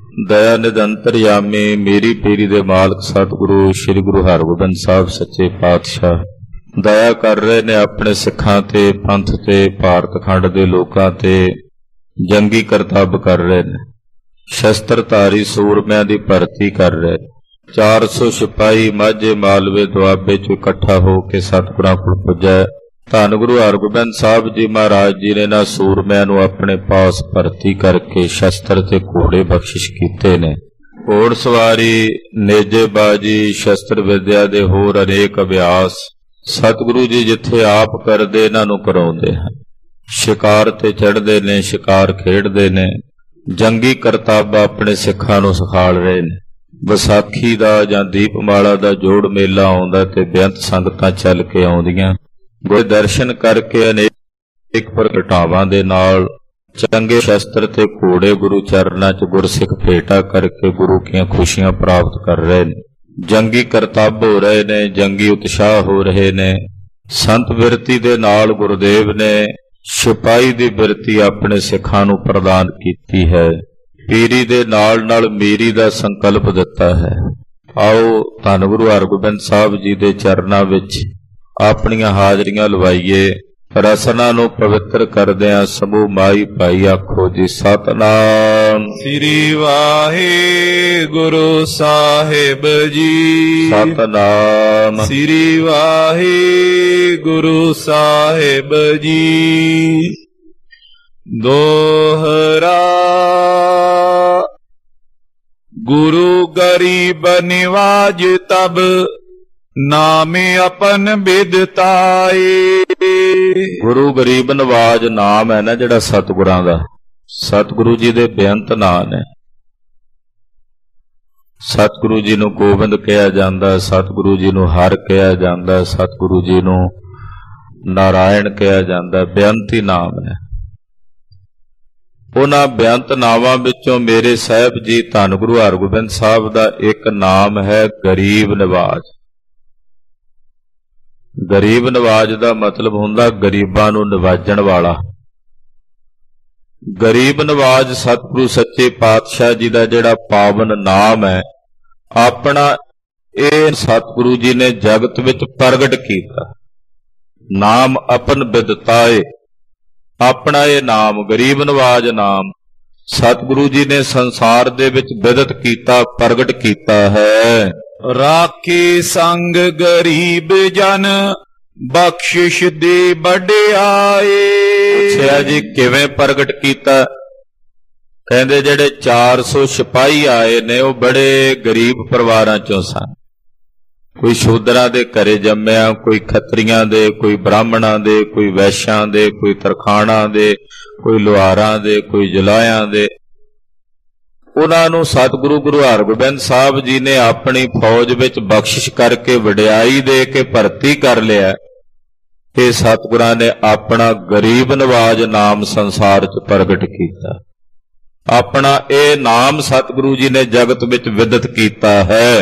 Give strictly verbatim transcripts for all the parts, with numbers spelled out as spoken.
ਦਇਆ ਨਿਧ ਅੰਤਰਯਾਮੀ ਮੇਰੀ ਪੀਰੀ ਦੇ ਮਾਲਕ ਸਤਿਗੁਰੂ ਸ੍ਰੀ ਗੁਰੂ ਹਰਗੋਬਿੰਦ ਸਾਹਿਬ ਸੱਚੇ ਪਾਤਸ਼ਾਹ ਦਇਆ ਕਰ ਰਹੇ ਨੇ ਆਪਣੇ ਸਿੱਖਾਂ ਤੇ, ਪੰਥ ਤੇ, ਭਾਰਤ ਖੰਡ ਦੇ ਲੋਕਾਂ ਤੇ ਜੰਗੀ ਕਰਤੱਵ ਕਰ ਰਹੇ ਨੇ। ਸ਼ਸਤਰਧਾਰੀ ਸੂਰਮਿਆਂ ਦੀ ਭਰਤੀ ਕਰ ਰਹੇ। ਚਾਰ ਸੌ ਸਿਪਾਹੀ ਮਾਝੇ ਮਾਲਵੇ ਦੁਆਬੇ ਚ ਇਕੱਠਾ ਹੋ ਕੇ ਸਤਿਗੁਰਾਂ ਕੋਲ ਪੁੱਜਾ। ਧੰਨ ਗੁਰੂ ਹਰਗੋਬਿੰਦ ਸਾਹਿਬ ਜੀ ਮਹਾਰਾਜ ਜੀ ਨੇ ਨਾ ਸੂਰਮਿਆਂ ਨੂੰ ਆਪਣੇ ਪਾਸ ਭਰਤੀ ਕਰਕੇ ਸ਼ਸਤਰ ਤੇ ਘੋੜੇ ਬਖਸ਼ਿਸ਼ ਕੀਤੇ ਨੇ। ਘੋੜ ਸਵਾਰੀ, ਨੇਜੇਬਾਜੀ, ਸ਼ਸਤਰ ਵਿਦਿਆ ਦੇ ਹੋਰ ਅਨੇਕ ਅਭਿਆਸ ਸਤਿਗੁਰੂ ਜੀ ਜਿੱਥੇ ਆਪ ਕਰਦੇ ਇਹਨਾਂ ਨੂੰ ਕਰਾਉਂਦੇ ਹਨ। ਸ਼ਿਕਾਰ ਤੇ ਚੜ੍ਹਦੇ ਨੇ, ਸ਼ਿਕਾਰ ਖੇਡਦੇ ਨੇ, ਜੰਗੀ ਕਰਤੱਵ ਆਪਣੇ ਸਿੱਖਾਂ ਨੂੰ ਸਿਖਾਲ ਰਹੇ ਨੇ। ਵਿਸਾਖੀ ਦਾ ਜਾਂ ਦੀਪਮਾਲਾ ਦਾ ਜੋੜ ਮੇਲਾ ਆਉਂਦਾ ਤੇ ਬੇਅੰਤ ਸੰਗਤਾਂ ਚੱਲ ਕੇ ਆਉਂਦੀਆਂ। ਗੁਰ ਦਰਸ਼ਨ ਕਰਕੇ ਅਨੇਕ ਪ੍ਰਗਟਾਵਾਂ ਦੇ ਨਾਲ ਚੰਗੇ ਸ਼ਸਤਰ ਤੇ ਘੋੜੇ ਗੁਰੂ ਚਰਨਾਂ ਚ ਗੁਰਸਿੱਖ ਭੇਟਾ ਕਰਕੇ ਗੁਰੂ ਦੀਆਂ ਖੁਸ਼ੀਆਂ ਪ੍ਰਾਪਤ ਕਰ ਰਹੇ ਨੇ। ਜੰਗੀ ਕਰਤੱਵ ਹੋ ਰਹੇ ਨੇ, ਜੰਗੀ ਉਤਸ਼ਾਹ ਹੋ ਰਹੇ ਨੇ। ਸੰਤ ਬਿਰਤੀ ਦੇ ਨਾਲ ਗੁਰਦੇਵ ਨੇ ਸਿਪਾਹੀ ਦੀ ਬਿਰਤੀ ਆਪਣੇ ਸਿੱਖਾਂ ਨੂੰ ਪ੍ਰਦਾਨ ਕੀਤੀ ਹੈ। ਪੀਰੀ ਦੇ ਨਾਲ ਨਾਲ ਮੀਰੀ ਦਾ ਸੰਕਲਪ ਦਿੱਤਾ ਹੈ। ਆਓ ਧੰਨ ਗੁਰੂ ਹਰਗੋਬਿੰਦ ਸਾਹਿਬ ਜੀ ਦੇ ਚਰਨਾਂ ਵਿੱਚ ਆਪਣੀਆਂ ਹਾਜ਼ਰੀਆਂ ਲਵਾਈਏ। ਰਸਨਾ ਨੂੰ ਪਵਿੱਤਰ ਕਰਦਿਆਂ ਸਮੂਹ ਮਾਈ ਭਾਈ ਆਖੋ ਜੀ ਸਤਨਾਮ ਸ੍ਰੀ ਵਾਹਿਗੁਰੂ ਸਾਹਿਬ ਜੀ। ਸਤਨਾਮ ਸ੍ਰੀ ਵਾਹਿਗੁਰੂ ਸਾਹਿਬ ਜੀ। ਦੋਹਰਾ ਗੁਰੂ ਗਰੀਬ ਨਿਵਾਜ ਤਬ ਨਾਮੇ ਆਪਨ ਬਿਦਤਾਏ। ਗੁਰੂ ਗਰੀਬ ਨਵਾਜ ਨਾਮ ਹੈ ਨਾ ਜਿਹੜਾ ਸਤਿਗੁਰਾਂ ਦਾ, ਸਤਿਗੁਰੂ ਜੀ ਦੇ ਬੇਅੰਤ ਨਾਮ ਨੇ। ਸਤਿਗੁਰੂ ਜੀ ਨੂੰ ਗੋਬਿੰਦ ਕਿਹਾ ਜਾਂਦਾ, ਸਤਿਗੁਰੂ ਜੀ ਨੂੰ ਹਰ ਕਿਹਾ ਜਾਂਦਾ, ਸਤਿਗੁਰੂ ਜੀ ਨੂੰ ਨਾਰਾਇਣ ਕਿਹਾ ਜਾਂਦਾ। ਬੇਅੰਤ ਹੀ ਨਾਮ ਨੇ। ਉਹਨਾਂ ਬੇਅੰਤ ਨਾਵਾਂ ਵਿੱਚੋਂ ਮੇਰੇ ਸਾਹਿਬ ਜੀ ਧੰਨ ਗੁਰੂ ਹਰਗੋਬਿੰਦ ਸਾਹਿਬ ਦਾ ਇੱਕ ਨਾਮ ਹੈ ਗਰੀਬ ਨਵਾਜ। ਗਰੀਬ ਨਵਾਜ ਦਾ ਮਤਲਬ ਹੁੰਦਾ ਗਰੀਬਾਂ ਨੂੰ ਨਿਵਾਜਣ ਵਾਲਾ। ਗਰੀਬ ਨਵਾਜ ਸਤਿਗੁਰੂ ਸੱਚੇ ਪਾਤਸ਼ਾਹ ਜੀ ਦਾ ਜਿਹੜਾ ਪਾਵਨ ਨਾਮ ਹੈ, ਆਪਣਾ ਇਹ ਸਤਿਗੁਰੂ ਜੀ ਨੇ ਜਗਤ ਵਿੱਚ ਪ੍ਰਗਟ ਕੀਤਾ। ਨਾਮ ਆਪਨ ਬਿਦਤਾਏ, ਆਪਣਾ ਇਹ ਨਾਮ ਗਰੀਬ ਨਵਾਜ ਨਾਮ ਸਤਿਗੁਰੂ ਜੀ ਨੇ ਸੰਸਾਰ ਦੇ ਵਿੱਚ ਬਿਦਤ ਕੀਤਾ, ਪ੍ਰਗਟ ਕੀਤਾ ਹੈ। ਰਾਖੀ ਸੰਗ ਗਰੀਬ ਜਨ ਬਖਸ਼ਿਸ਼ ਦੇ ਵਡਿਆਏ। ਪੁੱਛਿਆ ਜੀ ਕਿਵੇਂ ਪ੍ਰਗਟ ਕੀਤਾ? ਕਹਿੰਦੇ ਜਿਹੜੇ ਚਾਰ ਸੌ ਸਿਪਾਹੀ ਆਏ ਨੇ ਉਹ ਬੜੇ ਗਰੀਬ ਪਰਿਵਾਰਾਂ ਚੋਂ ਸਨ। ਕੋਈ ਸ਼ੂਦਰਾਂ ਦੇ ਘਰੇ ਜੰਮਿਆ, ਕੋਈ ਖੱਤਰੀਆਂ ਦੇ, ਕੋਈ ਬ੍ਰਾਹਮਣਾਂ ਦੇ, ਕੋਈ ਵੈਸ਼ਾਂ ਦੇ, ਕੋਈ ਤਰਖਾਣਾਂ ਦੇ, ਕੋਈ ਲੁਹਾਰਾਂ ਦੇ, ਕੋਈ ਜੁਲਾਹਿਆਂ ਦੇ। ਉਹਨਾਂ ਨੂੰ ਸਤਿਗੁਰੂ ਗੁਰੂ ਹਰਗੋਬਿੰਦ ਸਾਹਿਬ ਜੀ ਨੇ ਆਪਣੀ ਫੌਜ ਵਿੱਚ ਬਖਸ਼ਿਸ਼ ਕਰਕੇ ਵਡਿਆਈ ਦੇ ਕੇ ਭਰਤੀ ਕਰ ਲਿਆ। ਇਹ ਸਤਿਗੁਰਾਂ ਨੇ ਆਪਣਾ ਗਰੀਬ ਨਵਾਜ ਨਾਮ ਸੰਸਾਰ 'ਚ ਪ੍ਰਗਟ ਕੀਤਾ। ਆਪਣਾ ਇਹ ਨਾਮ ਸਤਿਗੁਰੂ ਜੀ ਨੇ ਜਗਤ ਵਿੱਚ ਵਿਦਿਤ ਕੀਤਾ ਹੈ।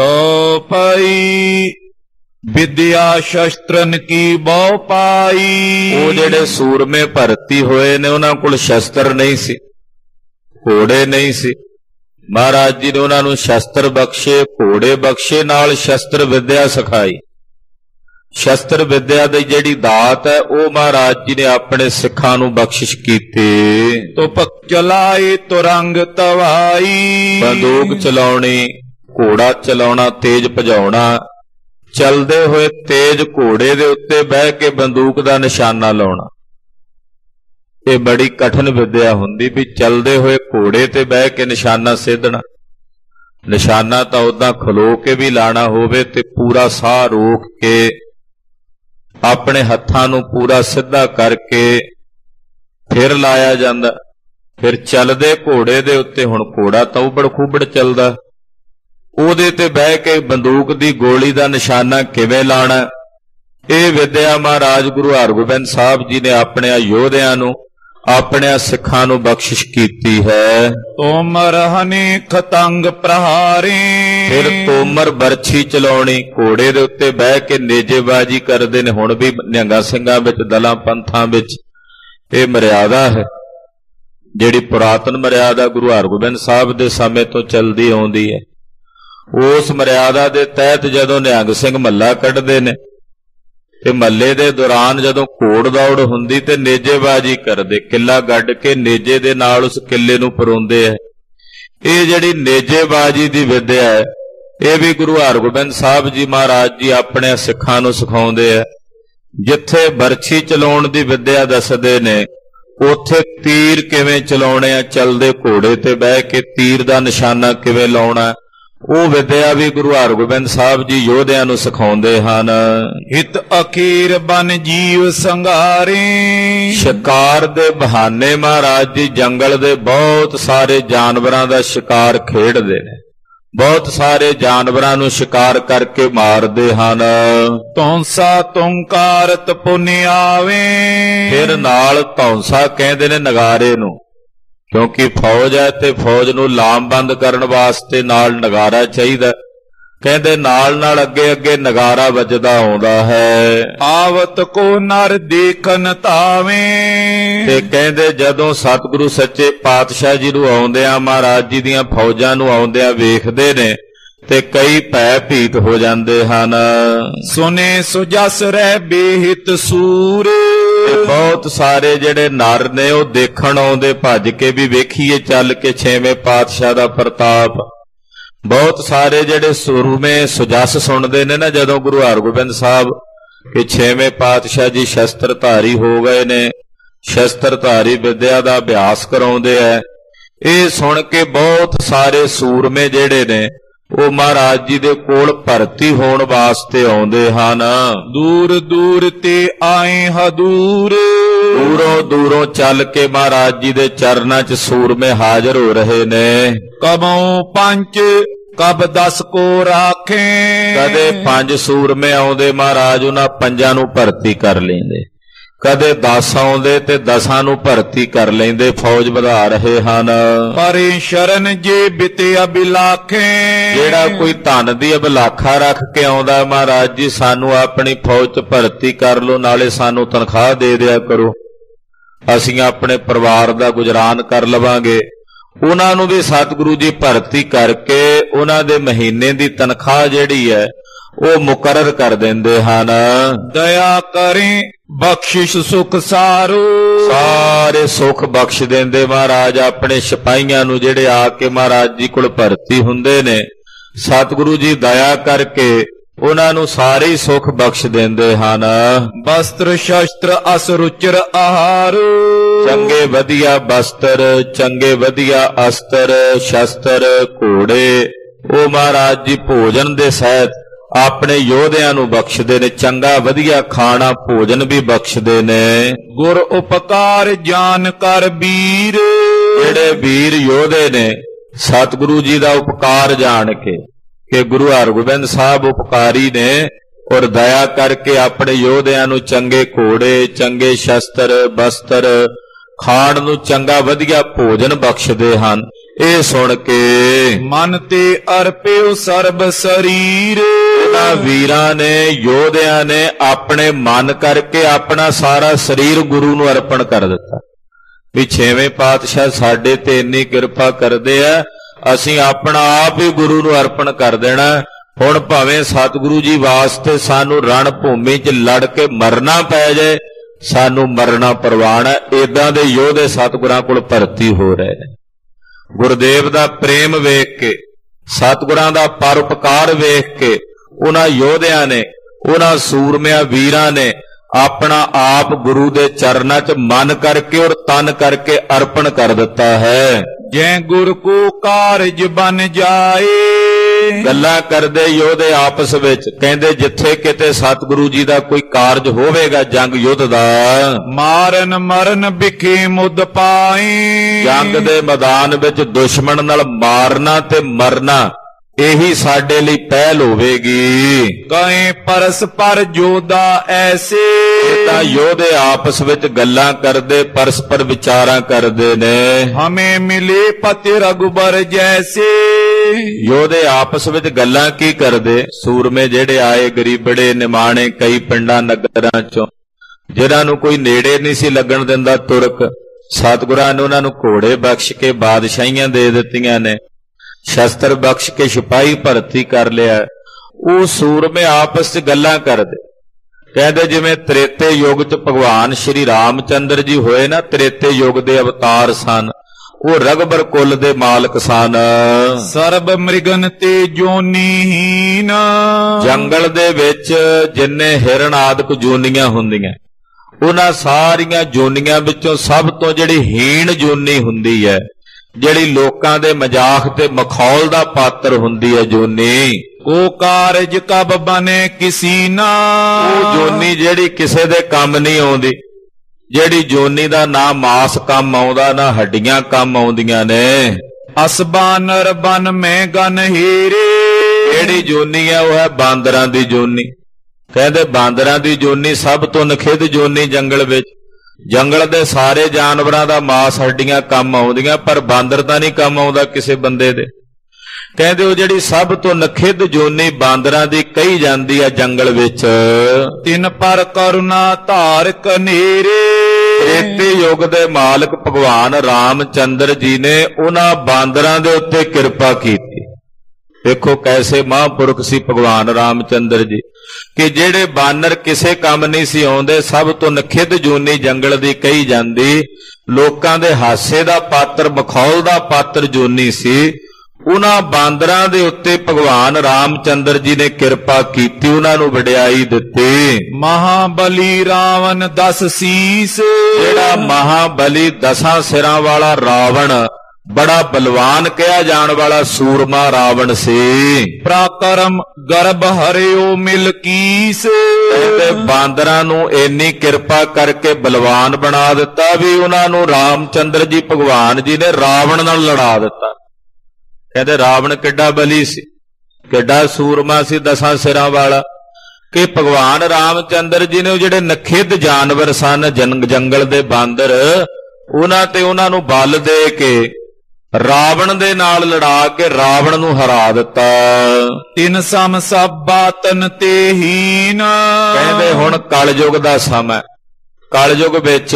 ਚੌਪਾਈ ਵਿਦਿਆ ਸ਼ਸਤਰਨ ਕੀ ਬਹੁ ਪਾਈ। ਉਹ ਜਿਹੜੇ ਸੂਰਮੇ ਭਰਤੀ ਹੋਏ ਨੇ ਉਹਨਾਂ ਕੋਲ ਸ਼ਸਤਰ ਨਹੀਂ ਸੀ, ਘੋੜੇ ਨਹੀਂ ਸੀ। ਮਹਾਰਾਜ ਜੀ ਨੇ ਉਹਨਾਂ ਨੂੰ ਸ਼ਸਤਰ ਬਖਸ਼ੇ, ਘੋੜੇ ਬਖਸ਼ੇ, ਨਾਲ ਸ਼ਸਤਰ ਵਿਦਿਆ ਸਿਖਾਈ। ਸ਼ਸਤਰ ਵਿਦਿਆ ਦੀ ਜਿਹੜੀ ਦਾਤ ਹੈ ਉਹ ਮਹਾਰਾਜ ਜੀ ਨੇ ਆਪਣੇ ਸਿੱਖਾਂ ਨੂੰ ਬਖਸ਼ਿਸ਼ ਕੀਤੀ। ਤੁਪਕ ਚਲਾਏ ਤੁਰੰਗ ਤਵਾਈ। ਬੰਦੂਕ ਚਲਾਉਣੀ, ਘੋੜਾ ਚਲਾਉਣਾ, ਤੇਜ਼ ਭਜਾਉਣਾ, ਚਲਦੇ ਹੋਏ ਤੇਜ਼ ਘੋੜੇ ਦੇ ਉੱਤੇ ਬਹਿ ਕੇ ਬੰਦੂਕ ਦਾ ਨਿਸ਼ਾਨਾ ਲਾਉਣਾ। ਇਹ ਬੜੀ ਕਠਿਨ ਵਿਦਿਆ ਹੁੰਦੀ ਵੀ ਚਲਦੇ ਹੋਏ ਘੋੜੇ ਤੇ ਬਹਿ ਕੇ ਨਿਸ਼ਾਨਾ ਸੇਧਣਾ। ਨਿਸ਼ਾਨਾ ਤਾਂ ਉਦਾਂ ਖਲੋ ਕੇ ਵੀ ਲਾਣਾ ਹੋਵੇ ਤੇ ਪੂਰਾ ਸਾਹ ਰੋਕ ਕੇ ਆਪਣੇ ਹੱਥਾਂ ਨੂੰ ਪੂਰਾ ਸਿੱਧਾ ਕਰਕੇ ਫਿਰ ਲਾਇਆ ਜਾਂਦਾ। ਫਿਰ ਚੱਲਦੇ ਘੋੜੇ ਦੇ ਉੱਤੇ, ਹੁਣ ਘੋੜਾ ਤਾਂ ਉਬੜ ਖੂਬੜ ਚੱਲਦਾ, ਉਹਦੇ ਤੇ ਬਹਿ ਕੇ ਬੰਦੂਕ ਦੀ ਗੋਲੀ ਦਾ ਨਿਸ਼ਾਨਾ ਕਿਵੇਂ ਲਾਣਾ, ਇਹ ਵਿਦਿਆ ਮਹਾਰਾਜ ਗੁਰੂ ਹਰਗੋਬਿੰਦ ਸਾਹਿਬ ਜੀ ਨੇ ਆਪਣੇ ਯੋਧਿਆਂ ਨੂੰ, ਆਪਣੇ ਸਿੱਖਾਂ ਨੂੰ ਬਖਸ਼ਿਸ਼ ਕੀਤੀ ਹੈ। ਤੋਮਰ ਹਨੇਕ ਤੰਗ ਪ੍ਰਹਾਰੇ। ਫਿਰ ਤੋਮਰ ਬਰਛੀ ਚਲਾਉਣੀ, ਘੋੜੇ ਦੇ ਉੱਤੇ ਬਹਿ ਕੇ ਨੇਜੇਬਾਜੀ ਕਰਦੇ ਨੇ। ਹੁਣ ਵੀ ਨਿਹੰਗਾਂ ਸਿੰਘਾਂ ਵਿੱਚ, ਦਲਾਂ ਪੰਥਾਂ ਵਿੱਚ ਇਹ ਮਰਿਆਦਾ ਹੈ। ਜਿਹੜੀ ਪੁਰਾਤਨ ਮਰਿਆਦਾ ਗੁਰੂ ਹਰਗੋਬਿੰਦ ਸਾਹਿਬ ਦੇ ਸਮੇਂ ਤੋਂ ਚੱਲਦੀ ਆਉਂਦੀ ਹੈ, ਉਸ ਮਰਿਆਦਾ ਦੇ ਤਹਿਤ ਜਦੋਂ ਨਿਹੰਗ ਸਿੰਘ ਮੱਲਾ ਕੱਢਦੇ ਨੇ ਤੇ ਮੱਲੇ ਦੇ ਦੌਰਾਨ ਜਦੋਂ ਘੋੜ ਦੌੜ ਹੁੰਦੀ ਤੇ ਨੇਜੇਬਾਜ਼ੀ ਕਰਦੇ, ਕਿੱਲਾ ਗੱਡ ਕੇ ਨੇਜੇ ਦੇ ਨਾਲ ਉਸ ਕਿੱਲੇ ਨੂੰ ਪਰੋਂਦੇ ਹੈ। ਇਹ ਜਿਹੜੀ ਨੇਜੇਬਾਜ਼ੀ ਦੀ ਵਿਦਿਆ ਹੈ, ਇਹ ਵੀ ਗੁਰੂ ਹਰਗੋਬਿੰਦ ਸਾਹਿਬ ਜੀ ਮਹਾਰਾਜ ਜੀ ਆਪਣੇ ਸਿੱਖਾਂ ਨੂੰ ਸਿਖਾਉਂਦੇ ਆ। ਜਿੱਥੇ ਬਰਛੀ ਚਲਾਉਣ ਦੀ ਵਿਦਿਆ ਦੱਸਦੇ ਨੇ, ਉੱਥੇ ਤੀਰ ਕਿਵੇਂ ਚਲਾਉਣੇ ਆ, ਚੱਲਦੇ ਘੋੜੇ ਤੇ ਬਹਿ ਕੇ ਤੀਰ ਦਾ ਨਿਸ਼ਾਨਾ ਕਿਵੇਂ ਲਾਉਣਾ, ਉਹ ਵਿਦਿਆ ਵੀ ਗੁਰੂ ਹਰਗੋਬਿੰਦ ਸਾਹਿਬ ਜੀ ਯੋਧਿਆਂ ਨੂੰ ਸਿਖਾਉਂਦੇ ਹਨ। ਹਿਤ ਅਖੀਰ ਬਨ ਜੀਵ ਸੰਘਾਰੇ, ਸ਼ਿਕਾਰ ਦੇ ਬਹਾਨੇ ਮਹਾਰਾਜ ਜੀ ਜੰਗਲ ਦੇ ਬਹੁਤ ਸਾਰੇ ਜਾਨਵਰਾਂ ਦਾ ਸ਼ਿਕਾਰ ਖੇਡਦੇ ਨੇ, ਬਹੁਤ ਸਾਰੇ ਜਾਨਵਰਾਂ ਨੂੰ ਸ਼ਿਕਾਰ ਕਰਕੇ ਮਾਰਦੇ ਹਨ। ਧੌਂਸਾ ਤੁੰਕਾਰਤ ਪੁੰਨ ਆਵੇ, ਫਿਰ ਨਾਲ ਧੌਂਸਾ ਕਹਿੰਦੇ ਨੇ ਨਗਾਰੇ ਨੂੰ, ਕਿਉਂਕਿ ਫੌਜ ਹੈ ਤੇ ਫੌਜ ਨੂੰ ਲਾਮਬੰਦ ਕਰਨ ਵਾਸਤੇ ਨਾਲ ਨਗਾਰਾ ਚਾਹੀਦਾ। ਕਹਿੰਦੇ ਨਾਲ ਨਾਲ ਅੱਗੇ ਅੱਗੇ ਨਗਾਰਾ ਵੱਜਦਾ ਆਉਂਦਾ ਹੈ। ਆਵਤ ਕੋ ਨਰ ਦੇਖਨ ਤਾਵੇਂ, ਤੇ ਕਹਿੰਦੇ ਜਦੋਂ ਸਤਿਗੁਰੂ ਸੱਚੇ ਪਾਤਸ਼ਾਹ ਜੀ ਨੂੰ ਆਉਂਦਿਆਂ, ਮਹਾਰਾਜ ਜੀ ਦੀਆਂ ਫੌਜਾਂ ਨੂੰ ਆਉਂਦਿਆਂ ਵੇਖਦੇ ਨੇ ਤੇ ਕਈ ਭੈ ਭੀਤ ਹੋ ਜਾਂਦੇ ਹਨ। ਸੁਨੇ ਸੁਜਸ ਰਹਿ ਬੇਹਿਤ ਸੂਰ, ਬਹੁਤ ਸਾਰੇ ਜਿਹੜੇ ਨਰ ਨੇ ਉਹ ਦੇਖਣ ਆਉਂਦੇ, ਭੱਜ ਕੇ ਵੀ ਵੇਖੀਏ ਚੱਲ ਕੇ ਛੇਵੇਂ ਪਾਤਸ਼ਾਹ ਦਾ ਪ੍ਰਤਾਪ। ਬਹੁਤ ਸਾਰੇ ਜਿਹੜੇ ਸੂਰਮੇ ਸੁਜਸ ਸੁਣਦੇ ਨੇ ਨਾ, ਜਦੋਂ ਗੁਰੂ ਹਰਗੋਬਿੰਦ ਸਾਹਿਬ ਕਿ ਛੇਵੇਂ ਪਾਤਸ਼ਾਹ ਜੀ ਸ਼ਸਤਰਧਾਰੀ ਹੋ ਗਏ ਨੇ, ਸ਼ਸਤਰਧਾਰੀ ਵਿਦਿਆ ਦਾ ਅਭਿਆਸ ਕਰਾਉਂਦੇ ਐ, ਇਹ ਸੁਣ ਕੇ ਬਹੁਤ ਸਾਰੇ ਸੂਰਮੇ ਜਿਹੜੇ ਨੇ ਉਹ ਮਹਾਰਾਜ ਜੀ ਦੇ ਕੋਲ ਭਰਤੀ ਹੋਣ ਵਾਸਤੇ ਆਉਂਦੇ ਹਨ। ਦੂਰ ਦੂਰ ਤੇ ਆਏ ਹਦੂਰ, ਦੂਰੋਂ ਦੂਰੋਂ ਚੱਲ ਕੇ ਮਹਾਰਾਜ ਜੀ ਦੇ ਚਰਨਾਂ 'ਚ ਸੂਰਮੇ ਹਾਜ਼ਰ ਹੋ ਰਹੇ ਨੇ। ਕਬਉ ਪੰਜ ਕਬ ਦਸ ਕੋ ਰਾਖੇ, ਕਦੇ ਪੰਜ ਸੂਰਮੇ ਆਉਂਦੇ, ਮਹਾਰਾਜ ਉਹਨਾਂ ਪੰਜਾਂ ਨੂੰ ਭਰਤੀ ਕਰ ਲੈਂਦੇ। ਕਦੇ ਦਸ ਆਉਂਦੇ ਤੇ ਦਸਾਂ ਨੂੰ ਭਰਤੀ ਕਰ ਲੈਂਦੇ, ਫੌਜ ਵਧਾ ਰਹੇ ਹਨ। ਪਰੇ ਸ਼ਰਨ ਜੇ ਬਿਤੇ ਅਬਿਲਾਖੇ, ਜਿਹੜਾ ਕੋਈ ਧਨ ਦੀ ਅਬਿਲਾਖਾ ਰੱਖ ਕੇ ਆਉਂਦਾ, ਮਹਾਰਾਜ ਜੀ ਸਾਨੂੰ ਆਪਣੀ ਫੌਜ 'ਚ ਭਰਤੀ ਕਰ ਲੋ, ਨਾਲੇ ਸਾਨੂੰ ਤਨਖਾਹ ਦੇ ਦਿਆ ਕਰੋ, ਅਸੀਂ ਆਪਣੇ ਪਰਿਵਾਰ ਦਾ ਗੁਜ਼ਰਾਨ ਕਰ ਲਵਾਂਗੇ, ਉਹਨਾਂ ਨੂੰ ਵੀ ਸਤਿਗੁਰੂ ਜੀ ਭਰਤੀ ਕਰਕੇ ਉਹਨਾਂ ਦੇ ਮਹੀਨੇ ਦੀ ਤਨਖਾਹ ਜਿਹੜੀ ਹੈ ਉਹ ਮੁਕਰਰ ਕਰ ਦਿੰਦੇ ਹਨ। ਦਇਆ ਕਰੇ ਬਖਸ਼ਿਸ਼ ਸੁਖ ਸਾਰੂ, ਸਾਰੇ ਸੁਖ ਬਖਸ਼ ਦਿੰਦੇ ਮਹਾਰਾਜ ਆਪਣੇ ਸਿਪਾਹੀਆਂ ਨੂੰ, ਜਿਹੜੇ ਆ ਕੇ ਮਹਾਰਾਜ ਜੀ ਕੋਲ ਭਰਤੀ ਹੁੰਦੇ ਨੇ। ਸਤਿਗੁਰੂ ਜੀ ਦਇਆ ਕਰਕੇ ਉਹਨਾਂ ਨੂੰ ਸਾਰੇ ਹੀ ਸੁਖ ਬਖਸ਼ ਦਿੰਦੇ ਹਨ। ਬਸਤਰ ਸ਼ਸਤਰ ਅਸ ਰੁਚਰ ਆਹਾਰ, ਚੰਗੇ ਵਧੀਆ ਬਸਤਰ, ਚੰਗੇ ਵਧੀਆ ਅਸਤਰ ਸ਼ਸਤਰ ਘੋੜੇ, ਉਹ ਮਹਾਰਾਜ ਜੀ ਭੋਜਨ ਦੇ ਸਹਿਤ ਆਪਣੇ ਯੋਧਿਆਂ ਨੂੰ ਬਖਸ਼ਦੇ ਨੇ। ਚੰਗਾ ਵਧੀਆ ਖਾਣਾ ਭੋਜਨ ਵੀ ਬਖਸ਼ਦੇ ਨੇ। ਗੁਰ ਉਪਕਾਰ ਜਾਨ ਕਰ ਵੀਰ, ਜਿਹੜੇ ਵੀਰ ਯੋਧੇ ਨੇ ਸਤਿਗੁਰੂ ਜੀ ਦਾ ਉਪਕਾਰ ਜਾਣ ਕੇ ਕਿ ਗੁਰੂ ਹਰਗੋਬਿੰਦ ਸਾਹਿਬ ਉਪਕਾਰੀ ਨੇ, ਔਰ ਦਇਆ ਕਰਕੇ ਆਪਣੇ ਯੋਧਿਆਂ ਨੂੰ ਚੰਗੇ ਘੋੜੇ, ਚੰਗੇ ਸ਼ਸਤਰ ਬਸਤਰ, ਖਾਣ ਨੂੰ ਚੰਗਾ ਵਧੀਆ ਭੋਜਨ ਬਖਸ਼ਦੇ ਹਨ। ਇਹ ਸੁਣ ਕੇ ਮਨ ਤੇ ਅਰਪਿਓ ਸਰਬ ਸਰੀਰ, ਇਹਨਾਂ ਵੀਰਾਂ ਨੇ ਯੋਧਿਆਂ ਨੇ ਆਪਣੇ ਮਨ ਕਰਕੇ ਆਪਣਾ ਸਾਰਾ ਸਰੀਰ ਗੁਰੂ ਨੂੰ ਅਰਪਣ ਕਰ ਦਿੱਤਾ ਵੀ ਛੇਵੇਂ ਪਾਤਸ਼ਾਹ ਸਾਡੇ ਤੇ ਇੰਨੀ ਕਿਰਪਾ ਕਰਦੇ ਆ, ਅਸੀਂ ਆਪਣਾ ਆਪ ਹੀ ਗੁਰੂ ਨੂੰ ਅਰਪਣ ਕਰ ਦੇਣਾ। ਹੁਣ ਭਾਵੇਂ ਸਤਿਗੁਰੂ ਜੀ ਵਾਸਤੇ ਸਾਨੂੰ ਰਣ ਭੂਮੀ 'ਚ ਲੜ ਕੇ ਮਰਨਾ ਪੈ ਜਾਏ, ਸਾਨੂੰ ਮਰਨਾ ਪ੍ਰਵਾਨ ਹੈ। ਏਦਾਂ ਦੇ ਯੋਧੇ ਸਤਿਗੁਰਾਂ ਕੋਲ ਭਰਤੀ ਹੋ ਰਹੇ ਨੇ। ਗੁਰਦੇਵ ਦਾ ਪ੍ਰੇਮ ਵੇਖ ਕੇ, ਸਤਿਗੁਰਾਂ ਦਾ ਪਰਉਪਕਾਰ ਵੇਖ ਕੇ ਉਹਨਾਂ ਯੋਧਿਆਂ ਨੇ, ਉਹਨਾਂ ਸੂਰਮਿਆਂ ਵੀਰਾਂ ਨੇ ਆਪਣਾ ਆਪ ਗੁਰੂ ਦੇ ਚਰਨਾਂ 'ਚ ਮਨ ਕਰਕੇ ਔਰ ਤਨ ਕਰਕੇ ਅਰਪਣ ਕਰ ਦਿੱਤਾ ਹੈ। ਜੈ ਗੁਰ ਕੋ ਕਾਰਜ ਬਨ ਜਾਏ, ਗੱਲਾਂ ਕਰਦੇ ਯੋਧੇ ਆਪਸ ਵਿੱਚ, ਕਹਿੰਦੇ ਜਿੱਥੇ ਕਿਤੇ ਸਤਿਗੁਰੂ ਜੀ ਦਾ ਕੋਈ ਕਾਰਜ ਹੋਵੇਗਾ ਜੰਗ ਯੁੱਧ ਦਾ, ਮਾਰਨ ਮਰਨ ਵਿਖੇ ਮੁੱਦ ਪਾਏ, ਜੰਗ ਦੇ ਮੈਦਾਨ ਵਿੱਚ ਦੁਸ਼ਮਣ ਨਾਲ ਮਾਰਨਾ ਤੇ ਮਰਨਾ ਇਹੀ ਸਾਡੇ ਲਈ ਪਹਿਲ ਹੋਵੇਗੀ। ਕਹੇ ਪਰਸਪਰ ਜੋਧਾ ਐਸੇ, ਤਾਂ ਯੋਧੇ ਆਪਸ ਵਿੱਚ ਗੱਲਾਂ ਕਰਦੇ, ਪਰਸਪਰ ਵਿਚਾਰਾਂ ਕਰਦੇ ਨੇ। ਹਮੇ ਮਿਲੇ ਪਤੀ ਰਘੁਬਰ ਜੈਸੇ, ਯੋਧੇ ਆਪਸ ਵਿੱਚ ਗੱਲਾਂ ਕੀ ਕਰਦੇ? ਸੂਰਮੇ ਜਿਹੜੇ ਆਏ ਗਰੀਬੜੇ ਨਿਮਾਣੇ ਕਈ ਪਿੰਡਾਂ ਨਗਰਾਂ ਚੋਂ, ਜਿਹਨਾਂ ਨੂੰ ਕੋਈ ਨੇੜੇ ਨਹੀਂ ਸੀ ਲੱਗਣ ਦਿੰਦਾ ਤੁਰਕ, ਸਤਿਗੁਰਾਂ ਨੇ ਉਹਨਾਂ ਨੂੰ ਘੋੜੇ ਬਖਸ਼ ਕੇ ਬਾਦਸ਼ਾਹੀਆਂ ਦੇ ਦਿੱਤੀਆਂ ਨੇ, ਸ਼ਸਤਰ ਬਖਸ਼ ਕੇ ਸਿਪਾਹੀ ਭਰਤੀ ਕਰ ਲਿਆ। ਉਹ ਸੂਰਮੇ ਆਪਸ 'ਚ ਗੱਲਾਂ ਕਰਦੇ, ਕਹਿੰਦੇ ਜਿਵੇਂ ਤ੍ਰੇਤੇ ਯੁੱਗ 'ਚ ਭਗਵਾਨ ਸ਼੍ਰੀ ਰਾਮਚੰਦਰ ਜੀ ਹੋਏ ਨਾ, ਤ੍ਰੇਤੇ ਯੁੱਗ ਦੇ ਅਵਤਾਰ ਸਨ, ਉਹ ਰਗਬਰ ਕੁੱਲ ਦੇ ਮਾਲਕ ਸਨ। ਸਰਬ ਮ੍ਰਿਗਨ ਤੇ ਜੋਨੀਹੀਨ, ਜੰਗਲ ਦੇ ਵਿੱਚ ਜਿੰਨੇ ਹਿਰਨ ਆਦਿਕ ਜੋਨੀਆਂ ਹੁੰਦੀਆਂ, ਉਹਨਾਂ ਸਾਰੀਆਂ ਜੋਨੀਆਂ ਵਿੱਚੋਂ ਸਭ ਤੋਂ ਜਿਹੜੀ ਹੀਣ ਜੋਨੀ ਹੁੰਦੀ ਹੈ, ਜਿਹੜੀ ਲੋਕਾਂ ਦੇ ਮਜ਼ਾਕ ਤੇ ਮਖੌਲ ਦਾ ਪਾਤਰ ਹੁੰਦੀ ਹੈ ਜੋਨੀ, ਕੋ ਕਾਰਜ ਕਬ ਬਨੇ ਕਿਸੀ ਨਾ, ਉਹ ਜੋਨੀ ਜਿਹੜੀ ਕਿਸੇ ਦੇ ਕੰਮ ਨਹੀਂ ਆਉਂਦੀ, ਜਿਹੜੀ ਜੋਨੀ ਦਾ ਨਾ ਮਾਸ ਕੰਮ ਆਉਂਦਾ ਨਾ ਹੱਡੀਆਂ ਕੰਮ ਆਉਂਦੀਆਂ ਨੇ। ਅਸਬਾਨਰ ਬਨ ਮੈਂ ਗਨ ਹੀਰੇ, ਜਿਹੜੀ ਜੋਨੀ ਹੈ ਉਹ ਹੈ ਬਾਂਦਰਾਂ ਦੀ ਜੋਨੀ। ਕਹਿੰਦੇ ਬਾਂਦਰਾਂ ਦੀ ਜੋਨੀ ਸਭ ਤੋਂ ਨਖਿੱਧ ਜੋਨੀ ਜੰਗਲ ਵਿੱਚ, ਜੰਗਲ ਦੇ ਸਾਰੇ ਜਾਨਵਰਾਂ ਦਾ ਮਾਸ ਹੱਡੀਆਂ ਕੰਮ ਆਉਂਦੀਆਂ, ਪਰ ਬਾਂਦਰ ਤਾਂ ਨਹੀਂ ਕੰਮ ਆਉਂਦਾ ਕਿਸੇ ਬੰਦੇ ਦੇ। ਕਹਿੰਦੇ ਉਹ ਜਿਹੜੀ ਸਭ ਤੋਂ ਨਖਿੱਧ ਜੋਨੀ ਬਾਂਦਰਾਂ ਦੀ ਕਹੀ ਜਾਂਦੀ ਹੈ ਜੰਗਲ ਵਿੱਚ, ਤਿਨ ਪਰ ਕਰੁਣਾ ਧਾਰ ਕਨੇਰੇ, ਤ੍ਰੇਤੇ ਯੁੱਗ ਦੇ ਮਾਲਕ ਭਗਵਾਨ ਰਾਮਚੰਦਰ ਜੀ ਨੇ ਉਹਨਾਂ ਬਾਂਦਰਾਂ ਦੇ ਉੱਤੇ ਕਿਰਪਾ ਕੀਤੀ। ਦੇਖੋ ਕੈਸੇ ਮਹਾਂਪੁਰਖ ਸੀ ਭਗਵਾਨ ਰਾਮਚੰਦਰ ਜੀ, ਕਿ ਜਿਹੜੇ ਬਾਨਰ ਕਿਸੇ ਕੰਮ ਨਹੀਂ ਸੀ ਆਉਂਦੇ, ਸਭ ਤੋਂ ਨਖਿੱਧ ਜੋਨੀ ਜੰਗਲ ਦੀ ਕਹੀ ਜਾਂਦੀ, ਲੋਕਾਂ ਦੇ ਹਾਸੇ ਦਾ ਪਾਤਰ ਮਖੌਲ ਦਾ ਪਾਤਰ ਜੋਨੀ ਸੀ, ਉਹਨਾਂ ਬਾਂਦਰਾਂ ਦੇ ਉੱਤੇ ਭਗਵਾਨ ਰਾਮਚੰਦਰ ਜੀ ਨੇ ਕਿਰਪਾ ਕੀਤੀ, ਉਹਨਾਂ ਨੂੰ ਵਡਿਆਈ ਦਿੱਤੀ। ਮਹਾਬਲੀ ਰਾਵਣ ਦਸ ਸੀਸ, ਜਿਹੜਾ ਮਹਾਬਲੀ ਦਸਾਂ ਸਿਰਾਂ ਵਾਲਾ ਰਾਵਣ, ਬੜਾ ਬਲਵਾਨ ਕਿਹਾ ਜਾਣ ਵਾਲਾ ਸੂਰਮਾ ਰਾਵਣ ਸੀ। ਪ੍ਰਾਕਰਮ ਗਰਭ ਹਰਿਓ ਮਿਲਕੀਸ, ਤੇ ਬਾਂਦਰਾਂ ਨੂੰ ਇੰਨੀ ਕਿਰਪਾ ਕਰਕੇ ਬਲਵਾਨ ਬਣਾ ਦਿੱਤਾ ਵੀ ਉਹਨਾਂ ਨੂੰ ਰਾਮਚੰਦਰ ਜੀ ਭਗਵਾਨ ਜੀ ਨੇ ਰਾਵਣ ਨਾਲ ਲੜਾ ਦਿੱਤਾ। ਕਹਿੰਦੇ ਰਾਵਣ ਕਿੱਡਾ ਬਲੀ ਸੀ, ਕਿੱਡਾ ਸੂਰਮਾ ਸੀ ਦਸਾਂ ਸਿਰਾਂ ਵਾਲਾ, ਕਿ ਭਗਵਾਨ ਰਾਮਚੰਦਰ ਜੀ ਨੇ ਉਹ ਜਿਹੜੇ ਨਖਿੱਧ ਜਾਨਵਰ ਸਨ ਜੰਗਲ ਦੇ ਬਾਂਦਰ, ਉਹਨਾਂ ਤੇ ਉਹਨਾਂ ਨੂੰ ਬਲ ਦੇ ਕੇ ਰਾਵਣ ਦੇ ਨਾਲ ਲੜਾ ਕੇ ਰਾਵਣ ਨੂੰ ਹਰਾ ਦਿੱਤਾ। ਤਿਨ ਸਮ ਸਭ ਬਾਤਨ ਤੇ ਹੀਨ, ਕਹਿੰਦੇ ਹੁਣ ਕਲਯੁਗ ਦਾ ਸਮਾਂ, ਕਲਯੁਗ ਵਿੱਚ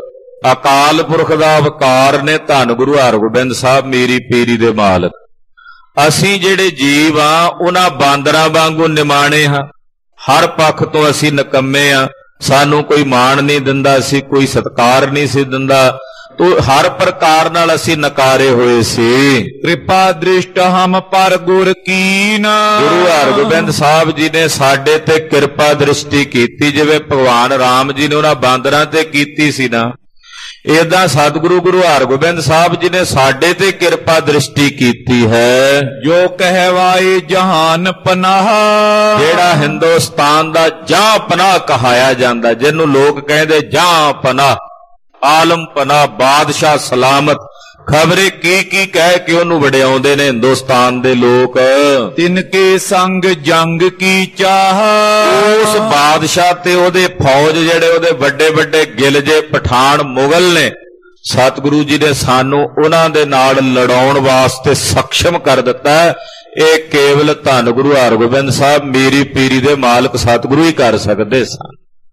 ਅਕਾਲ ਪੁਰਖ ਦਾ ਅਵਤਾਰ ਨੇ ਧੰਨ ਗੁਰੂ ਹਰਗੋਬਿੰਦ ਸਾਹਿਬ ਮੇਰੀ ਪੀਰੀ ਦੇ ਮਾਲਕ। ਅਸੀਂ ਜਿਹੜੇ ਜੀਵ ਆ ਉਹਨਾਂ ਬਾਂਦਰਾਂ ਵਾਂਗੂ ਨਿਮਾਣੇ ਹਾਂ, ਹਰ ਪੱਖ ਤੋਂ ਅਸੀਂ ਨਿਕੰਮੇ ਆ, ਸਾਨੂੰ ਕੋਈ ਮਾਣ ਨਹੀਂ ਦਿੰਦਾ ਸੀ, ਕੋਈ ਸਤਿਕਾਰ ਨਹੀਂ ਸੀ ਦਿੰਦਾ, ਤੋ ਹਰ ਪ੍ਰਕਾਰ ਨਾਲ ਅਸੀਂ ਨਕਾਰੇ ਹੋਏ ਸੀ। ਕਿਰਪਾ ਦ੍ਰਿਸ਼ਟ ਹਮ ਪਰ ਗੁਰ ਕੀਨ, ਗੁਰੂ ਹਰਗੋਬਿੰਦ ਸਾਹਿਬ ਜੀ ਨੇ ਸਾਡੇ ਤੇ ਕਿਰਪਾ ਦ੍ਰਿਸ਼ਟੀ ਕੀਤੀ, ਜਿਵੇਂ ਭਗਵਾਨ ਰਾਮ ਜੀ ਨੇ ਉਹਨਾਂ ਬਾਂਦਰਾਂ ਤੇ ਕੀਤੀ ਸੀ ਨਾ, ਏਦਾਂ ਸਤਿਗੁਰੂ ਗੁਰੂ ਹਰਗੋਬਿੰਦ ਸਾਹਿਬ ਜੀ ਨੇ ਸਾਡੇ ਤੇ ਕਿਰਪਾ ਦ੍ਰਿਸ਼ਟੀ ਕੀਤੀ ਹੈ। ਜੋ ਕਹਿਵਾਏ ਜਹਾਨ ਪਨਾਹ, ਜਿਹੜਾ ਹਿੰਦੁਸਤਾਨ ਦਾ ਜਾਂ ਪਨਾਹ ਕਹਾਇਆ ਜਾਂਦਾ, ਜਿਹਨੂੰ ਲੋਕ ਕਹਿੰਦੇ ਜਾਂ ਪਨਾਹ, ਆਲਮ ਪਨਾਹ, ਬਾਦਸ਼ਾਹ ਸਲਾਮਤ, ਖਬਰੇ ਕੀ ਕੀ ਕਹਿ ਕੇ ਉਹਨੂੰ ਵਡਿਆਉਂਦੇ ਨੇ ਹਿੰਦੁਸਤਾਨ ਦੇ ਲੋਕ। ਤਿਨ ਕੇ ਸੰਗ ਜੰਗ ਕੀ ਚਾਹ, ਉਸ ਬਾਦਸ਼ਾਹ ਤੇ ਉਹਦੇ ਫੌਜ ਜਿਹੜੇ ਉਹਦੇ ਵੱਡੇ ਵੱਡੇ ਗਿਲਜੇ ਪਠਾਨ ਮੁਗਲ ਨੇ, ਸਤਿਗੁਰੂ ਜੀ ਨੇ ਸਾਨੂੰ ਉਹਨਾਂ ਦੇ ਨਾਲ ਲੜਾਉਣ ਵਾਸਤੇ ਸક્ષਮ ਕਰ ਦਿੱਤਾ। ਇਹ ਕੇਵਲ ਧੰਨ ਗੁਰੂ ਹਰਗੋਬਿੰਦ ਸਾਹਿਬ ਮੇਰੀ ਪੀਰੀ ਦੇ ਮਾਲਕ ਸਤਿਗੁਰੂ ਹੀ ਕਰ ਸਕਦੇ ਸਨ।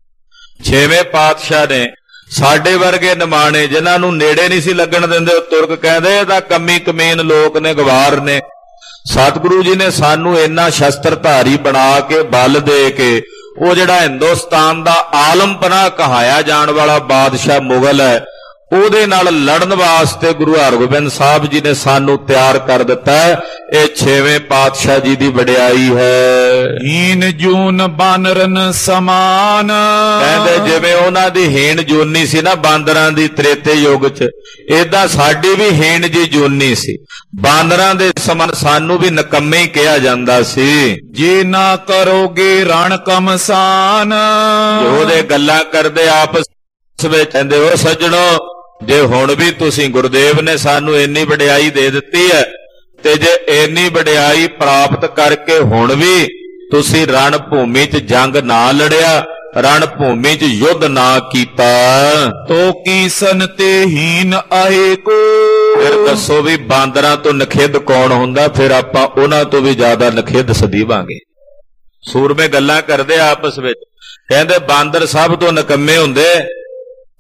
ਛੇਵੇਂ ਪਾਤਸ਼ਾਹ ਨੇ ਸਾਡੇ ਵਰਗੇ ਨਿਮਾਣੇ ਜਿਨ੍ਹਾਂ ਨੂੰ ਨੇੜੇ ਨਹੀਂ ਸੀ ਲੱਗਣ ਦਿੰਦੇ, ਉਹ ਤੁਰਕ ਕਹਿੰਦੇ ਇਹ ਤਾਂ ਕੰਮੀ ਕਮੀਨ ਲੋਕ ਨੇ, ਗਵਾਰ ਨੇ, ਸਤਿਗੁਰੂ ਜੀ ਨੇ ਸਾਨੂੰ ਇੰਨਾ ਸ਼ਸਤਰਧਾਰੀ ਬਣਾ ਕੇ ਬਲ ਦੇ ਕੇ ਉਹ ਜਿਹੜਾ ਹਿੰਦੁਸਤਾਨ ਦਾ ਆਲਮ ਪਨਾਹ ਕਹਾਇਆ ਜਾਣ ਵਾਲਾ ਬਾਦਸ਼ਾਹ ਮੁਗਲ ਹੈ, ਉਹਦੇ ਨਾਲ ਲੜਨ ਵਾਸਤੇ ਗੁਰੂ ਹਰਗੋਬਿੰਦ ਸਾਹਿਬ ਜੀ ਨੇ ਸਾਨੂੰ ਤਿਆਰ ਕਰ ਦਿੱਤਾ। ਇਹ ਛੇਵੇਂ ਪਾਤਸ਼ਾਹ ਜੀ ਦੀ ਵਡਿਆਈ ਹੈ। ਹੀਨ ਜੂਨ ਬਾਨਰਨ ਸਮਾਨ, ਕਹਿੰਦੇ ਜਿਵੇਂ ਉਹਨਾਂ ਦੀ ਹੀਣ ਜੋਨੀ ਸੀ ਨਾ ਬਾਂਦਰਾਂ ਦੀ ਤ੍ਰੇਤੇ ਯੁੱਗ 'ਚ, ਏਦਾਂ ਸਾਡੀ ਵੀ ਹੀਣ ਜੀ ਜੋਨੀ ਸੀ, ਬਾਂਦਰਾਂ ਦੇ ਸਮਾਨ ਸਾਨੂੰ ਵੀ ਨਿਕੰਮੇ ਹੀ ਕਿਹਾ ਜਾਂਦਾ ਸੀ। ਜੇ ਨਾ ਕਰੋਗੇ ਰਣ ਕਮਸਾਨ, ਉਹਦੇ ਗੱਲਾਂ ਕਰਦੇ ਆਪਸ ਵਿੱਚ ਕਹਿੰਦੇ ਉਹ ਸੱਜਣੋ, ਜੇ ਹੁਣ ਵੀ ਤੁਸੀਂ ਗੁਰਦੇਵ ਨੇ ਸਾਨੂੰ ਇੰਨੀ ਵਡਿਆਈ ਦੇ ਦਿੱਤੀ ਹੈ, ਤੇ ਜੇ ਇੰਨੀ ਵਡਿਆਈ ਪ੍ਰਾਪਤ ਕਰਕੇ ਹੁਣ ਵੀ ਤੁਸੀਂ ਰਣ ਭੂਮੀ 'ਚ ਜੰਗ ਨਾ ਲੜਿਆ, ਰਣ ਭੂਮੀ 'ਚ ਯੁੱਧ ਨਾ ਕੀਤਾ, ਤੋ ਕੀਸਨ ਤੇ ਹੀਨ ਆਏ ਕੋ, ਫਿਰ ਦੱਸੋ ਵੀ ਬਾਂਦਰਾਂ ਤੋਂ ਨਖਿੱਧ ਕੌਣ ਹੁੰਦਾ? ਫਿਰ ਆਪਾਂ ਉਹਨਾਂ ਤੋਂ ਵੀ ਜ਼ਿਆਦਾ ਨਖਿੱਧ ਸਦੀਵਾਂਗੇ। ਸੂਰਮੇ ਗੱਲਾਂ ਕਰਦੇ ਆਪਸ ਵਿੱਚ, ਕਹਿੰਦੇ ਬਾਂਦਰ ਸਭ ਤੋਂ ਨਿਕੰਮੇ ਹੁੰਦੇ,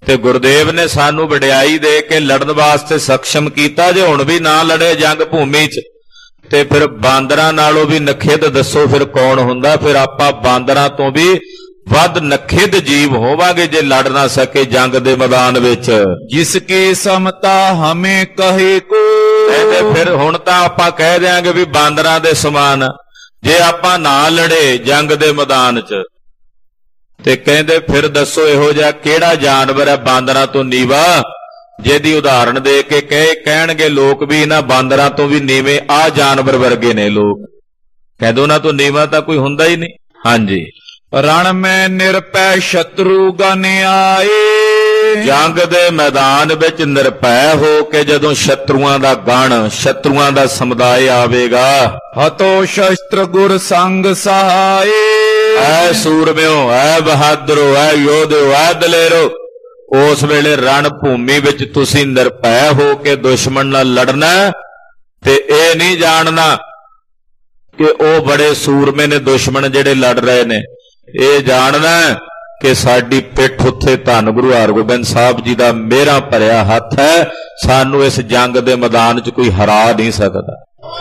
ਤੇ ਗੁਰਦੇਵ ਨੇ ਸਾਨੂੰ ਵਡਿਆਈ ਦੇ ਕੇ ਲੜਨ ਵਾਸਤੇ ਸક્ષਮ ਕੀਤਾ। ਜੇ ਹੁਣ ਵੀ ਨਾ ਲੜੇ ਜੰਗ ਭੂਮੀ 'ਚ ਤੇ ਫਿਰ ਬਾਂਦਰਾਂ ਨਾਲੋਂ ਵੀ ਨਖਿੱਧ ਦੱਸੋ ਫਿਰ ਕੌਣ ਹੁੰਦਾ? ਫਿਰ ਆਪਾਂ ਬਾਂਦਰਾਂ ਤੋਂ ਵੀ ਵੱਧ ਨਖਿੱਧ ਜੀਵ ਹੋਵਾਂਗੇ ਜੇ ਲੜ ਨਾ ਸਕੇ ਜੰਗ ਦੇ ਮੈਦਾਨ ਵਿੱਚ। ਜਿਸ ਕੀ ਸਮਤਾ ਹਮੇ ਕਹੇ ਕੋ, ਕਹਿੰਦੇ ਫਿਰ ਹੁਣ ਤਾਂ ਆਪਾਂ ਕਹਿ ਦਿਆਂਗੇ ਵੀ ਬਾਂਦਰਾਂ ਦੇ ਸਮਾਨ ਜੇ ਆਪਾਂ ਨਾ ਲੜੇ ਜੰਗ ਦੇ ਮੈਦਾਨ 'ਚ। ਤੇ ਕਹਿੰਦੇ ਫਿਰ ਦੱਸੋ ਇਹੋ ਜਿਹਾ ਕਿਹੜਾ ਜਾਨਵਰ ਹੈ ਬਾਂਦਰਾਂ ਤੋਂ ਨੀਵਾ, ਜਿਹਦੀ ਉਦਾਹਰਣ ਦੇ ਕੇ ਕਹੇ ਕਹਿਣਗੇ ਲੋਕ ਵੀ ਇਹਨਾਂ ਬਾਂਦਰਾਂ ਤੋਂ ਵੀ ਨੀਵੇਂ ਆਹ ਜਾਨਵਰ ਵਰਗੇ ਨੇ ਲੋਕ। ਕਹਿੰਦੇ ਉਹਨਾਂ ਤੋਂ ਨੀਵਾ ਤਾਂ ਕੋਈ ਹੁੰਦਾ ਹੀ ਨਹੀਂ। ਹਾਂਜੀ, ਰਣ ਮੈਂ ਨਿਰਪੈ ਸ਼ਤਰੂ ਗਨ ਆਏ, ਜੰਗ ਦੇ ਮੈਦਾਨ ਵਿੱਚ ਨਿਰਭੈ ਹੋ ਕੇ ਜਦੋਂ ਸ਼ਤਰੂਆਂ ਦਾ ਗਣ ਸ਼ਤਰੂਆਂ ਦਾ ਸਮੁਦਾਇ ਆਵੇਗਾ। ਹਤੋ ਸ਼ਸਤਰ ਗੁਰ ਸੰਗ ਸਹਾਏ, ਐ ਸੂਰਮਿਓ, ਐ ਬਹਾਦਰੋ, ਐ ਯੋਧਿਓ, ਐ ਦਲੇਰੋ, ਉਸ ਵੇਲੇ ਰਣ ਭੂਮੀ ਵਿੱਚ ਤੁਸੀਂ ਨਿਰਭੈ ਹੋ ਕੇ ਦੁਸ਼ਮਣ ਨਾਲ ਲੜਨਾ ਤੇ ਇਹ ਨਹੀਂ ਜਾਣਨਾ ਕਿ ਉਹ ਬੜੇ ਸੂਰਮੇ ਨੇ ਦੁਸ਼ਮਣ ਜਿਹੜੇ ਲੜ ਰਹੇ ਨੇ। ਇਹ ਜਾਣਨਾ ਕਿ ਸਾਡੀ ਪਿੱਠ ਉੱਤੇ ਧੰਨ ਗੁਰੂ ਹਰਗੋਬਿੰਦ ਸਾਹਿਬ ਜੀ ਦਾ ਮਿਹਰਾਂ ਭਰਿਆ ਹੱਥ ਹੈ, ਸਾਨੂੰ ਇਸ ਜੰਗ ਦੇ ਮੈਦਾਨ 'ਚ ਕੋਈ ਹਰਾ ਨਹੀਂ ਸਕਦਾ।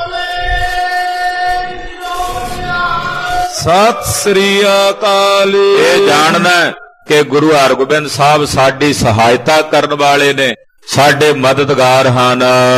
ਸਤਿ ਸ੍ਰੀ ਅਕਾਲ। ਇਹ ਜਾਣਨਾ ਕਿ ਗੁਰੂ ਹਰਗੋਬਿੰਦ ਸਾਹਿਬ ਸਾਡੀ ਸਹਾਇਤਾ ਕਰਨ ਵਾਲੇ ਨੇ, ਸਾਡੇ ਮਦਦਗਾਰ ਹਨ।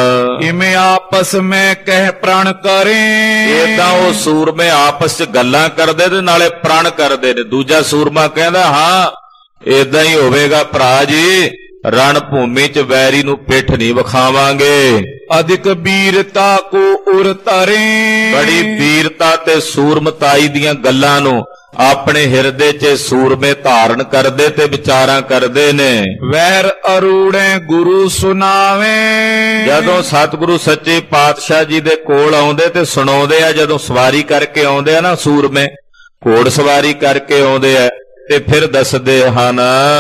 ਇਵੇਂ ਆਪਸ ਮੈਂ ਕਹਿ ਪ੍ਰਣ ਕਰੇ, ਇਹ ਤਾਂ ਉਹ ਸੂਰਮੇ ਆਪਸ 'ਚ ਗੱਲਾਂ ਕਰਦੇ ਤੇ ਨਾਲੇ ਪ੍ਰਣ ਕਰਦੇ ਨੇ। ਦੂਜਾ ਸੂਰਮਾ ਕਹਿੰਦਾ ਹਾਂ ਏਦਾਂ ਹੀ ਹੋਵੇਗਾ ਭਰਾ ਜੀ, ਰਣ ਭੂਮੀ 'ਚ ਵੈਰੀ ਨੂੰ ਪਿੱਠ ਨਹੀਂ ਵਿਖਾਵਾਂਗੇ। ਅਧਿਕ ਵੀਰਤਾ ਕੋ ਉਰ ਧਰੇ, ਬੜੀ ਵੀਰਤਾ ਤੇ ਸੂਰਮਤਾਈ ਦੀਆਂ ਗੱਲਾਂ ਨੂੰ ਆਪਣੇ ਹਿਰਦੇ 'ਚ ਸੂਰਮੇ ਧਾਰਨ ਕਰਦੇ ਤੇ ਵਿਚਾਰਾਂ ਕਰਦੇ ਨੇ। ਵੈਰ ਅਰੂੜੇ ਗੁਰੂ ਸੁਨਾਵੇ, ਜਦੋਂ ਸਤਿਗੁਰੂ ਸੱਚੇ ਪਾਤਸ਼ਾਹ ਜੀ ਦੇ ਕੋਲ ਆਉਂਦੇ ਤੇ ਸੁਣਾਉਂਦੇ ਆ, ਜਦੋਂ ਸਵਾਰੀ ਕਰਕੇ ਆਉਂਦੇ ਆ ਨਾ ਸੂਰਮੇ, ਘੋੜ ਸਵਾਰੀ ਕਰਕੇ ਆਉਂਦੇ ਆ ਤੇ ਫਿਰ ਦੱਸਦੇ ਹਨ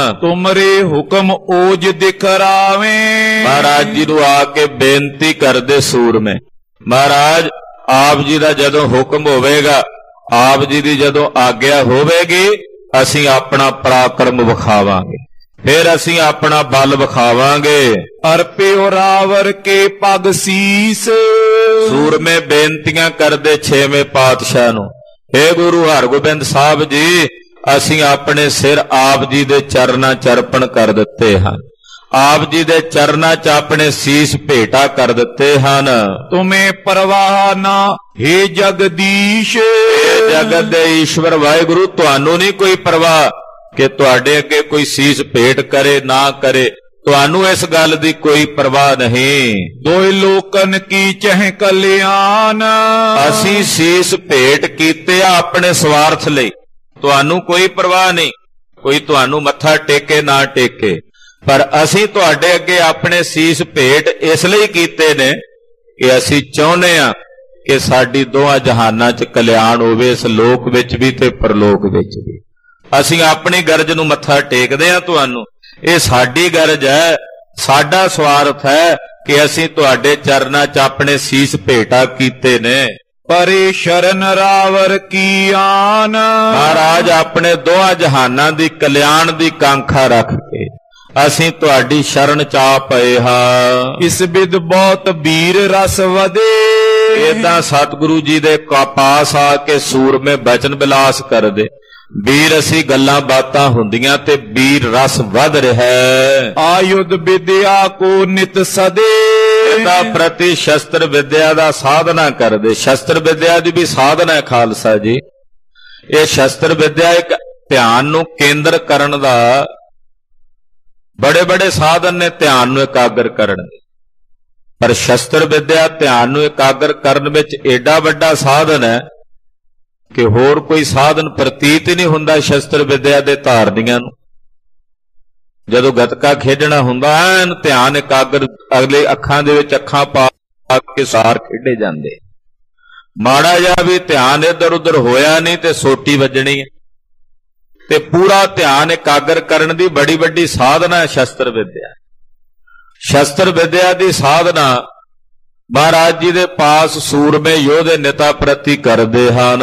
ਤੁਮਰੇ ਹੁਕਮ ਓਜ ਦਿਖਰਾਵੇ। ਮਹਾਰਾਜ ਜੀ ਨੂੰ ਆ ਕੇ ਬੇਨਤੀ ਕਰਦੇ ਸੂਰਮੇ, ਮਹਾਰਾਜ ਆਪ ਜੀ ਦਾ ਜਦੋਂ ਹੁਕਮ ਹੋਵੇਗਾ, ਆਪ ਜੀ ਦੀ ਜਦੋਂ ਆਗਿਆ ਹੋਵੇਗੀ, ਅਸੀਂ ਆਪਣਾ ਪਰਾਕਰਮ ਵਿਖਾਵਾਂਗੇ, ਫਿਰ ਅਸੀਂ ਆਪਣਾ ਬਲ ਵਿਖਾਵਾਂਗੇ। ਅਰਪਿਓ ਰਾਵਰ ਕੇ ਪਗ ਸੀਸ, ਸੂਰਮੇ ਬੇਨਤੀਆਂ ਕਰਦੇ ਛੇਵੇਂ ਪਾਤਸ਼ਾਹ ਨੂੰ, ਹੇ ਗੁਰੂ ਹਰਗੋਬਿੰਦ ਸਾਹਿਬ ਜੀ, ਅਸੀਂ ਆਪਣੇ ਸਿਰ ਆਪ ਜੀ ਦੇ ਚਰਨਾਂ 'ਚ ਅਰਪਣ ਕਰ ਦਿੱਤੇ ਹਨ, ਆਪ ਜੀ ਦੇ ਚਰਨਾਂ 'ਚ ਆਪਣੇ ਸੀਸ ਭੇਟਾ ਕਰ ਦਿੱਤੇ ਹਨ। ਤੁਮੇ ਪਰਵਾਹ ਨਾ ਹੇ ਜਗਦੀਸ਼, ਇਹ ਜਗਤ ਦੇ ਈਸ਼ਵਰ ਵਾਹਿਗੁਰੂ, ਤੁਹਾਨੂੰ ਨਹੀਂ ਕੋਈ ਪਰਵਾਹ ਕਿ ਤੁਹਾਡੇ ਅੱਗੇ ਕੋਈ ਸੀਸ ਭੇਟ ਕਰੇ ਨਾ ਕਰੇ, ਤੁਹਾਨੂੰ ਇਸ ਗੱਲ ਦੀ ਕੋਈ ਪਰਵਾਹ ਨਹੀਂ। ਦੋਇ ਲੋਕਨ ਕੀ ਚਹਿ ਕਲਿਆਣ, ਅਸੀਂ ਸੀਸ ਭੇਟ ਕੀਤੇ ਆ ਆਪਣੇ ਸਵਾਰਥ ਲਈ, ਤੁਹਾਨੂੰ ਕੋਈ ਪਰਵਾਹ ਨਹੀਂ, ਕੋਈ ਤੁਹਾਨੂੰ ਮੱਥਾ ਟੇਕੇ ਨਾ ਟੇਕੇ, ਪਰ ਅਸੀਂ ਤੁਹਾਡੇ ਅੱਗੇ ਆਪਣੇ ਸੀਸ ਭੇਟ ਇਸ ਲਈ ਕੀਤੇ ਨੇ ਕਿ ਅਸੀਂ ਚਾਹੁੰਦੇ ਹਾਂ ਕਿ ਸਾਡੀ ਦੋਹਾਂ ਜਹਾਨਾਂ 'ਚ ਕਲਿਆਣ ਹੋਵੇ, ਇਸ ਲੋਕ ਵਿੱਚ ਵੀ ਤੇ ਪਰਲੋਕ ਵਿੱਚ ਵੀ। ਅਸੀਂ ਆਪਣੀ ਗਰਜ ਨੂੰ ਮੱਥਾ ਟੇਕਦੇ ਹਾਂ ਤੁਹਾਨੂੰ, ਇਹ ਸਾਡੀ ਗਰਜ ਹੈ, ਸਾਡਾ ਸਵਾਰਥ ਹੈ ਕਿ ਅਸੀਂ ਤੁਹਾਡੇ ਚਰਨਾਂ 'ਚ ਆਪਣੇ ਸੀਸ ਭੇਟਾ ਕੀਤੇ ਨੇ। ਪਰੇ ਸ਼ਰਨ ਰਾਵਰ ਕੀ ਆਨ, ਮਹਾਰਾਜ ਆਪਣੇ ਦੋਹਾਂ ਜਹਾਨਾਂ ਦੀ ਕਲਿਆਣ ਦੀ ਕਾਂਖਾ ਰੱਖ ਕੇ ਅਸੀਂ ਤੁਹਾਡੀ ਸ਼ਰਨ 'ਚ ਆ ਪਏ ਹਾਂ। ਇਸ ਬਿਦ ਬਹੁਤ ਵੀਰ ਰਸ ਵਧੇ, ਏਦਾਂ ਸਤਿਗੁਰੂ ਜੀ ਦੇ ਪਾਸ ਆ ਕੇ ਸੂਰਮੇ ਬਚਨ ਬਿਲਾਸ ਕਰਦੇ, ਵੀਰ ਅਸੀਂ ਗੱਲਾਂ ਬਾਤਾਂ ਹੁੰਦੀਆਂ ਤੇ ਵੀਰ ਰਸ ਵੱਧ ਰਿਹਾ। ਆਯੁਧ ਵਿਦਿਆ ਕੋ ਨਿਤ ਸਦੇ, ਇਹਦਾ ਪ੍ਰਤੀ ਸ਼ਸਤਰ ਵਿਦਿਆ ਦਾ ਸਾਧਨਾ ਕਰਦੇ। ਸ਼ਸਤਰ ਵਿਦਿਆ ਦੀ ਵੀ ਸਾਧਨਾ ਹੈ ਖਾਲਸਾ ਜੀ। ਇਹ ਸ਼ਸਤਰ ਵਿਦਿਆ ਇੱਕ ਧਿਆਨ ਨੂੰ ਕੇਂਦਰ ਕਰਨ ਦਾ, ਬੜੇ ਬੜੇ ਸਾਧਨ ਨੇ ਧਿਆਨ ਨੂੰ ਇਕਾਗਰ ਕਰਨ ਦੇ, ਪਰ ਸ਼ਸਤਰ ਵਿਦਿਆ ਧਿਆਨ ਨੂੰ ਇਕਾਗਰ ਕਰਨ ਵਿੱਚ ਏਡਾ ਵੱਡਾ ਸਾਧਨ ਹੈ ਕਿ ਹੋਰ ਕੋਈ ਸਾਧਨ ਪ੍ਰਤੀਤ ਹੀ ਨਹੀਂ ਹੁੰਦਾ ਸ਼ਸਤਰ ਵਿਦਿਆ ਦੇ ਧਾਰਨੀਆਂ ਨੂੰ। ਜਦੋਂ ਗੱਤਕਾ ਖੇਡਣਾ ਹੁੰਦਾ ਐਨ ਧਿਆਨ ਇਕਾਗਰ, ਅਗਲੇ ਅੱਖਾਂ ਦੇ ਵਿੱਚ ਅੱਖਾਂ ਪਾ ਕੇ ਸਾਰ ਖੇਡੇ ਜਾਂਦੇ, ਮਾੜਾ ਜਿਹਾ ਵੀ ਧਿਆਨ ਇੱਧਰ ਉੱਧਰ ਹੋਇਆ ਨਹੀਂ ਤੇ ਸੋਟੀ ਵੱਜਣੀ ਹੈ। ਤੇ ਪੂਰਾ ਧਿਆਨ ਇਕਾਗਰ ਕਰਨ ਦੀ ਬੜੀ ਵੱਡੀ ਸਾਧਨਾ ਹੈ ਸ਼ਸਤਰ ਵਿਦਿਆ। ਸ਼ਸਤਰ ਵਿਦਿਆ ਦੀ ਸਾਧਨਾ ਮਹਾਰਾਜ ਜੀ ਦੇ ਪਾਸ ਸੂਰਮੇ ਯੋਧੇ ਨਿਤਾ ਪ੍ਰਤੀ ਕਰਦੇ ਹਨ।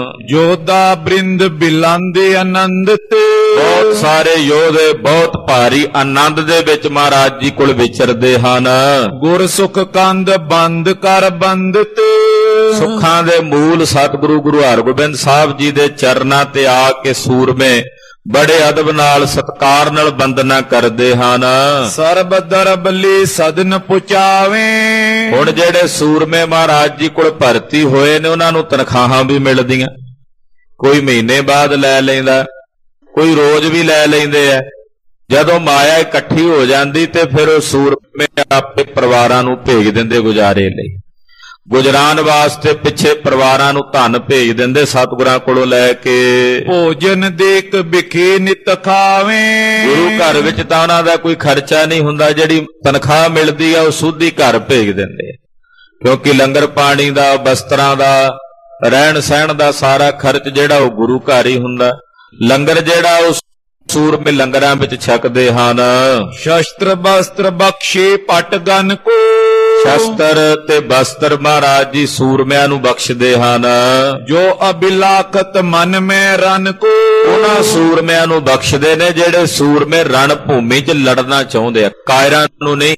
ਯੋਧਾ ਬ੍ਰਿੰਦ ਬਿਲਾਂਦੇ ਆਨੰਦ ਤੇ, ਬਹੁਤ ਸਾਰੇ ਯੋਧੇ ਬਹੁਤ ਭਾਰੀ ਆਨੰਦ ਦੇ ਵਿੱਚ ਮਹਾਰਾਜ ਜੀ ਕੋਲ ਵਿਚਰਦੇ ਹਨ। ਗੁਰ ਸੁਖ ਕੰਧ ਬੰਦ ਕਰ ਬੰਦ ਤੇ, ਸੁੱਖਾਂ ਦੇ ਮੂਲ ਸਤਿਗੁਰੂ ਗੁਰੂ ਹਰਗੋਬਿੰਦ ਸਾਹਿਬ ਜੀ ਦੇ ਚਰਨਾਂ ਤੇ ਆ ਕੇ ਸੂਰਮੇ ਬੜੇ ਅਦਬ ਨਾਲ ਸਤਕਾਰ ਨਾਲ ਬੰਦਨਾ ਕਰਦੇ ਹਨ। ਸਰਬ ਦਰਬਲੀ ਸਦਨ ਪੁਚਾਵੇ, ਹੁਣ ਜਿਹੜੇ ਸੂਰਮੇ ਮਹਾਰਾਜ ਜੀ ਕੋਲ ਭਰਤੀ ਹੋਏ ਨੇ ਉਹਨਾਂ ਨੂੰ ਤਨਖਾਹਾਂ ਵੀ ਮਿਲਦੀਆਂ, ਕੋਈ ਮਹੀਨੇ ਬਾਅਦ ਲੈ ਲੈਂਦਾ, ਕੋਈ ਰੋਜ਼ ਵੀ ਲੈ ਲੈਂਦੇ ਆ। ਜਦੋਂ ਮਾਇਆ ਇਕੱਠੀ ਹੋ ਜਾਂਦੀ ਤੇ ਫਿਰ ਉਹ ਸੂਰਮੇ ਆਪੇ ਪਰਿਵਾਰਾਂ ਨੂੰ ਭੇਜ ਦਿੰਦੇ ਗੁਜ਼ਾਰੇ ਲਈ, ਗੁਜਰਾਨ ਵਾਸਤੇ ਪਿੱਛੇ ਪਰਿਵਾਰਾਂ ਨੂੰ ਧਨ ਭੇਜ ਦਿੰਦੇ ਸਤਿਗੁਰਾਂ ਕੋਲੋਂ ਲੈ ਕੇ। ਭੋਜਨ ਦੇਖ ਬਿਖੇ ਨਿਤ ਖਾਵੇ, ਗੁਰੂ ਘਰ ਵਿੱਚ ਤਾਂ ਉਹਨਾਂ ਦਾ ਕੋਈ ਖਰਚਾ ਨਹੀਂ ਹੁੰਦਾ, ਜਿਹੜੀ ਤਨਖਾਹ ਮਿਲਦੀ ਆ ਉਹ ਸੁੱਧੀ ਘਰ ਭੇਜ ਦਿੰਦੇ, ਕਿਉਂਕਿ ਲੰਗਰ ਪਾਣੀ ਦਾ, ਬਸਤਰਾਂ ਦਾ, ਰਹਿਣ ਸਹਿਣ ਦਾ ਸਾਰਾ ਖਰਚ ਜਿਹੜਾ ਉਹ ਗੁਰੂ ਘਰ ਹੀ ਹੁੰਦਾ। ਲੰਗਰ ਜਿਹੜਾ ਉਹ ਸੂਰਮੇ ਲੰਗਰਾਂ ਵਿੱਚ ਛਕਦੇ ਹਨ। ਸ਼ਸਤਰ ਬਸਤਰ ਬਖਸ਼ੇ ਪਟ ਗਨ ਕੋ, ਸ਼ਸਤਰ ਤੇ ਬਸਤਰ ਮਹਾਰਾਜ ਜੀ ਸੂਰਮਿਆਂ ਨੂੰ ਬਖਸ਼ਦੇ ਹਨ। ਜੋ ਅਬਿਲਾਖਤ ਮਨ ਮੈਂ ਰਨ ਕੋ, ਉਹਨਾਂ ਸੂਰਮਿਆਂ ਨੂੰ ਬਖਸ਼ਦੇ ਨੇ ਜਿਹੜੇ ਸੂਰਮੇ ਰਣ ਭੂਮੀ 'ਚ ਲੜਨਾ ਚਾਹੁੰਦੇ ਆ, ਕਾਇਰਾਂ ਨੂੰ ਨਹੀਂ।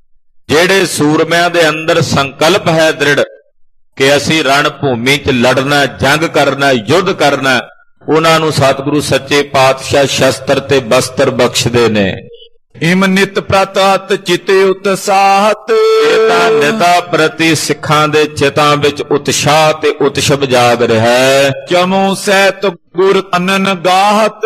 ਜਿਹੜੇ ਸੂਰਮਿਆਂ ਦੇ ਅੰਦਰ ਸੰਕਲਪ ਹੈ ਦ੍ਰਿੜ ਕਿ ਅਸੀਂ ਰਣ ਭੂਮੀ 'ਚ ਲੜਨਾ, ਜੰਗ ਕਰਨਾ, ਯੁੱਧ ਕਰਨਾ, ਉਹਨਾਂ ਨੂੰ ਸਤਿਗੁਰੂ ਸੱਚੇ ਪਾਤਸ਼ਾਹ ਸ਼ਸਤਰ ਤੇ ਬਸਤਰ ਬਖਸ਼ਦੇ ਨੇ। ਇਮ ਨਿਤ ਪ੍ਰਤਤ ਚਿਤੇ ਉਤਸਾਹਤ, ਤਾਂ ਨਿਤਾ ਪ੍ਰਤੀ ਸਿੱਖਾਂ ਦੇ ਚਿਤਾਂ ਵਿੱਚ ਉਤਸ਼ਾਹ ਤੇ ਉਤਸ਼ਬ ਜਾਗ ਰਿਹਾ ਹੈ। ਚਮੂ ਸਹਿਤ ਗੁਰ ਅਨਨ ਗਾਹਤ,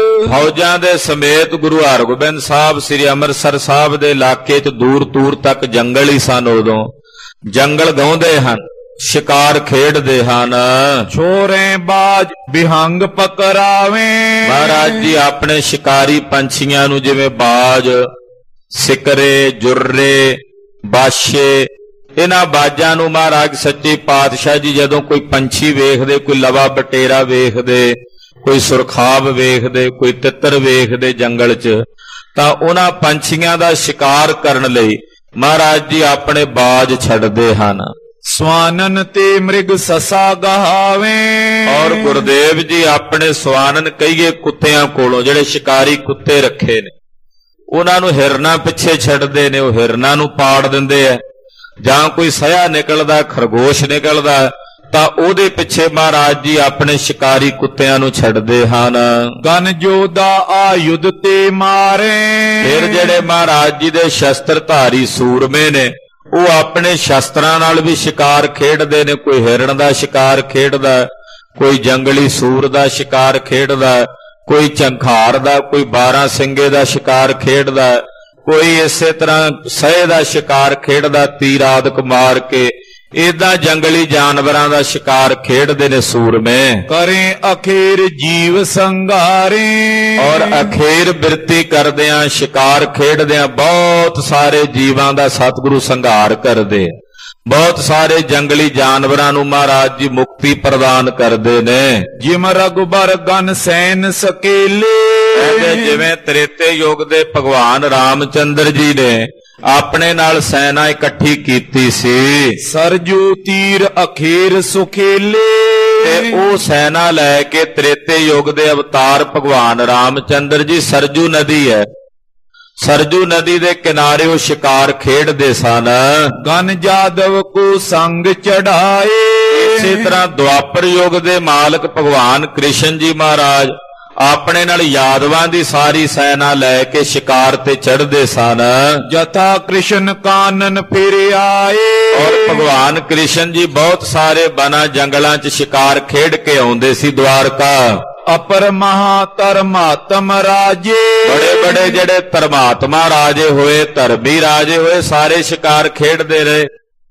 ਫੌਜਾਂ ਦੇ ਸਮੇਤ ਗੁਰੂ ਹਰਗੋਬਿੰਦ ਸਾਹਿਬ ਸ੍ਰੀ ਅੰਮ੍ਰਿਤਸਰ ਸਾਹਿਬ ਦੇ ਇਲਾਕੇ 'ਚ ਦੂਰ ਦੂਰ ਤੱਕ ਜੰਗਲ ਹੀ ਸਨ। ਉਦੋਂ ਜੰਗਲ ਗਾਉਂਦੇ ਹਨ, ਸ਼ਿਕਾਰ ਖੇਡਦੇ ਹਨ। ਛੋਰੇ ਬਾਜ ਬਿਹੰਗ ਪਕਰਾਵੇ, ਮਹਾਰਾਜ ਜੀ ਆਪਣੇ ਸ਼ਿਕਾਰੀ ਪੰਛੀਆਂ ਨੂੰ ਜਿਵੇਂ ਬਾਜ, ਸਿਕਰੇ, ਜੁਰਰੇ, ਬਾਸ਼ੇ, ਇਹਨਾਂ ਬਾਜਾਂ ਨੂੰ ਮਹਾਰਾਜ ਸੱਚੇ ਪਾਤਸ਼ਾਹ ਜੀ ਜਦੋਂ ਕੋਈ ਪੰਛੀ ਵੇਖਦੇ, ਕੋਈ ਲਵਾ ਬਟੇਰਾ ਵੇਖਦੇ, ਕੋਈ ਸੁਰਖਾਬ ਵੇਖਦੇ, ਕੋਈ ਤਿੱਤਰ ਵੇਖਦੇ ਜੰਗਲ 'ਚ, ਤਾਂ ਉਹਨਾਂ ਪੰਛੀਆਂ ਦਾ ਸ਼ਿਕਾਰ ਕਰਨ ਲਈ ਮਹਾਰਾਜ ਜੀ ਆਪਣੇ ਬਾਜ ਛੱਡਦੇ ਹਨ। ਸਵਾਨਨ ਤੇ ਮ੍ਰਿਗ ਸਸਾ ਗਹਾਵੇ, ਔਰ ਗੁਰਦੇਵ ਜੀ ਆਪਣੇ ਸਵਾਨਨ ਕਹੀਏ ਕੁੱਤਿਆਂ ਕੋਲੋਂ, ਜਿਹੜੇ ਸ਼ਿਕਾਰੀ ਕੁੱਤੇ ਰੱਖੇ ਨੇ, ਉਹਨਾਂ ਨੂੰ ਹਿਰਨਾਂ ਪਿੱਛੇ ਛੱਡਦੇ ਨੇ, ਉਹ ਹਿਰਨਾਂ ਨੂੰ ਪਾੜ ਦਿੰਦੇ ਆ। ਜਾਂ ਕੋਈ ਸਇਆ ਨਿਕਲਦਾ, ਖਰਗੋਸ਼ ਨਿਕਲਦਾ, ਤਾਂ ਉਹਦੇ ਪਿੱਛੇ ਮਹਾਰਾਜ ਜੀ ਆਪਣੇ ਸ਼ਿਕਾਰੀ ਕੁੱਤਿਆਂ ਨੂੰ ਛੱਡਦੇ ਹਨ। ਗਨ ਜੋਦਾ ਆ ਯੁੱਧ ਤੇ ਮਾਰੇ, ਫਿਰ ਜਿਹੜੇ ਮਹਾਰਾਜ ਜੀ ਦੇ ਸ਼ਸਤਰ ਧਾਰੀ ਸੂਰਮੇ ਨੇ ਉਹ ਆਪਣੇ ਸ਼ਸਤਰਾਂ ਨਾਲ ਵੀ ਸ਼ਿਕਾਰ ਖੇਡਦੇ ਨੇ। ਕੋਈ ਹਿਰਨ ਦਾ ਸ਼ਿਕਾਰ ਖੇਡਦਾ, ਕੋਈ ਜੰਗਲੀ ਸੂਰ ਦਾ ਸ਼ਿਕਾਰ ਖੇਡਦਾ, ਕੋਈ ਝੰਖਾਰ ਦਾ, ਕੋਈ ਬਾਰਾਂ ਸਿੰਘੇ ਦਾ ਸ਼ਿਕਾਰ ਖੇਡਦਾ, ਕੋਈ ਇਸੇ ਤਰ੍ਹਾਂ ਸਹਿ ਦਾ ਸ਼ਿਕਾਰ ਖੇਡਦਾ, ਤੀਰ ਆਦਿਕ ਮਾਰ ਕੇ। ਏਦਾਂ ਜੰਗਲੀ ਜਾਨਵਰਾਂ ਦਾ ਸ਼ਿਕਾਰ ਖੇਡਦੇ ਨੇ ਸੂਰਮੇ। ਕਰੇ ਅਖੀਰ ਜੀਵ ਸੰਘਾਰੇ, ਔਰ ਅਖੀਰ ਬਿਰਤੀ ਕਰਦਿਆਂ, ਸ਼ਿਕਾਰ ਖੇਡਦਿਆਂ ਬਹੁਤ ਸਾਰੇ ਜੀਵਾਂ ਦਾ ਸਤਿਗੁਰੂ ਸੰਘਾਰ ਕਰਦੇ, ਬਹੁਤ ਸਾਰੇ ਜੰਗਲੀ ਜਾਨਵਰਾਂ ਨੂੰ ਮਹਾਰਾਜ ਜੀ ਮੁਕਤੀ ਪ੍ਰਦਾਨ ਕਰਦੇ ਨੇ। ਜਿਮ ਰਘੁਬਰ ਗਨ ਸੈਨ ਸਕੇਲੇ, ਕਹਿੰਦੇ ਜਿਵੇਂ ਤ੍ਰੇਤੇ ਯੁੱਗ ਦੇ ਭਗਵਾਨ ਰਾਮਚੰਦਰ ਜੀ ਨੇ ਆਪਣੇ ਨਾਲ ਸੈਨਾ ਇਕੱਠੀ ਕੀਤੀ ਸੀ। ਸਰਜੂ ਤੀਰ ਅਖੀਰ ਸੁਖੇਲੇ, ਤੇ ਉਹ ਸੈਨਾ ਲੈ ਕੇ ਤ੍ਰੇਤੇ ਯੁੱਗ ਦੇ ਅਵਤਾਰ ਭਗਵਾਨ ਰਾਮਚੰਦਰ ਜੀ, ਸਰਜੂ ਨਦੀ ਹੈ, ਸਰਜੂ ਨਦੀ ਦੇ ਕਿਨਾਰੇ ਉਹ ਸ਼ਿਕਾਰ ਖੇਡਦੇ ਸਨ। ਗਨ ਜਾਦਵ ਕੋ ਸੰਗ ਚੜਾਏ, ਇਸੇ ਤਰ੍ਹਾਂ ਦੁਆਪਰ ਯੁੱਗ ਦੇ ਮਾਲਕ ਭਗਵਾਨ ਕ੍ਰਿਸ਼ਨ ਜੀ ਮਹਾਰਾਜ ਆਪਣੇ ਨਾਲ ਯਾਦਵਾਂ ਦੀ ਸਾਰੀ ਸੈਨਾ ਲੈ ਕੇ ਸ਼ਿਕਾਰ ਤੇ ਚੜ੍ਹਦੇ ਸਨ। ਜਥਾ ਕ੍ਰਿਸ਼ਨ ਕਾਨਨ ਫਿਰ ਆਏ, ਔਰ ਭਗਵਾਨ ਕ੍ਰਿਸ਼ਨ ਜੀ ਬਹੁਤ ਸਾਰੇ ਬਨਾਂ ਜੰਗਲਾਂ 'ਚ ਸ਼ਿਕਾਰ ਖੇਡ ਕੇ ਆਉਂਦੇ ਸੀ ਦਵਾਰਕਾ। ਅਪਰ ਮਹਾ ਧਰਮਾਤਮ ਰਾਜੇ, ਬੜੇ ਬੜੇ ਜਿਹੜੇ ਧਰਮਾਤਮਾ ਰਾਜੇ ਹੋਏ, ਧਰਮੀ ਰਾਜੇ ਹੋਏ, ਸਾਰੇ ਸ਼ਿਕਾਰ ਖੇਡਦੇ ਰਹੇ।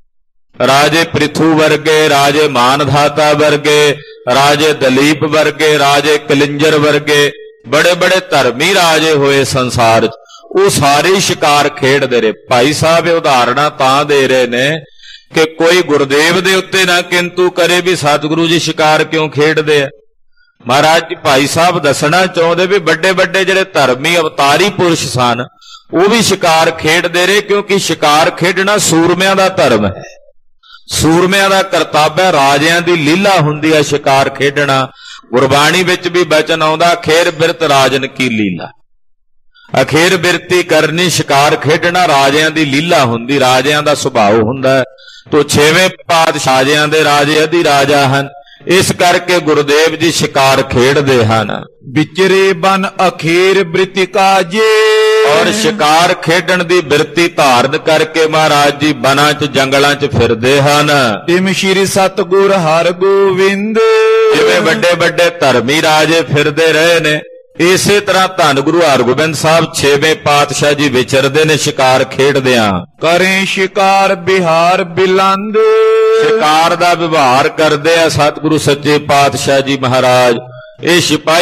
ਰਾਜੇ ਪ੍ਰਿਥੂ ਵਰਗੇ, ਰਾਜੇ ਮਾਨਧਾਤਾ ਵਰਗੇ, ਰਾਜੇ ਦਲੀਪ ਵਰਗੇ, ਰਾਜੇ ਕਲਿੰਜਰ ਵਰਗੇ, ਬੜੇ ਬੜੇ ਧਰਮੀ ਰਾਜੇ ਹੋਏ ਸੰਸਾਰ 'ਚ, ਉਹ ਸਾਰੇ ਸ਼ਿਕਾਰ ਖੇਡਦੇ ਰਹੇ। ਭਾਈ ਸਾਹਿਬ ਇਹ ਉਦਾਹਰਣਾਂ ਤਾਂ ਦੇ ਰਹੇ ਨੇ ਕਿ ਕੋਈ ਗੁਰਦੇਵ ਦੇ ਉੱਤੇ ਨਾ ਕਿੰਤੂ ਕਰੇ ਵੀ ਸਤਿਗੁਰੂ ਜੀ ਸ਼ਿਕਾਰ ਕਿਉਂ ਖੇਡਦੇ ਆ। ਮਹਾਰਾਜ ਜੀ ਭਾਈ ਸਾਹਿਬ ਦੱਸਣਾ ਚਾਹੁੰਦੇ ਵੀ ਵੱਡੇ ਵੱਡੇ ਜਿਹੜੇ ਧਰਮੀ ਅਵਤਾਰੀ ਪੁਰਸ਼ ਸਨ ਉਹ ਵੀ ਸ਼ਿਕਾਰ ਖੇਡਦੇ ਰਹੇ, ਕਿਉਂਕਿ ਸ਼ਿਕਾਰ ਖੇਡਣਾ ਸੂਰਮਿਆਂ ਦਾ ਧਰਮ ਹੈ, ਸੂਰਮਿਆਂ ਦਾ ਕਰਤੱਵ ਹੈ, ਰਾਜਿਆਂ ਦੀ ਲੀਲਾ ਹੁੰਦੀ ਹੈ ਸ਼ਿਕਾਰ ਖੇਡਣਾ। ਗੁਰਬਾਣੀ ਵਿੱਚ ਵੀ ਬਚਨ ਆਉਂਦਾ, ਅਖੇਰ ਬਿਰਤ ਰਾਜਨ ਕੀ ਲੀਲਾ, ਅਖੇਰ ਬਿਰਤੀ ਕਰਨੀ, ਸ਼ਿਕਾਰ ਖੇਡਣਾ ਰਾਜਿਆਂ ਦੀ ਲੀਲਾ ਹੁੰਦੀ, ਰਾਜਿਆਂ ਦਾ ਸੁਭਾਅ ਹੁੰਦਾ। ਤੋ ਛੇਵੇਂ ਪਾਤਸ਼ਾਹ ਰਾਜਿਆਂ ਦੇ ਰਾਜੇ ਅਧਿ ਰਾਜਾ ਹਨ, ਇਸ ਕਰਕੇ ਗੁਰਦੇਵ ਜੀ ਸ਼ਿਕਾਰ ਖੇਡਦੇ ਹਨ। ਵਿਚਰੇ ਬਨ ਅਖੇਰ ਬ੍ਰਿਤਿ ਕਾਜੇ, ਔਰ ਸ਼ਿਕਾਰ ਖੇਡਣ ਦੀ ਬਿਰਤੀ ਧਾਰਨ ਕਰਕੇ ਮਹਾਰਾਜ ਜੀ ਬਨਾਂ 'ਚ ਜੰਗਲਾਂ 'ਚ ਫਿਰਦੇ ਹਨ। ਤਿਮ ਸ਼੍ਰੀ ਸਤਿਗੁਰ ਹਰਿ ਗੋਬਿੰਦ, ਜਿਵੇਂ ਵੱਡੇ ਵੱਡੇ ਧਰਮੀ ਰਾਜੇ ਫਿਰਦੇ ਰਹੇ ਨੇ, ਇਸੇ ਤਰ੍ਹਾਂ ਧੰਨ ਗੁਰੂ ਹਰਗੋਬਿੰਦ ਸਾਹਿਬ ਛੇਵੇਂ ਪਾਤਸ਼ਾਹ ਜੀ ਵਿਚਰਦੇ ਨੇ ਸ਼ਿਕਾਰ ਖੇਡਦਿਆਂ। ਕਰੇ ਸ਼ਿਕਾਰ ਬਿਹਾਰ ਬਿਲੰਦ, ਸ਼ਿਕਾਰ ਦਾ ਵਿਵਹਾਰ ਕਰਦੇ ਆ ਸਤਿਗੁਰੂ ਸੱਚੇ ਪਾਤਸ਼ਾਹ ਜੀ ਮਹਾਰਾਜ। ਇਹ ਸਿਪਾਹੀ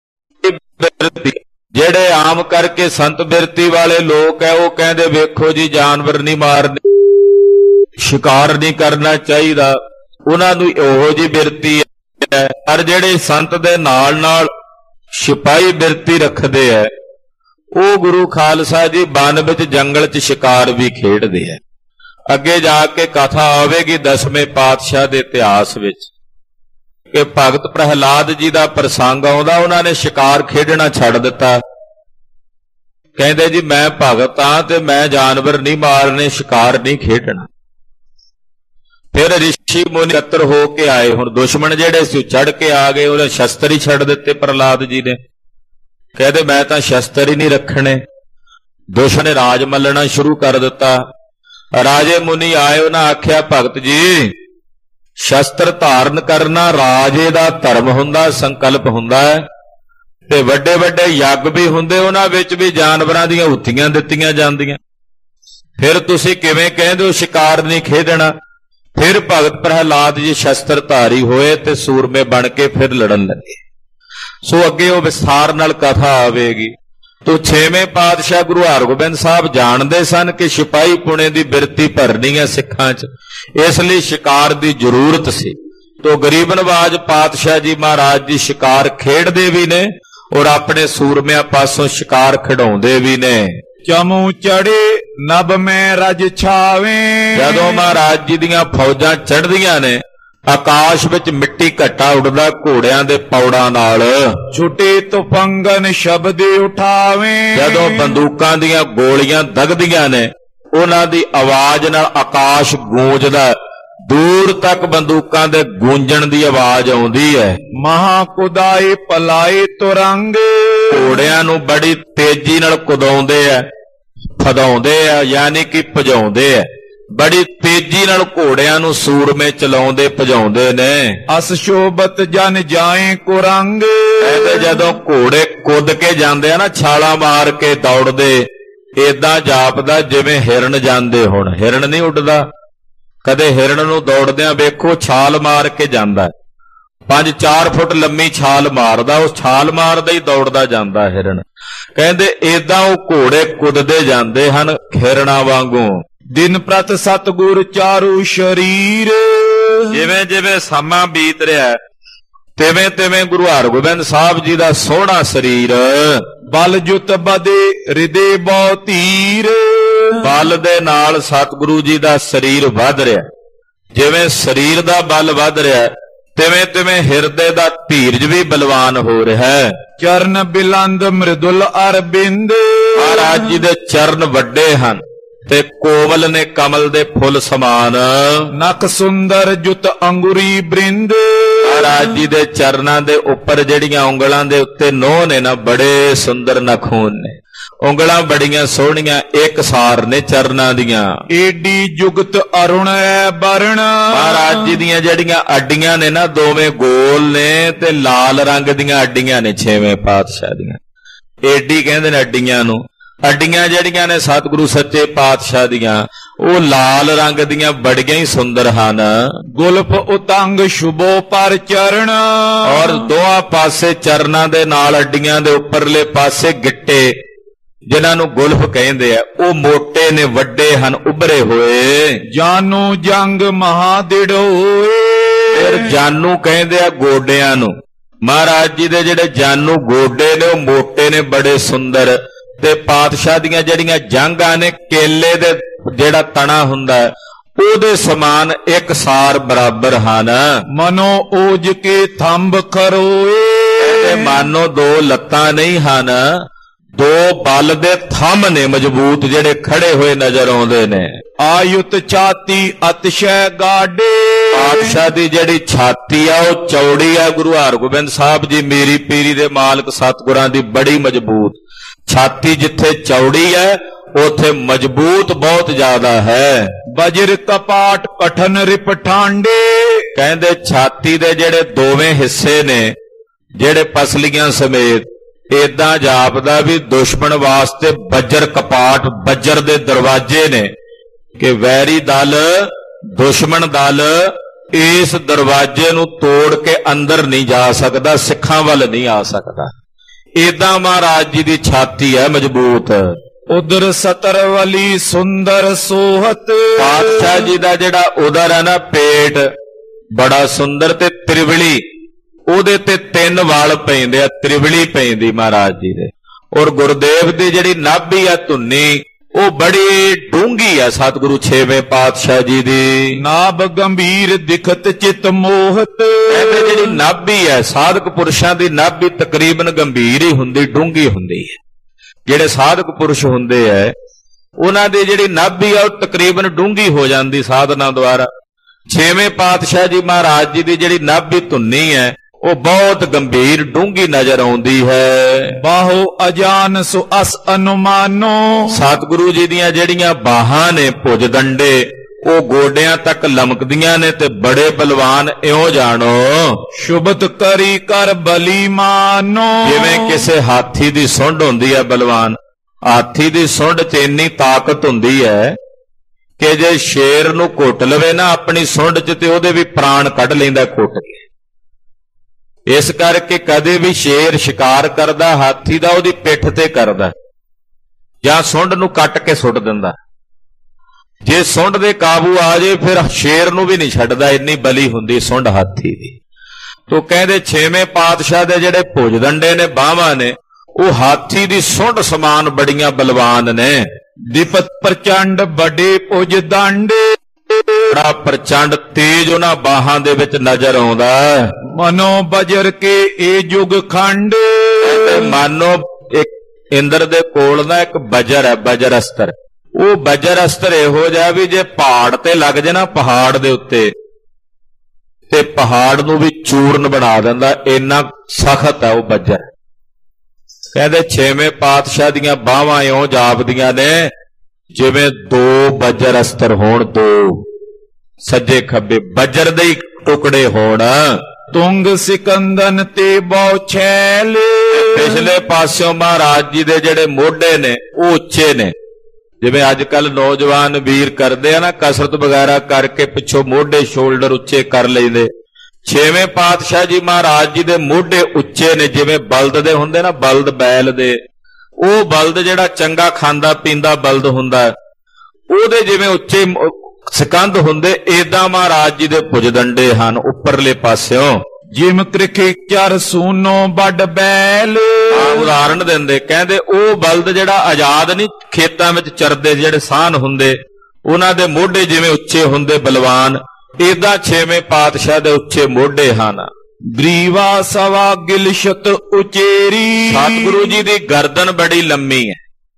ਜਿਹੜੇ ਆਮ ਕਰਕੇ ਸੰਤ ਬਿਰਤੀ ਵਾਲੇ ਲੋਕ ਹੈ, ਉਹ ਕਹਿੰਦੇ ਵੇਖੋ ਜੀ ਜਾਨਵਰ ਨਹੀਂ ਮਾਰਨੇ, ਸ਼ਿਕਾਰ ਨਹੀਂ ਕਰਨਾ ਚਾਹੀਦਾ, ਉਹਨਾਂ ਨੂੰ ਉਹੋ ਜੀ ਬਿਰਤੀ ਹੈ। ਪਰ ਜਿਹੜੇ ਸੰਤ ਦੇ ਨਾਲ ਨਾਲ ਸਿਪਾਹੀ ਬਿਰਤੀ ਰੱਖਦੇ ਹੈ, ਉਹ ਗੁਰੂ ਖਾਲਸਾ ਜੀ ਬਨ ਵਿੱਚ ਜੰਗਲ 'ਚ ਸ਼ਿਕਾਰ ਵੀ ਖੇਡਦੇ ਹੈ। ਅੱਗੇ ਜਾ ਕੇ ਕਥਾ ਆਵੇਗੀ ਦਸਵੇਂ ਪਾਤਸ਼ਾਹ ਦੇ ਇਤਿਹਾਸ ਵਿੱਚ ਕਿ ਭਗਤ ਪ੍ਰਹਿਲਾਦ ਜੀ ਦਾ ਪ੍ਰਸੰਗ ਆਉਂਦਾ, ਉਹਨਾਂ ਨੇ ਸ਼ਿਕਾਰ ਖੇਡਣਾ ਛੱਡ ਦਿੱਤਾ। ਕਹਿੰਦੇ ਜੀ ਮੈਂ ਭਗਤ ਹਾਂ ਤੇ ਮੈਂ ਜਾਨਵਰ ਨਹੀਂ ਮਾਰਨੇ, ਸ਼ਿਕਾਰ ਨਹੀਂ ਖੇਡਣਾ। ਫਿਰ ਰਿਸ਼ੀ ਮੁਨੀ ਇਕੱਤਰ ਹੋ ਕੇ ਆਏ, ਹੁਣ ਦੁਸ਼ਮਣ ਜਿਹੜੇ ਸੀ ਚੜ ਕੇ ਆ ਗਏ, ਉਹਨੇ ਸ਼ਸਤਰ ਹੀ ਛੱਡ ਦਿੱਤੇ ਪ੍ਰਹਿਲਾਦ ਜੀ ਨੇ। ਕਹਿੰਦੇ ਮੈਂ ਤਾਂ ਸ਼ਸਤਰ ਹੀ ਨਹੀਂ ਰੱਖਣੇ। ਦੁਸ਼ਮਣ ਨੇ ਰਾਜ ਮੱਲਣਾ ਸ਼ੁਰੂ ਕਰ ਦਿੱਤਾ। ਰਾਜੇ ਮੁਨੀ ਆਏ, ਉਹਨਾਂ ਆਖਿਆ ਭਗਤ ਜੀ ਸ਼ਸਤਰ ਧਾਰਨ ਕਰਨਾ ਰਾਜੇ ਦਾ ਧਰਮ ਹੁੰਦਾ, ਸੰਕਲਪ ਹੁੰਦਾ ਹੈ, ਤੇ ਵੱਡੇ ਵੱਡੇ ਯੱਗ ਵੀ ਹੁੰਦੇ, ਉਹਨਾਂ ਵਿੱਚ ਵੀ ਜਾਨਵਰਾਂ ਦੀਆਂ ਹੁੱਤੀਆਂ ਦਿੱਤੀਆਂ ਜਾਂਦੀਆਂ। ਫਿਰ ਤੁਸੀਂ ਕਿਵੇਂ ਕਹਿੰਦੇ ਹੋ ਸ਼ਿਕਾਰ ਨਹੀਂ ਖੇਡਣਾ? ਫਿਰ ਭਗਤ ਪ੍ਰਹਿਲਾਦ ਜੀ ਸ਼ਸਤਰ ਧਾਰੀ ਹੋਏ ਤੇ ਸੂਰਮੇ ਬਣ ਕੇ ਫਿਰ ਲੜਨ ਲੱਗੇ। ਸੋ ਅੱਗੇ ਉਹ ਵਿਸਥਾਰ ਨਾਲ ਕਥਾ ਆਵੇਗੀ। ਤੋ ਛੇਵੇਂ ਪਾਤਸ਼ਾਹ ਗੁਰੂ ਹਰਗੋਬਿੰਦ ਸਾਹਿਬ ਜਾਣਦੇ ਸਨ ਕਿ ਸਿਪਾਹੀ ਪੁਣੇ ਦੀ ਬਿਰਤੀ ਭਰਨੀ ਹੈ ਸਿੱਖਾਂ 'ਚ, ਇਸ ਲਈ ਸ਼ਿਕਾਰ ਦੀ ਜ਼ਰੂਰਤ ਸੀ। ਤੋ ਗਰੀਬ ਨਵਾਜ ਪਾਤਸ਼ਾਹ ਜੀ ਮਹਾਰਾਜ ਜੀ ਸ਼ਿਕਾਰ ਖੇਡਦੇ ਵੀ ਨੇ ਔਰ ਆਪਣੇ ਸੂਰਮਿਆਂ ਪਾਸੋਂ ਸ਼ਿਕਾਰ ਖਿਡਾਉਂਦੇ ਵੀ ਨੇ। ਚਮੂ ਚੜੇ ਨਭ ਮੈਂ ਰਜ ਛਾਵੇਂ, ਜਦੋਂ ਮਹਾਰਾਜ ਜੀ ਦੀਆਂ ਫੌਜਾਂ ਚੜ੍ਹਦੀਆਂ ਨੇ, ਆਕਾਸ਼ ਵਿੱਚ ਮਿੱਟੀ ਘੱਟਾ ਉੱਡਦਾ ਘੋੜਿਆਂ ਦੇ ਪੌੜਾਂ ਨਾਲ। ਛੁੱਟੇ ਤੁਫੰਗਨ ਸ਼ਬਦ ਉਠਾਵੇਂ, ਜਦੋਂ ਬੰਦੂਕਾਂ ਦੀਆਂ ਗੋਲੀਆਂ ਦਗਦੀਆਂ ਨੇ, ਉਹਨਾਂ ਦੀ ਆਵਾਜ਼ ਨਾਲ ਆਕਾਸ਼ ਗੂੰਜਦਾ, ਦੂਰ ਤੱਕ ਬੰਦੂਕਾਂ ਦੇ ਗੂੰਜਣ ਦੀ ਆਵਾਜ਼ ਆਉਂਦੀ ਹੈ। ਮਹਾ ਕੁਦਾਏ ਪਲਾਏ ਤੁਰੰਗ, ਘੋੜਿਆਂ ਨੂੰ ਬੜੀ ਤੇਜ਼ੀ ਨਾਲ ਕੁਦਾਉਂਦੇ ਆ, ਫਦਾਉਂਦੇ ਆ, ਯਾਨੀ ਕਿ ਭਜਾਉਂਦੇ ਆ। ਬੜੀ ਤੇਜ਼ੀ ਨਾਲ ਘੋੜਿਆਂ ਨੂੰ ਸੂਰਮੇ ਚਲਾਉਂਦੇ ਭਜਾਉਂਦੇ ਨੇ। ਅਸ ਸ਼ੋਭਤ ਜਨ ਜਾਏ ਕੁਰੰਗ, ਕਹਿੰਦੇ ਜਦੋਂ ਘੋੜੇ ਕੁੱਦ ਕੇ ਜਾਂਦੇ ਆ ਨਾ, ਛਾਲਾਂ ਮਾਰ ਕੇ ਦੌੜਦੇ, ਏਦਾਂ ਜਾਪਦਾ ਜਿਵੇਂ ਹਿਰਨ ਜਾਂਦੇ ਹੋਣ। ਹਿਰਨ ਨਹੀਂ ਉੱਡਦਾ, ਕਦੇ ਹਿਰਨ ਨੂੰ ਦੌੜਦਿਆਂ ਵੇਖੋ, ਛਾਲ ਮਾਰ ਕੇ ਜਾਂਦਾ, ਪੰਜ ਚਾਰ ਫੁੱਟ ਲੰਮੀ ਛਾਲ ਮਾਰਦਾ, ਉਹ ਛਾਲ ਮਾਰਦਾ ਹੀ ਦੌੜਦਾ ਜਾਂਦਾ ਹਿਰਨ। ਕਹਿੰਦੇ ਏਦਾਂ ਉਹ ਘੋੜੇ ਕੁੱਦਦੇ ਜਾਂਦੇ ਹਨ ਹਿਰਨਾਂ ਵਾਂਗੂ। ਦਿਨ ਪ੍ਰਤ ਸਤਿਗੁਰ ਚਾਰੂ ਸ਼ਰੀਰ, ਜਿਵੇਂ ਜਿਵੇਂ ਸਮਾਂ ਬੀਤ ਰਿਹਾ ਤਿਵੇਂ ਤਿਵੇਂ ਗੁਰੂ ਹਰਗੋਬਿੰਦ ਸਾਹਿਬ ਜੀ ਦਾ ਸੋਹਣਾ ਸਰੀਰ, ਬਲ ਜੁਤ ਬਦੇ ਹਿਰਦੇ ਬਹੁ ਧੀਰ, ਬਲ ਦੇ ਨਾਲ ਸਤਿਗੁਰੂ ਜੀ ਦਾ ਸਰੀਰ ਵੱਧ ਰਿਹਾ। ਜਿਵੇਂ ਸਰੀਰ ਦਾ ਬਲ ਵੱਧ ਰਿਹਾ, ਤਿਵੇਂ ਤਿਵੇਂ ਹਿਰਦੇ ਦਾ ਧੀਰਜ ਵੀ ਬਲਵਾਨ ਹੋ ਰਿਹਾ ਹੈ। ਚਰਨ ਬਿਲੰਦ ਮ੍ਰਿਦੁਲ ਅਰਬਿੰਦ, ਮਹਾਰਾਜ ਜੀ ਦੇ ਚਰਨ ਵੱਡੇ ਹਨ ਤੇ ਕੋਮਲ ਨੇ ਕਮਲ ਦੇ ਫੁੱਲ ਸਮਾਨ। ਨਕ ਸੁੰਦਰ ਜੁਤ ਅੰਗੁਰੀ ਬ੍ਰਿੰਦ, ਮਹਾਰਾਜ ਜੀ ਦੇ ਚਰਨਾਂ ਦੇ ਉੱਪਰ ਜਿਹੜੀਆਂ ਉਂਗਲਾਂ ਦੇ ਉੱਤੇ ਨੋਹ ਨੇ ਨਾ, ਬੜੇ ਸੁੰਦਰ ਨਖੂਨ ਨੇ, ਉਂਗਲਾਂ ਬੜੀਆਂ ਸੋਹਣੀਆਂ, ਇੱਕ ਸਾਰ ਨੇ ਚਰਨਾਂ ਦੀਆਂ। ਏਡੀ ਜੁਗਤ ਅਰੁਣ ਐ ਬਰਣ, ਮਹਾਰਾਜ ਜੀ ਦੀਆਂ ਜਿਹੜੀਆਂ ਅੱਡੀਆਂ ਨੇ ਨਾ, ਦੋਵੇਂ ਗੋਲ ਨੇ ਤੇ ਲਾਲ ਰੰਗ ਦੀਆਂ ਅੱਡੀਆਂ ਨੇ ਛੇਵੇਂ ਪਾਤਸ਼ਾਹ ਦੀਆਂ। ਏਡੀ ਕਹਿੰਦੇ ਨੇ ਅੱਡੀਆਂ ਨੂੰ। ਅੱਡੀਆਂ ਜਿਹੜੀਆਂ ਨੇ ਸਤਿਗੁਰੂ ਸੱਚੇ ਪਾਤਸ਼ਾਹ ਦੀਆਂ, ਉਹ ਲਾਲ ਰੰਗ ਦੀਆਂ ਬੜੀਆਂ ਹੀ ਸੁੰਦਰ ਹਨ। ਗੁਲਫ ਉਤੰਗ ਸ਼ੁਭੋ ਪਰ ਚਰਨ, ਔਰ ਦੋਹਾਂ ਪਾਸੇ ਚਰਨਾਂ ਦੇ ਨਾਲ ਅੱਡੀਆਂ ਦੇ ਉੱਪਰਲੇ ਪਾਸੇ ਗਿੱਟੇ, ਜਿਨ੍ਹਾਂ ਨੂੰ ਗੁਲਫ ਕਹਿੰਦੇ ਆ, ਉਹ ਮੋਟੇ ਨੇ, ਵੱਡੇ ਹਨ, ਉੱਭਰੇ ਹੋਏ। ਜਾਨੂ ਜੰਗ ਮਹਾਦਿੜ ਹੋਏ, ਫਿਰ ਜਾਨੂ ਕਹਿੰਦੇ ਆ ਗੋਡਿਆਂ ਨੂੰ। ਮਹਾਰਾਜ ਜੀ ਦੇ ਜਿਹੜੇ ਜਾਨੂ ਗੋਡੇ ਨੇ, ਉਹ ਮੋਟੇ ਨੇ, ਬੜੇ ਸੁੰਦਰ, ਤੇ ਪਾਤਸ਼ਾਹ ਦੀਆਂ ਜਿਹੜੀਆਂ ਜਾਂਗਾਂ ਨੇ ਕੇਲੇ ਦੇ ਜਿਹੜਾ ਤਣਾ ਹੁੰਦਾ ਉਹਦੇ ਸਮਾਨ ਇੱਕ ਸਾਰ ਬਰਾਬਰ ਹਨ। ਮਨੋ ਓਜ ਕੇ ਥੰਬ ਖਰੋਏ, ਤੇ ਮਾਨੋ ਦੋ ਲੱਤਾਂ ਨਹੀਂ ਹਨ, ਦੋ ਬਲ ਦੇ ਥੰਮ ਨੇ ਮਜ਼ਬੂਤ ਜਿਹੜੇ ਖੜੇ ਹੋਏ ਨਜ਼ਰ ਆਉਂਦੇ ਨੇ। ਆਯੁਤ ਛਾਤੀ ਅਤਿਸ਼ੈ ਗਾਢੇ, ਪਾਤਸ਼ਾਹ ਦੀ ਜਿਹੜੀ ਛਾਤੀ ਆ ਉਹ ਚੌੜੀ ਆ। ਗੁਰੂ ਹਰਗੋਬਿੰਦ ਸਾਹਿਬ ਜੀ ਮੇਰੀ ਪੀਰੀ ਦੇ ਮਾਲਕ ਸਤਿਗੁਰਾਂ ਦੀ ਬੜੀ ਮਜ਼ਬੂਤ ਛਾਤੀ, ਜਿੱਥੇ ਚੌੜੀ ਹੈ ਉਥੇ ਮਜ਼ਬੂਤ ਬਹੁਤ ਜ਼ਿਆਦਾ ਹੈ। ਬਜਰ ਕਪਾਟ ਪਠਨ ਰਿਪਠਾਂਡੇ, ਕਹਿੰਦੇ ਛਾਤੀ ਦੇ ਜਿਹੜੇ ਦੋਵੇਂ ਹਿੱਸੇ ਨੇ ਜਿਹੜੇ ਪਸਲੀਆਂ ਸਮੇਤ ਏਦਾਂ ਜਾਪਦਾ ਵੀ ਦੁਸ਼ਮਣ ਵਾਸਤੇ ਬੱਜਰ ਕਪਾਟ ਬੱਜਰ ਦੇ ਦਰਵਾਜ਼ੇ ਨੇ ਕਿ ਵੈਰੀ ਦਲ ਦੁਸ਼ਮਣ ਦਲ ਇਸ ਦਰਵਾਜ਼ੇ ਨੂੰ ਤੋੜ ਕੇ ਅੰਦਰ ਨਹੀਂ ਜਾ ਸਕਦਾ, ਸਿੱਖਾਂ ਵੱਲ ਨਹੀਂ ਆ ਸਕਦਾ। ਏਦਾਂ ਮਹਾਰਾਜ ਜੀ ਦੀ ਛਾਤੀ ਹੈ ਮਜ਼ਬੂਤ। ਉਦਰ ਸਤਰਵਲੀ ਸੁੰਦਰ ਸੋਹਤ, ਪਾਤਸ਼ਾਹ ਜੀ ਦਾ ਜਿਹੜਾ ਉਦਰ ਹੈ ਨਾ ਪੇਟ ਬੜਾ ਸੁੰਦਰ ਤੇ ਤ੍ਰਿਵਲੀ, ਉਹਦੇ ਤੇ ਤਿੰਨ ਵਾਲ ਪੈਂਦੇ ਆ, ਤ੍ਰਿਵਲੀ ਪੈਂਦੀ ਮਹਾਰਾਜ ਜੀ ਦੇ। ਔਰ ਗੁਰਦੇਵ ਦੀ ਜਿਹੜੀ ਨਾਭੀ ਆ ਧੁੰਨੀ ਉਹ ਬੜੀ ਡੂੰਘੀ ਆ ਸਤਿਗੁਰੂ ਛੇਵੇਂ ਪਾਤਸ਼ਾਹ ਜੀ ਦੀ। ਨਾਭ ਗੰਭੀਰ ਦਿਖਤ ਚਿਤ ਮੋਹਤ, ਕਹਿੰਦੇ ਜਿਹੜੀ ਨਾਭੀ ਹੈ ਸਾਧਕ ਪੁਰਸ਼ਾਂ ਦੀ ਨਾਭੀ ਤਕਰੀਬਨ ਗੰਭੀਰ ਹੀ ਹੁੰਦੀ, ਡੂੰਘੀ ਹੁੰਦੀ ਹੈ। ਜਿਹੜੇ ਸਾਧਕ ਪੁਰਸ਼ ਹੁੰਦੇ ਐ ਉਹਨਾਂ ਦੀ ਜਿਹੜੀ ਨਾਭੀ ਆ ਉਹ ਤਕਰੀਬਨ ਡੂੰਘੀ ਹੋ ਜਾਂਦੀ ਸਾਧਨਾ ਦੁਆਰਾ। ਛੇਵੇਂ ਪਾਤਸ਼ਾਹ ਜੀ ਮਹਾਰਾਜ ਜੀ ਦੀ ਜਿਹੜੀ ਨਾਭੀ ਧੁੰਨੀ ਹੈ ਉਹ ਬਹੁਤ ਗੰਭੀਰ ਡੂੰਘੀ ਨਜ਼ਰ ਆਉਂਦੀ ਹੈ। ਬਾਹੋ ਅਜਾਨ ਸੋ ਅਸ ਅਨੁਮਾਨੋ, ਸਤਿਗੁਰੂ ਜੀ ਦੀਆਂ ਜਿਹੜੀਆਂ ਬਾਹਾਂ ਨੇ ਭੁਜ ਦੰਡੇ ਉਹ ਗੋਡਿਆਂ ਤੱਕ ਲਮਕਦੀਆਂ ਨੇ ਤੇ ਬੜੇ ਬਲਵਾਨ ਇਉਂ ਜਾਣੋ। ਸ਼ੁਭਤ ਕਰੀ ਕਰ ਬਲੀ ਮਾਨੋ, ਜਿਵੇਂ ਕਿਸੇ ਹਾਥੀ ਦੀ ਸੁੰਡ ਹੁੰਦੀ ਹੈ ਬਲਵਾਨ, ਹਾਥੀ ਦੀ ਸੁੰਡ 'ਚ ਇੰਨੀ ਤਾਕਤ ਹੁੰਦੀ ਹੈ ਕਿ ਜੇ ਸ਼ੇਰ ਨੂੰ ਘੁੱਟ ਲਵੇ ਨਾ ਆਪਣੀ ਸੁੰਡ 'ਚ ਤੇ ਉਹਦੇ ਵੀ ਪ੍ਰਾਣ ਕੱਢ ਲੈਂਦਾ ਘੁੱਟ ਕੇ। ਇਸ ਕਰਕੇ ਕਦੇ ਵੀ ਸ਼ੇਰ ਸ਼ਿਕਾਰ ਕਰਦਾ ਹਾਥੀ ਦਾ ਉਹਦੀ ਪਿੱਠ ਤੇ ਕਰਦਾ ਜਾਂ ਸੁੰਡ ਨੂੰ ਕੱਟ ਕੇ ਸੁੱਟ ਦਿੰਦਾ। ਜੇ ਸੁੰਡ ਦੇ ਕਾਬੂ ਆ ਜੇ ਫਿਰ ਸ਼ੇਰ ਨੂੰ ਵੀ ਨਹੀਂ ਛੱਡਦਾ, ਇੰਨੀ ਬਲੀ ਹੁੰਦੀ ਸੁੰਡ ਹਾਥੀ ਦੀ। ਤੋ ਕਹਿੰਦੇ ਛੇਵੇਂ ਪਾਤਸ਼ਾਹ ਦੇ ਜਿਹੜੇ ਭੁਜ ਦੰਡੇ ਨੇ ਬਾਹਾਂ ਨੇ ਉਹ ਹਾਥੀ ਦੀ ਸੁੰਡ ਸਮਾਨ ਬੜੀਆਂ ਬਲਵਾਨ ਨੇ। ਦਿਪਤ ਪ੍ਰਚੰਡ ਵੱਡੇ ਭੁਜ ਦੰਡੇ, ਬੜਾ ਪ੍ਰਚੰਡ ਤੇਜ ਉਹਨਾਂ ਬਾਹਾਂ ਦੇ ਵਿੱਚ ਨਜ਼ਰ ਆਉਂਦਾ। ਮਨੋ ਬਜਰ ਕੇ ਇਹ ਯੁਗ ਖੰਡ, ਮਾਨੋ ਇੱਕ ਇੰਦਰ ਦੇ ਕੋਲ ਨਾ ਇੱਕ ਬਜਰ ਹੈ, ਬਜਰ ਅਸਤਰ। ਉਹ ਬਜਰ ਅਸਤਰ ਇਹੋ ਜਿਹਾ ਵੀ ਜੇ ਪਹਾੜ ਤੇ ਲੱਗ ਜੇ ਨਾ ਪਹਾੜ ਦੇ ਉੱਤੇ ਤੇ ਪਹਾੜ ਨੂੰ ਵੀ ਚੂਰਨ ਬਣਾ ਦਿੰਦਾ, ਇੰਨਾ ਸਖਤ ਹੈ ਉਹ ਬਜਰ। ਕਹਿੰਦੇ ਛੇਵੇਂ ਪਾਤਸ਼ਾਹ ਦੀਆਂ ਬਾਹਾਂ ਇਉਂ ਜਾਪਦੀਆਂ ਨੇ ਜਿਵੇਂ ਦੋ ਬਜਰ ਅਸਤਰ ਹੋਣ, ਦੋ ਸੱਜੇ ਖੱਬੇ ਬਜਰ ਦੇ ਹੀ ਟੁਕੜੇ ਹੋਣ। ਤੁੰਗ ਸਿਕੰਦਨ ਤੇ ਬਹੁ ਛੈਲ, ਪਿਛਲੇ ਪਾਸਿਓਂ ਮਹਾਰਾਜ ਜੀ ਦੇ ਜਿਹੜੇ ਮੋਢੇ ਨੇ ਉਹ ਉੱਚੇ ਨੇ। ਜਿਵੇਂ ਅੱਜ ਕੱਲ ਨੌਜਵਾਨ ਵੀਰ ਕਰਦੇ ਆ ਨਾ ਕਸਰਤ ਵਗੈਰਾ ਕਰਕੇ ਪਿੱਛੋਂ ਮੋਢੇ ਸ਼ੋਲਡਰ ਉੱਚੇ ਕਰ ਲੈਂਦੇ। ਛੇਵੇਂ ਪਾਤਸ਼ਾਹ ਜੀ ਮਹਾਰਾਜ ਜੀ ਦੇ ਮੋਢੇ ਉੱਚੇ ਨੇ, ਜਿਵੇਂ ਬਲਦ ਦੇ ਹੁੰਦੇ ਨਾ, ਬਲਦ ਬੈਲ ਦੇ। ਉਹ ਬਲਦ ਜਿਹੜਾ ਚੰਗਾ ਖਾਂਦਾ ਪੀਂਦਾ ਬਲਦ ਹੁੰਦਾ ਉਹਦੇ ਜਿਵੇਂ ਉੱਚੇ ਸਕੰਦ ਹੁੰਦੇ, ਏਦਾਂ ਮਹਾਰਾਜ ਜੀ ਦੇ ਭੁਜ ਦੰਡੇ ਹਨ ਉੱਪਰਲੇ ਪਾਸਿਓਂ। ਜਿਮ ਕ੍ਰਿਖੇ ਚਰ ਸੂਨੋ ਵੱਡ ਬੈਲ, ਉਦਾਹਰਣ ਦਿੰਦੇ ਕਹਿੰਦੇ ਉਹ ਬਲਦ ਜਿਹੜਾ ਆਜ਼ਾਦ ਨਹੀਂ ਖੇਤਾਂ ਵਿੱਚ ਚਰਦੇ ਜਿਹੜੇ ਸਾਨ ਹੁੰਦੇ ਉਹਨਾਂ ਦੇ ਮੋਢੇ ਜਿਵੇਂ ਉੱਚੇ ਹੁੰਦੇ ਬਲਵਾਨ, ਏਦਾਂ ਛੇਵੇਂ ਪਾਤਸ਼ਾਹ ਦੇ ਉੱਚੇ ਮੋਢੇ ਹਨ। ਗਰੀਵਾ ਸਵਾ ਗਿਲਸ਼ਤ ਉਚੇਰੀ, ਸਤਿਗੁਰੂ ਜੀ ਦੀ ਗਰਦਨ ਬੜੀ ਲੰਮੀ ਹੈ,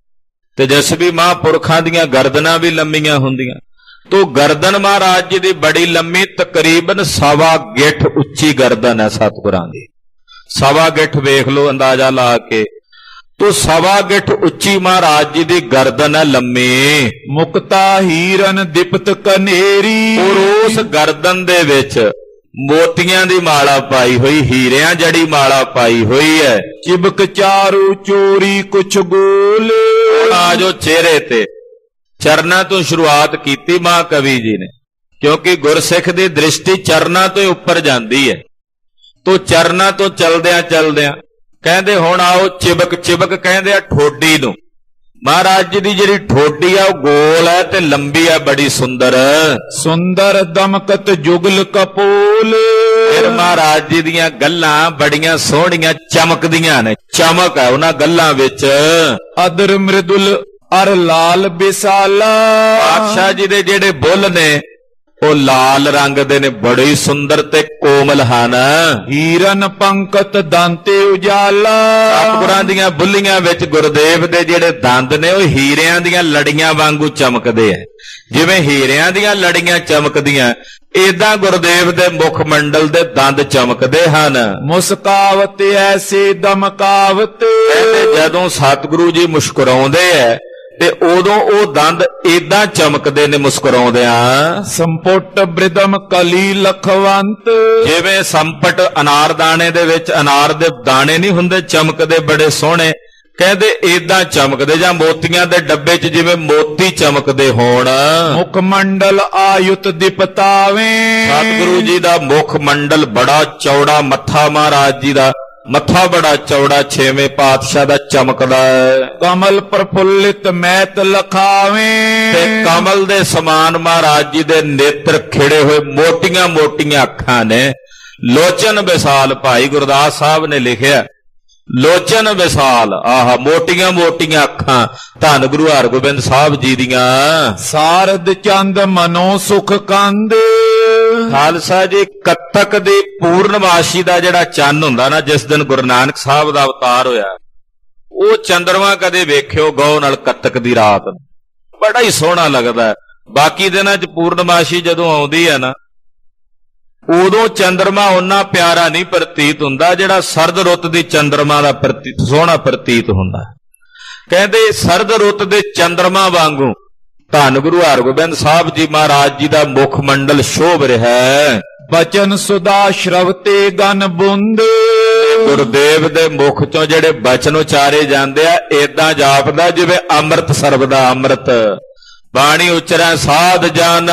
ਤੇਜਸਵੀ ਮਹਾਂਪੁਰਖਾਂ ਦੀਆਂ ਗਰਦਨਾਂ ਵੀ ਲੰਮੀਆਂ ਹੁੰਦੀਆਂ। ਤੋ ਗਰਦਨ ਮਹਾਰਾਜ ਜੀ ਦੀ ਬੜੀ ਲੰਮੀ, ਤਕਰੀਬਨ ਸਵਾ ਗਿੱਠ ਉੱਚੀ ਗਰਦਨ ਹੈ ਸਤਿਗੁਰਾਂ ਦੀ। ਸਵਾ ਗਿੱਠ ਵੇਖ ਲਓ ਅੰਦਾਜ਼ਾ ਲਾ ਕੇ। ਤੋ ਸਵਾ ਗਿੱਠ ਉੱਚੀ ਮਹਾਰਾਜ ਜੀ ਦੀ ਗਰਦਨ ਹੈ ਲੰਮੀ। ਮੁਕਤਾ ਹੀਰਨ ਦਿਪਤ ਕਨੇਰੀ, ਔਰ ਉਸ ਗਰਦਨ ਦੇ ਵਿੱਚ ਮੋਤੀਆਂ ਦੀ ਮਾਲਾ ਪਾਈ ਹੋਈ, ਹੀਰਿਆਂ ਜੜੀ ਮਾਲਾ ਪਾਈ ਹੋਈ ਹੈ। ਚਿਬਕ ਚਾਰੂ ਚੋਰੀ ਕੁਛ ਗੋਲ, ਆ ਜੋ ਚਿਹਰੇ ਤੇ ਚਰਨਾਂ ਤੋਂ ਸ਼ੁਰੂਆਤ ਕੀਤੀ ਮਹਾਕਵੀ ਜੀ ਨੇ, ਕਿਉਂਕਿ ਗੁਰਸਿੱਖ ਦੀ ਦ੍ਰਿਸ਼ਟੀ ਚਰਨਾਂ ਤੋਂ ਹੀ ਉੱਪਰ ਜਾਂਦੀ ਹੈ। ਤੋ ਚਰਨਾਂ ਤੋਂ ਚਲਦਿਆਂ ਚਲਦਿਆਂ ਕਹਿੰਦੇ ਹੁਣ ਆਓ ਚਿਬਕ ਚਿਬਕ ਕਹਿੰਦੇ ਆ ਠੋਡੀ ਨੂੰ। ਮਹਾਰਾਜ ਜੀ ਦੀ ਜਿਹੜੀ ਠੋਡੀ ਆ ਉਹ ਗੋਲ ਹੈ ਤੇ ਲੰਬੀ ਹੈ, ਬੜੀ ਸੁੰਦਰ। ਸੁੰਦਰ ਦਮਕਤ ਜੁਗਲ ਕਪੋਲ, ਫਿਰ ਮਹਾਰਾਜ ਜੀ ਦੀਆਂ ਗੱਲਾਂ ਬੜੀਆਂ ਸੋਹਣੀਆਂ ਚਮਕਦੀਆਂ ਨੇ। ਚਮਕ ਹੈ ਉਹਨਾਂ ਗੱਲਾਂ ਵਿੱਚ। ਅਦਰ ਮ੍ਰਿਦੁਲ ਅਰ ਲਾਲ ਬਿਸਾਲਾ। ਪਾਤਸ਼ਾਹ ਜੀ ਦੇ ਜਿਹੜੇ ਬੁੱਲ ਨੇ ਉਹ ਲਾਲ ਰੰਗ ਦੇ ਨੇ, ਬੜੇ ਹੀ ਸੁੰਦਰ ਤੇ ਕੋਮਲ ਹਨ। ਹੀਰਨ ਪੰਕਤ ਦੰਤੇ ਉਜਾਲਾ। ਸਤਿਗੁਰਾਂ ਦੀਆਂ ਬੁੱਲੀਆਂ ਵਿੱਚ ਗੁਰਦੇਵ ਦੇ ਜਿਹੜੇ ਦੰਦ ਨੇ ਉਹ ਹੀਰਿਆਂ ਦੀਆਂ ਲੜੀਆਂ ਵਾਂਗੂ ਚਮਕਦੇ ਐ। ਜਿਵੇਂ ਹੀਰਿਆਂ ਦੀਆਂ ਲੜੀਆਂ ਚਮਕਦੀਆਂ, ਏਦਾਂ ਗੁਰਦੇਵ ਦੇ ਮੁਖ ਮੰਡਲ ਦੇ ਦੰਦ ਚਮਕਦੇ ਹਨ। ਮੁਸਕਾਵਤ ਐਸੇ ਦਮਕਾਵਤ। ਜਦੋਂ ਸਤਿਗੁਰੂ ਜੀ ਮੁਸਕਰਾਉਂਦੇ ਐ ਤੇ ਉਦੋਂ ਉਹ ਦੰਦ ਏਦਾਂ ਚਮਕਦੇ ਨੇ ਮੁਸਕਰਾਉਂਦਿਆਂ। ਸੰਪੁੱਟ ਬ੍ਰਿਦਮ ਕਲੀ ਲਖਵੰਤ। ਜਿਵੇਂ ਸੰਪਟ ਅਨਾਰ ਦਾਣੇ ਦੇ ਵਿੱਚ ਅਨਾਰ ਦੇ ਦਾਣੇ ਨਹੀਂ ਹੁੰਦੇ ਚਮਕਦੇ ਬੜੇ ਸੋਹਣੇ, ਕਹਿੰਦੇ ਏਦਾਂ ਚਮਕਦੇ। ਜਾਂ ਮੋਤੀਆਂ ਦੇ ਡੱਬੇ 'ਚ ਜਿਵੇਂ ਮੋਤੀ ਚਮਕਦੇ ਹੋਣ। ਮੁਖ ਮੰਡਲ ਆਯੁਤ ਦਿਪਤਾਵੇਂ। ਸਤਿਗੁਰੂ ਜੀ ਦਾ ਮੁਖ ਮੰਡਲ ਬੜਾ ਚੌੜਾ, ਮੱਥਾ ਮਹਾਰਾਜ ਜੀ ਦਾ ਮੱਥਾ ਬੜਾ ਚੌੜਾ, ਛੇਵੇਂ ਪਾਤਸ਼ਾਹ ਦਾ ਚਮਕਦਾ ਹੈ। ਕਮਲ ਪ੍ਰਫੁੱਲਿਤ ਮੈਤ ਲਖਾਵੇਂ। ਤੇ ਕਮਲ ਦੇ ਸਮਾਨ ਮਹਾਰਾਜ ਜੀ ਦੇ ਨੇਤਰ ਖਿੜੇ ਹੋਏ, ਮੋਟੀਆਂ ਮੋਟੀਆਂ ਅੱਖਾਂ ਨੇ। ਲੋਚਨ ਵਿਸਾਲ, ਭਾਈ ਗੁਰਦਾਸ ਸਾਹਿਬ ਨੇ ਲਿਖਿਆ, ਲੋਚਨ ਵਿਸਾਲ। ਆਹ ਮੋਟੀਆਂ ਮੋਟੀਆਂ ਅੱਖਾਂ ਧੰਨ ਗੁਰੂ ਹਰਗੋਬਿੰਦ ਸਾਹਿਬ ਜੀ ਦੀਆਂ। ਸਾਰਦ ਚੰਦ ਮਨੋ ਸੁਖ ਕੰਦ। ਖਾਲਸਾ ਜੀ, ਕੱਤਕ ਦੀ ਪੂਰਨਮਾਸ਼ੀ ਦਾ ਜਿਹੜਾ ਚੰਨ ਹੁੰਦਾ ਨਾ, ਜਿਸ ਦਿਨ ਗੁਰੂ ਨਾਨਕ ਸਾਹਿਬ ਦਾ ਅਵਤਾਰ ਹੋਇਆ, ਉਹ ਚੰਦਰਮਾ ਕਦੇ ਵੇਖਿਓ ਗੌ ਨਾਲ ਕੱਤਕ ਦੀ ਰਾਤ, ਬੜਾ ਹੀ ਸੋਹਣਾ ਲੱਗਦਾ। ਬਾਕੀ ਦਿਨਾਂ 'ਚ ਪੂਰਨਮਾਸ਼ੀ ਜਦੋਂ ਆਉਂਦੀ ਹੈ ਨਾ, ਉਦੋਂ ਚੰਦਰਮਾ ਓਨਾ ਪਿਆਰਾ ਨਹੀਂ ਪ੍ਰਤੀਤ ਹੁੰਦਾ ਜਿਹੜਾ ਸਰਦ ਰੁੱਤ ਦੀ ਚੰਦਰਮਾ ਦਾ ਪ੍ਰਤੀਤ ਸੋਹਣਾ ਪ੍ਰਤੀਤ ਹੁੰਦਾ। ਕਹਿੰਦੇ ਸਰਦ ਰੁੱਤ ਦੇ ਚੰਦਰਮਾ ਵਾਂਗੂ ਧੰਨ ਗੁਰੂ ਹਰਗੋਬਿੰਦ ਸਾਹਿਬ ਜੀ ਮਹਾਰਾਜ ਜੀ ਦਾ ਮੁਖ ਮੰਡਲ ਸ਼ੋਭ ਰਿਹਾ ਹੈ। ਬਚਨ ਸੁਦਾ ਸ਼ਰਵਤੇ ਗਨ ਬੁੰਦ। ਗੁਰਦੇਵ ਦੇ ਮੁਖ ਚੋਂ ਜਿਹੜੇ ਬਚਨ ਉਚਾਰੇ ਜਾਂਦੇ ਆ, ਏਦਾਂ ਜਾਪਦਾ ਜਿਵੇਂ ਅੰਮ੍ਰਿਤ ਸਰਬਦਾ ਅੰਮ੍ਰਿਤ। ਬਾਣੀ ਉਚਰੈ ਸਾਧ ਜਨ,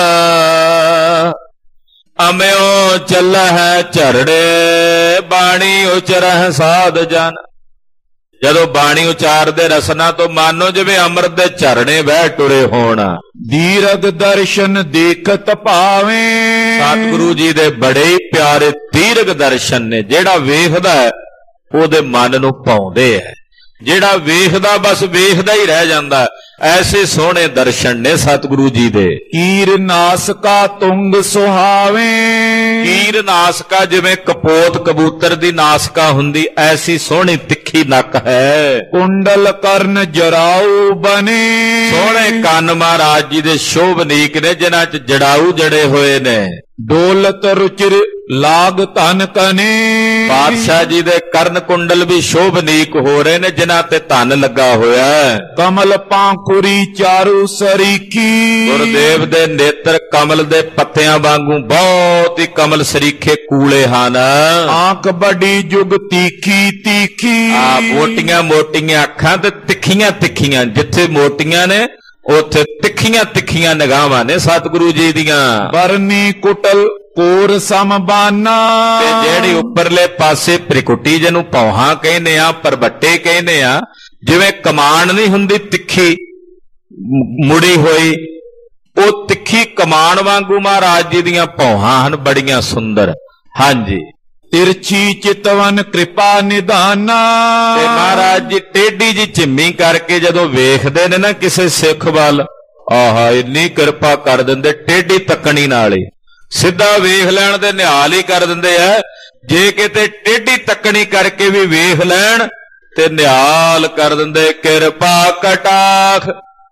ਅਮਿਓ ਚੱਲਾ ਹੈ ਝਰੜੇ। ਬਾਣੀ ਉਚਰੈ ਸਾਧ ਜਨ। ਜਦੋਂ ਬਾਣੀ ਉਚਾਰਦੇ ਰਸਨਾ ਤੋਂ ਮਾਨੋ ਜਿਵੇਂ ਅੰਮ੍ਰਿਤ ਦੇ ਝਰਣੇ ਵਹਿ ਟੁਰੇ ਹੋਣ। ਦੀਰਘ ਦਰਸ਼ਨ ਦੇਖਤ ਭਾਵੇਂ। ਸਤਿਗੁਰੂ ਜੀ ਦੇ ਬੜੇ ਹੀ ਪਿਆਰੇ ਦੀਰਘ ਦਰਸ਼ਨ ਨੇ। ਜਿਹੜਾ ਵੇਖਦਾ ਹੈ ਉਹਦੇ ਮਨ ਨੂੰ ਭਾਉਂਦੇ ਹੈ, ਜਿਹੜਾ ਵੇਖਦਾ ਬਸ ਵੇਖਦਾ ਹੀ ਰਹਿ ਜਾਂਦਾ। ਐਸੇ ਸੋਹਣੇ ਦਰਸ਼ਨ ਨੇ ਸਤਿਗੁਰੂ ਜੀ ਦੇ। ਕੀਰ ਨਾਸਕਾ ਤੁੰਗ ਸੁਹਾਵੇਂ। ਕੀਰ ਨਾਸਕਾ ਜਿਵੇਂ ਕਪੋਤ ਕਬੂਤਰ ਦੀ ਨਾਸਕਾ ਹੁੰਦੀ, ਐਸੀ ਸੋਹਣੀ ਤਿੱਖੀ ਨੱਕ ਹੈ। ਕੁੰਡਲ ਕਰਨ ਜਰਾਉ ਬਨੇ। ਸੋਹਣੇ ਕੰਨ ਮਹਾਰਾਜ ਜੀ ਦੇ ਸ਼ੋਭਨੀਕ ਨੇ, ਜਿਨ੍ਹਾਂ 'ਚ ਜੜਾਊ ਜੜੇ ਹੋਏ ਨੇ। ਡੋਲਤ ਰੁਚਿਰ ਲਾਗ ਧਨ ਕਨੇ। ਪਾਤਸ਼ਾਹ ਜੀ ਦੇ ਕਰਨ ਕੁੰਡਲ ਵੀ ਸ਼ੋਭਨੀਕ ਹੋ ਰਹੇ ਨੇ, ਜਿਨ੍ਹਾਂ ਤੇ ਧਨ ਲੱਗਾ ਹੋਇਆ ਹੈ। ਕਮਲ ਪਾਂਖੁਰੀ ਚਾਰੂ ਸਰੀਖੀ। ਗੁਰਦੇਵ ਦੇ ਨੇਤਰ ਕਮਲ ਦੇ ਪੱਤਿਆਂ ਵਾਂਗੂ ਬਹੁਤ ਹੀ ਕਮਲ ਸਰੀਖੇ ਕੂਲੇ ਹਨ। ਆਂਖ ਬੜੀ ਜੁਗ ਤੀਖੀ ਤੀਖੀ। ਆ ਮੋਟੀਆਂ ਮੋਟੀਆਂ ਅੱਖਾਂ ਤੇ ਤਿੱਖੀਆਂ ਤਿੱਖੀਆਂ, ਜਿੱਥੇ ਮੋਟੀਆਂ ਨੇ ਉੱਥੇ ਤਿੱਖੀਆਂ ਤਿੱਖੀਆਂ ਨਿਗਾਹਾਂ ਨੇ ਸਤਿਗੁਰੂ ਜੀ ਦੀਆਂ। ਬਰਨੀ ਕੁਟਲ ਕੋਰ ਸਮਬਾਨਾ। ਤੇ ਜਿਹੜੀ ਉੱਪਰਲੇ ਪਾਸੇ ਪ੍ਰਿਕੁਟੀ ਜਿਹਨੂੰ ਪੌਹਾਂ ਕਹਿੰਦੇ ਆ, ਪਰਬੱਟੇ ਕਹਿੰਦੇ ਆ, ਜਿਵੇਂ ਕਮਾਨ ਨਹੀਂ ਹੁੰਦੀ ਤਿੱਖੀ ਮੁੜੀ ਹੋਈ, ਉਹ ਤਿੱਖੀ ਕਮਾਨ ਵਾਂਗੂ ਮਹਾਰਾਜ ਜੀ ਦੀਆਂ ਪੌਹਾਂ ਹਨ, ਬੜੀਆਂ ਸੁੰਦਰ। ਹਾਂਜੀ, ਤਿਰਛੀ ਚਿਤਵਨ ਕਿਰਪਾ ਨਿਧਾਨਾ। ਤੇ ਮਹਾਰਾਜ ਜੀ ਟੇਢੀ ਜੀ ਝਿੰਮੀ ਕਰਕੇ ਜਦੋਂ ਵੇਖਦੇ ਨੇ ਨਾ ਕਿਸੇ ਸਿੱਖ ਵੱਲ, ਆਹਾ ਇੰਨੀ ਕਿਰਪਾ ਕਰ ਦਿੰਦੇ, ਟੇਢੀ ਤੱਕਣੀ ਨਾਲ ਹੀ। ਸਿੱਧਾ ਵੇਖ ਲੈਣ ਦੇ ਨਿਹਾਲ ਹੀ ਕਰ ਦਿੰਦੇ ਆ। ਜੇ ਕਿਤੇ ਟੇਢੀ ਤੱਕਣੀ ਕਰਕੇ ਵੀ ਵੇਖ ਲੈਣ ਤੇ ਨਿਹਾਲ ਕਰ ਦਿੰਦੇ। ਕਿਰਪਾ ਕਟਾਖ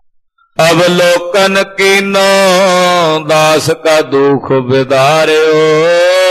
ਅਵਲੋਕਨ ਕੀਨੋ, ਦਾਸ ਕਾ ਦੁਖ ਵਿਦਾਰਿਓ।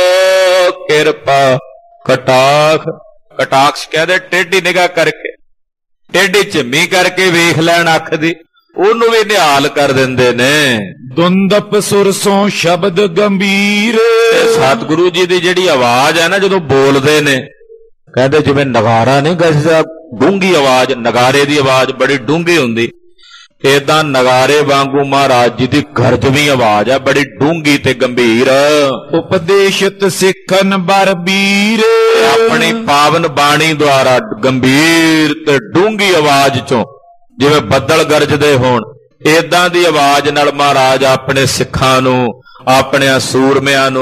ਕਿਰਪਾ ਕਟਾਖ, ਕਟਾਕਸ਼ ਕਹਦੇ ਟੇਢੀ ਨਿਗਾਹ ਕਰਕੇ, ਟੇਢੀ ਝਿੰਮੀ ਕਰਕੇ ਵੇਖ ਲੈਣ ਅੱਖ ਦੀ, ਉਹਨੂੰ ਵੀ ਨਿਹਾਲ ਕਰ ਦਿੰਦੇ ਨੇ। ਦੁੰਦਪ ਸੁਰਸੋਂ ਸ਼ਬਦ ਗੰਭੀਰ। ਸਤਿਗੁਰੂ ਜੀ ਦੀ ਜਿਹੜੀ ਆਵਾਜ਼ ਹੈ ਨਾ, ਜਦੋਂ ਬੋਲਦੇ ਨੇ, ਕਹਿੰਦੇ ਜਿਵੇਂ ਨਗਾਰਾ ਨਹੀਂ ਗੱਜਦਾ, ਡੂੰਗੀ ਆਵਾਜ਼, ਨਗਾਰੇ ਦੀ ਆਵਾਜ਼ ਬੜੀ ਡੂੰਗੀ ਹੁੰਦੀ, ਏਦਾਂ ਨਗਾਰੇ ਵਾਂਗੂ ਮਹਾਰਾਜ ਜੀ ਦੀ ਗਰਜਵੀਂ ਆਵਾਜ਼ ਹੈ, ਬੜੀ ਡੂੰਗੀ ਤੇ ਗੰਭੀਰ। ਉਪਦੇਸ਼ਤ ਸਿੱਖਨ ਬਰਬੀਰ। ਆਪਣੀ ਪਾਵਨ ਬਾਣੀ ਦੁਆਰਾ ਗੰਭੀਰ ਤੇ ਡੂੰਗੀ ਆਵਾਜ਼ ਚੋਂ ਜਿਵੇਂ ਬੱਦਲ ਗਰਜਦੇ ਹੋਣ, ਏਦਾਂ ਦੀ ਆਵਾਜ਼ ਨਾਲ ਮਹਾਰਾਜ ਆਪਣੇ ਸਿੱਖਾਂ ਨੂੰ, ਆਪਣੇ ਸੂਰਮਿਆਂ ਨੂੰ,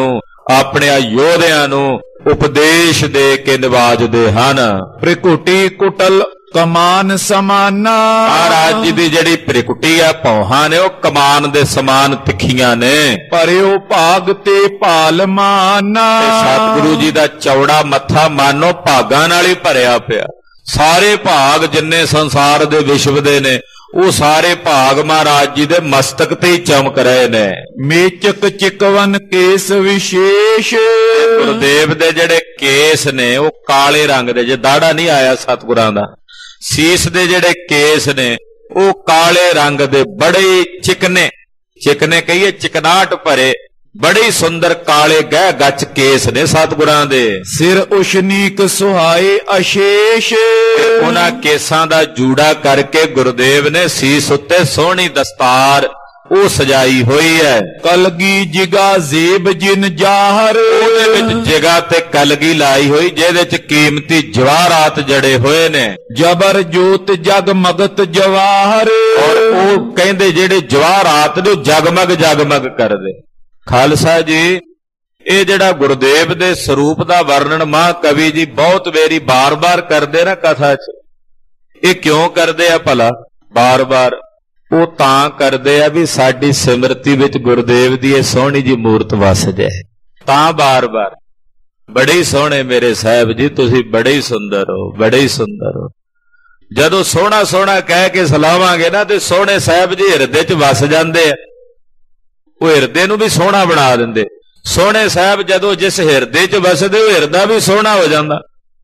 ਆਪਣੇ ਯੋਧਿਆਂ ਨੂੰ ਉਪਦੇਸ਼ ਦੇ ਕੇ ਨਿਵਾਜਦੇ ਹਨ। ਪ੍ਰਿਕੁਟੀ ਕੁਟਲ ਕਮਾਨ ਸਮਾਨਾ। ਮਹਾਰਾਜ ਜੀ ਦੀ ਜਿਹੜੀ ਪ੍ਰਿਕੁਟੀ ਆ, ਭੌਹਾਂ ਨੇ, ਉਹ ਕਮਾਨ ਦੇ ਸਮਾਨ ਤਿੱਖੀਆਂ ਨੇ। ਭਰਿਓ ਭਾਗ ਤੇ ਭਾਲ ਮਾਨਾ। ਸਤਿਗੁਰੂ ਜੀ ਦਾ ਚੌੜਾ ਮੱਥਾ ਮਾਨੋ ਭਾਗਾਂ ਨਾਲ ਹੀ ਭਰਿਆ ਪਿਆ। ਸਾਰੇ ਭਾਗ ਜਿੰਨੇ ਸੰਸਾਰ ਦੇ ਵਿਸ਼ਵ ਦੇ ਨੇ, ਉਹ ਸਾਰੇ ਭਾਗ ਮਹਾਰਾਜ ਜੀ ਦੇ ਮਸਤਕ ਤੇ ਹੀ ਚਮਕ ਰਹੇ ਨੇ। ਮੇਚਕ ਚਿਕਵਨ ਕੇਸ ਵਿਸ਼ੇਸ਼। ਗੁਰਦੇਵ ਦੇ ਜਿਹੜੇ ਕੇਸ ਨੇ ਉਹ ਕਾਲੇ ਰੰਗ ਦੇ, ਜੇ ਦਾੜਾ ਨਹੀਂ ਆਇਆ ਸਤਿਗੁਰਾਂ ਦਾ, ਸੀਸ ਦੇ ਜਿਹੜੇ ਕੇਸ ਨੇ ਉਹ ਕਾਲੇ ਰੰਗ ਦੇ, ਬੜੇ ਚਿਕਨੇ, ਚਿਕਨੇ ਕਹੀਏ ਚਿਕਨਾਟ ਭਰੇ, ਬੜੀ ਸੁੰਦਰ ਕਾਲੇ ਗਹਿ ਗੱਚ ਕੇਸ ਨੇ ਸਤਿਗੁਰਾਂ ਦੇ। ਸਿਰ ਉਸ਼ਨੀਕ ਸੁਹਾਏ ਅਸ਼ੇਸ਼। ਉਹਨਾਂ ਕੇਸਾਂ ਦਾ ਜੂੜਾ ਕਰਕੇ ਗੁਰਦੇਵ ਨੇ ਸੀਸ ਉੱਤੇ ਸੋਹਣੀ ਦਸਤਾਰ ਉਹ ਸਜਾਈ ਹੋਈ ਹੈ। ਕਲਗੀ ਜਿਗਾ ਜ਼ੇਬ ਜਿਨ ਜਾਹਰ। ਉਹਦੇ ਵਿੱਚ ਜਿਗਾ ਤੇ ਕਲਗੀ ਲਾਈ ਹੋਈ, ਜਿਹਦੇ ਚ ਕੀਮਤੀ ਜਵਾਹਰਾਤ ਜੜੇ ਹੋਏ ਨੇ। ਜਬਰ ਜੋਤ ਜਗਮਗਤ ਜਵਾਹਰ। ਔਰ ਉਹ ਕਹਿੰਦੇ ਜਿਹੜੇ ਜਵਾਹਰਾਤ ਨੂੰ ਜਗਮਗ ਜਗਮਗ ਕਰਦੇ। ਖਾਲਸਾ ਜੀ, ਇਹ ਜਿਹੜਾ ਗੁਰਦੇਵ ਦੇ ਸਰੂਪ ਦਾ ਵਰਣਨ ਮਹਾਂਕਵੀ ਜੀ ਬਹੁਤ ਵੇਰੀ ਬਾਰ-ਬਾਰ ਕਰਦੇ ਨਾ ਕਥਾ 'ਚ। ਇਹ ਕਿਉਂ ਕਰਦੇ ਆ ਭਲਾ ਬਾਰ-ਬਾਰ? ਉਹ ਤਾਂ ਕਰਦੇ ਆ ਵੀ ਸਾਡੀ ਸਿਮਰਤੀ ਵਿੱਚ ਗੁਰਦੇਵ ਦੀ ਇਹ ਸੋਹਣੀ ਜੀ ਮੂਰਤ ਵਸ ਜਾਏ, ਤਾਂ ਬਾਰ-ਬਾਰ। ਬੜੇ ਹੀ ਸੋਹਣੇ ਮੇਰੇ ਸਾਹਿਬ ਜੀ, ਤੁਸੀਂ ਬੜੇ ਹੀ ਸੁੰਦਰ ਹੋ, ਬੜੇ ਹੀ ਸੁੰਦਰ ਹੋ। ਜਦੋਂ ਸੋਹਣਾ ਸੋਹਣਾ ਕਹਿ ਕੇ ਸਲਾਵਾਂਗੇ ਨਾ ਤੇ ਸੋਹਣੇ ਸਾਹਿਬ ਜੀ ਹਿਰਦੇ 'ਚ ਵਸ ਜਾਂਦੇ ਆ। ਉਹ ਹਿਰਦੇ ਨੂੰ ਵੀ ਸੋਹਣਾ ਬਣਾ ਦਿੰਦੇ। ਸੋਹਣੇ ਸਾਹਿਬ ਜਦੋਂ ਜਿਸ ਹਿਰਦੇ 'ਚ ਵਸਦੇ, ਉਹ ਹਿਰਦਾ ਵੀ ਸੋਹਣਾ ਹੋ ਜਾਂਦਾ,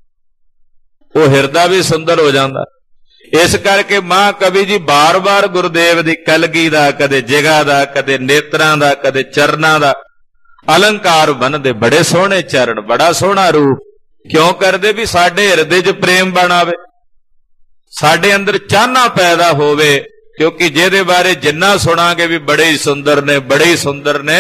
ਉਹ ਹਿਰਦਾ ਵੀ ਸੁੰਦਰ ਹੋ ਜਾਂਦਾ। ਇਸ ਕਰਕੇ ਮਹਾਂਕਵੀ ਜੀ ਬਾਰ-ਬਾਰ ਗੁਰਦੇਵ ਦੀ ਕਲਗੀ ਦਾ, ਕਦੇ ਜਿਗਾ ਦਾ, ਕਦੇ ਨੇਤਰਾਂ ਦਾ, ਕਦੇ ਚਰਨਾਂ ਦਾ ਅਲੰਕਾਰ ਬੰਨ੍ਹਦੇ। ਬੜੇ ਸੋਹਣੇ ਚਰਨ, ਬੜਾ ਸੋਹਣਾ ਰੂਪ। ਕਿਉਂ ਕਰਦੇ? ਵੀ ਸਾਡੇ ਹਿਰਦੇ 'ਚ ਪ੍ਰੇਮ ਬਣ ਆਵੇ, ਸਾਡੇ ਅੰਦਰ ਚਾਹਨਾ ਪੈਦਾ ਹੋਵੇ। ਕਿਉਂਕਿ ਜਿਹਦੇ ਬਾਰੇ ਜਿੰਨਾ ਸੁਣਾਂਗੇ ਵੀ ਬੜੇ ਹੀ ਸੁੰਦਰ ਨੇ, ਬੜੇ ਹੀ ਸੁੰਦਰ ਨੇ,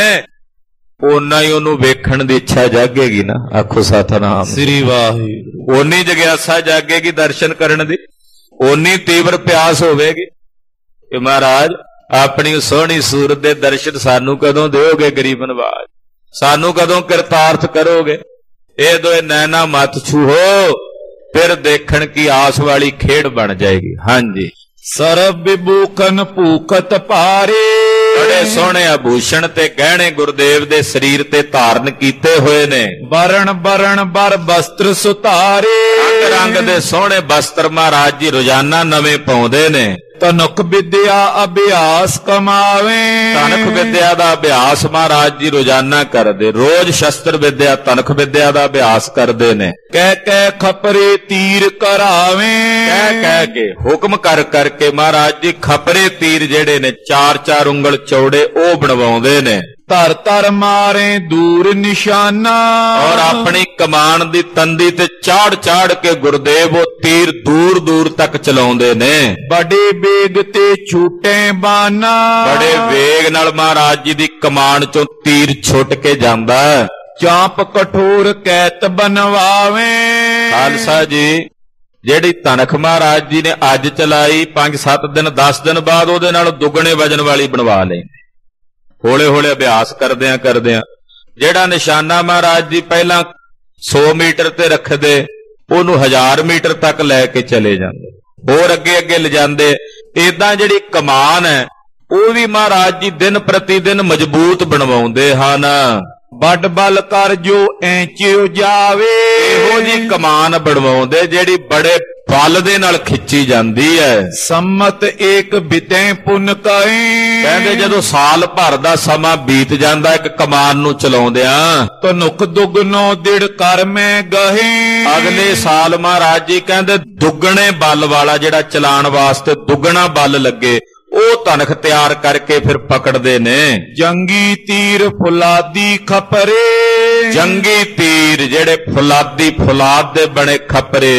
ਓਨਾ ਹੀ ਉਹਨੂੰ ਵੇਖਣ ਦੀ ਇੱਛਾ ਜਾਗੇਗੀ ਨਾ। ਆਖੋ ਸਤਿਨਾਮ ਸ੍ਰੀ ਵਾਹਿਗੁਰੂ। ਓਨੀ ਜਗਿਆਸਾ ਜਾਗੇਗੀ ਦਰਸ਼ਨ ਕਰਨ ਦੀ, ਓਨੀ ਤੀਵਰ ਪਿਆਸ ਹੋਵੇਗੀ ਕਿ ਮਹਾਰਾਜ ਆਪਣੀ ਸੋਹਣੀ ਸੂਰਤ ਦੇ ਦਰਸ਼ਨ ਸਾਨੂੰ ਕਦੋਂ ਦਿਓਗੇ ਗਰੀਬ ਨਵਾਜ, ਸਾਨੂੰ ਕਦੋਂ ਕਿਰਤਾਰਥ ਕਰੋਗੇ। ਇਹ ਦੋਏ ਨੈਣਾ ਮਤ ਛੂਹੋ, ਫਿਰ ਦੇਖਣ ਕੀ ਆਸ ਵਾਲੀ ਖੇਡ ਬਣ ਜਾਏਗੀ। ਹਾਂਜੀ। ਸਰਬ ਵਿਭੂਖਨ ਭੂਖਤ ਭਾਰੇ। ਬੜੇ ਸੋਹਣੇ ਆਭੂਸ਼ਣ ਤੇ ਗਹਿਣੇ ਗੁਰਦੇਵ ਦੇ ਸਰੀਰ ਤੇ ਧਾਰਨ ਕੀਤੇ ਹੋਏ ਨੇ। ਬਰਨ ਬਰਨ ਬਰ ਬਸਤਰ ਸੁਤਾਰੇ। ਰੰਗ ਰੰਗ ਦੇ ਸੋਹਣੇ ਬਸਤਰ ਮਹਾਰਾਜ ਜੀ ਰੋਜ਼ਾਨਾ ਨਵੇਂ ਪਾਉਂਦੇ ਨੇ। ਤਨੁਕ ਵਿਦਿਆ ਅਭਿਆਸ ਕਮਾਵੇ। ਤਨਖ ਵਿਦਿਆ ਦਾ ਅਭਿਆਸ ਮਹਾਰਾਜ ਜੀ ਰੋਜ਼ਾਨਾ ਕਰਦੇ। ਰੋਜ਼ ਸ਼ਸਤਰ ਵਿਦਿਆ, ਤਨਖ ਵਿਦਿਆ ਦਾ ਅਭਿਆਸ ਕਰਦੇ ਨੇ। ਕਹਿ ਕਹਿ ਖਪਰੇ ਤੀਰ ਕਰਾਵੇ। ਕਹਿ ਕਹਿ ਕੇ, ਹੁਕਮ ਕਰ ਕਰਕੇ ਮਹਾਰਾਜ ਜੀ ਖਪਰੇ ਤੀਰ ਜਿਹੜੇ ਨੇ ਚਾਰ ਚਾਰ ਉਂਗਲ ਚੌੜੇ ਉਹ ਬਣਵਾਉਂਦੇ ਨੇ। ਧਰ ਧਰ ਮਾਰੇ ਦੂਰ ਨਿਸ਼ਾਨਾ। ਔਰ ਆਪਣੀ ਕਮਾਨ ਦੀ ਤੰਦੀ ਤੇ ਚਾੜ ਚਾੜ ਕੇ ਗੁਰਦੇਵ ਉਹ ਤੀਰ ਦੂਰ ਦੂਰ ਤੱਕ ਚਲਾਉਂਦੇ ਨੇ। ਬੜੇ ਵੇਗ ਤੇ ਛੂਟੇ ਬਾਨਾ। ਬੜੇ ਵੇਗ ਨਾਲ ਮਹਾਰਾਜ ਜੀ ਦੀ ਕਮਾਨ ਚੋਂ ਤੀਰ ਛੁੱਟ ਕੇ ਜਾਂਦਾ। ਚਾਂਪ ਕਠੋਰ ਕੈਤ ਬਨਵਾਵੇ। ਖਾਲਸਾ ਜੀ, ਜਿਹੜੀ ਤਨਖ ਮਹਾਰਾਜ ਜੀ ਨੇ ਅੱਜ ਚਲਾਈ, ਪੰਜ ਸੱਤ ਦਿਨ ਦਸ ਦਿਨ ਬਾਅਦ ਉਹਦੇ ਨਾਲ ਦੁੱਗਣੇ ਵਜਨ ਵਾਲੀ ਬਣਵਾ ਲਈ। ਹੌਲੇ ਹੌਲੇ ਅਭਿਆਸ ਕਰਦਿਆਂ ਕਰਦਿਆਂ ਜਿਹੜਾ ਨਿਸ਼ਾਨਾ ਮਹਾਰਾਜ ਜੀ ਪਹਿਲਾਂ ਸੌ ਮੀਟਰ ਤੇ ਰੱਖਦੇ, ਉਹਨੂੰ ਹਜ਼ਾਰ ਮੀਟਰ ਤੱਕ ਲੈ ਕੇ ਚਲੇ ਜਾਂਦੇ, ਹੋਰ ਅੱਗੇ ਅੱਗੇ ਲਿਜਾਂਦੇ। ਏਦਾਂ ਜਿਹੜੀ ਕਮਾਨ ਹੈ ਉਹ ਵੀ ਮਹਾਰਾਜ ਜੀ ਦਿਨ ਪ੍ਰਤੀ ਦਿਨ ਮਜ਼ਬੂਤ ਬਣਵਾਉਂਦੇ ਹਨ। ਵੱਡ ਬਲ ਕਰ ਜੋ ਐਂਚਿਓ ਜਾਵੇ। ਇਹੋ ਜੀ ਕਮਾਨ ਬਣਵਾਉਂਦੇ ਜਿਹੜੀ ਬੜੇ ਬਲ ਦੇ ਨਾਲ ਖਿੱਚੀ ਜਾਂਦੀ ਹੈ। ਸੰਮਤ ਏਕ ਬਿਤੈ ਪੁਨ ਕੈ। ਕਹਿੰਦੇ ਜਦੋਂ ਸਾਲ ਭਰ ਦਾ ਸਮਾਂ ਬੀਤ ਜਾਂਦਾ ਇੱਕ ਕਮਾਨ ਨੂੰ ਚਲਾਉਂਦਿਆਂ, ਤਨੁਕ ਦੁਗਨੋ ਦਿੜ ਕਰ ਮੈਂ ਗਹੇ। ਅਗਲੇ ਸਾਲ ਮਹਾਰਾਜ ਜੀ ਕਹਿੰਦੇ ਦੁੱਗਣੇ ਬਲ ਵਾਲਾ ਜਿਹੜਾ ਚਲਾਉਣ ਵਾਸਤੇ ਦੁੱਗਣਾ ਬਲ ਲੱਗੇ, ਉਹ ਤਨਖ ਤਿਆਰ ਕਰਕੇ ਫਿਰ ਪਕੜਦੇ ਨੇ। ਜੰਗੀ ਤੀਰ ਫੁਲਾਦੀ ਖਪਰੇ। ਜੰਗੀ ਤੀਰ ਜਿਹੜੇ ਫੁਲਾਦੀ ਫੁਲਾਦ ਦੇ ਬਣੇ ਖਪਰੇ।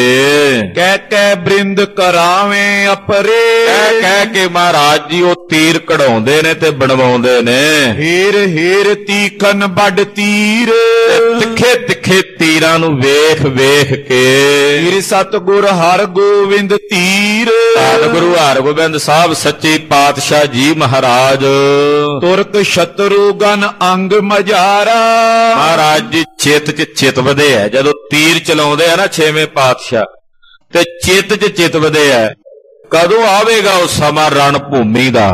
ਕਹਿ ਕਹਿ ਬ੍ਰਿੰਦ ਕਰਾਵੇਂ ਅਪਰੇ। ਕਹਿ ਕਹਿ ਕੇ ਮਹਾਰਾਜ ਜੀ ਉਹ ਤੀਰ ਕਢਾਉਂਦੇ ਨੇ ਤੇ ਬਣਵਾਉਂਦੇ ਨੇ। ਹੀਰ ਹੀਰ ਤੀਖਨ ਵੱਡ ਤੀਰ। ਤਿੱਖੇ ਤਿੱਖੇ ਤੀਰਾਂ ਨੂੰ ਵੇਖ ਵੇਖ ਕੇ ਤੀਰ ਸਤਿਗੁਰ ਹਰ ਗੋਬਿੰਦ ਤੀਰ। ਸਤਿਗੁਰੂ ਹਰਗੋਬਿੰਦ ਸਾਹਿਬ ਸੱਚੀ ਪਾਤਸ਼ਾਹ ਜੀ ਮਹਾਰਾਜ ਤੁਰਕ ਸ਼ਤਰੂਗਨ ਅੰਗ ਮਜਾਰਾ। ਮਹਾਰਾਜ ਜੀ ਚਿੱਤ ਚ ਚਿੱਤ ਵਧੇ ਹੈ ਜਦੋਂ ਤੀਰ ਚਲਾਉਂਦੇ ਆ ਨਾ ਛੇਵੇਂ ਪਾਤਸ਼ਾਹ, ਤੇ ਚਿੱਤ ਚ ਚਿੱਤ ਵਧੇ ਹੈ। ਕਦੋਂ ਆਵੇਗਾ ਉਹ ਸਮਾਂ ਰਣ ਭੂਮੀ ਦਾ,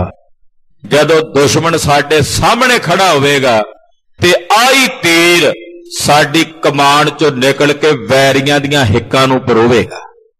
ਜਦੋਂ ਦੁਸ਼ਮਣ ਸਾਡੇ ਸਾਹਮਣੇ ਖੜਾ ਹੋਵੇਗਾ ਤੇ ਆਈ ਤੀਰ ਸਾਡੀ ਕਮਾਨ ਚੋਂ ਨਿਕਲ ਕੇ ਵੈਰੀਆਂ ਦੀਆਂ ਹਿੱਕਾਂ ਨੂੰ ਪਰੋਵੇਗਾ।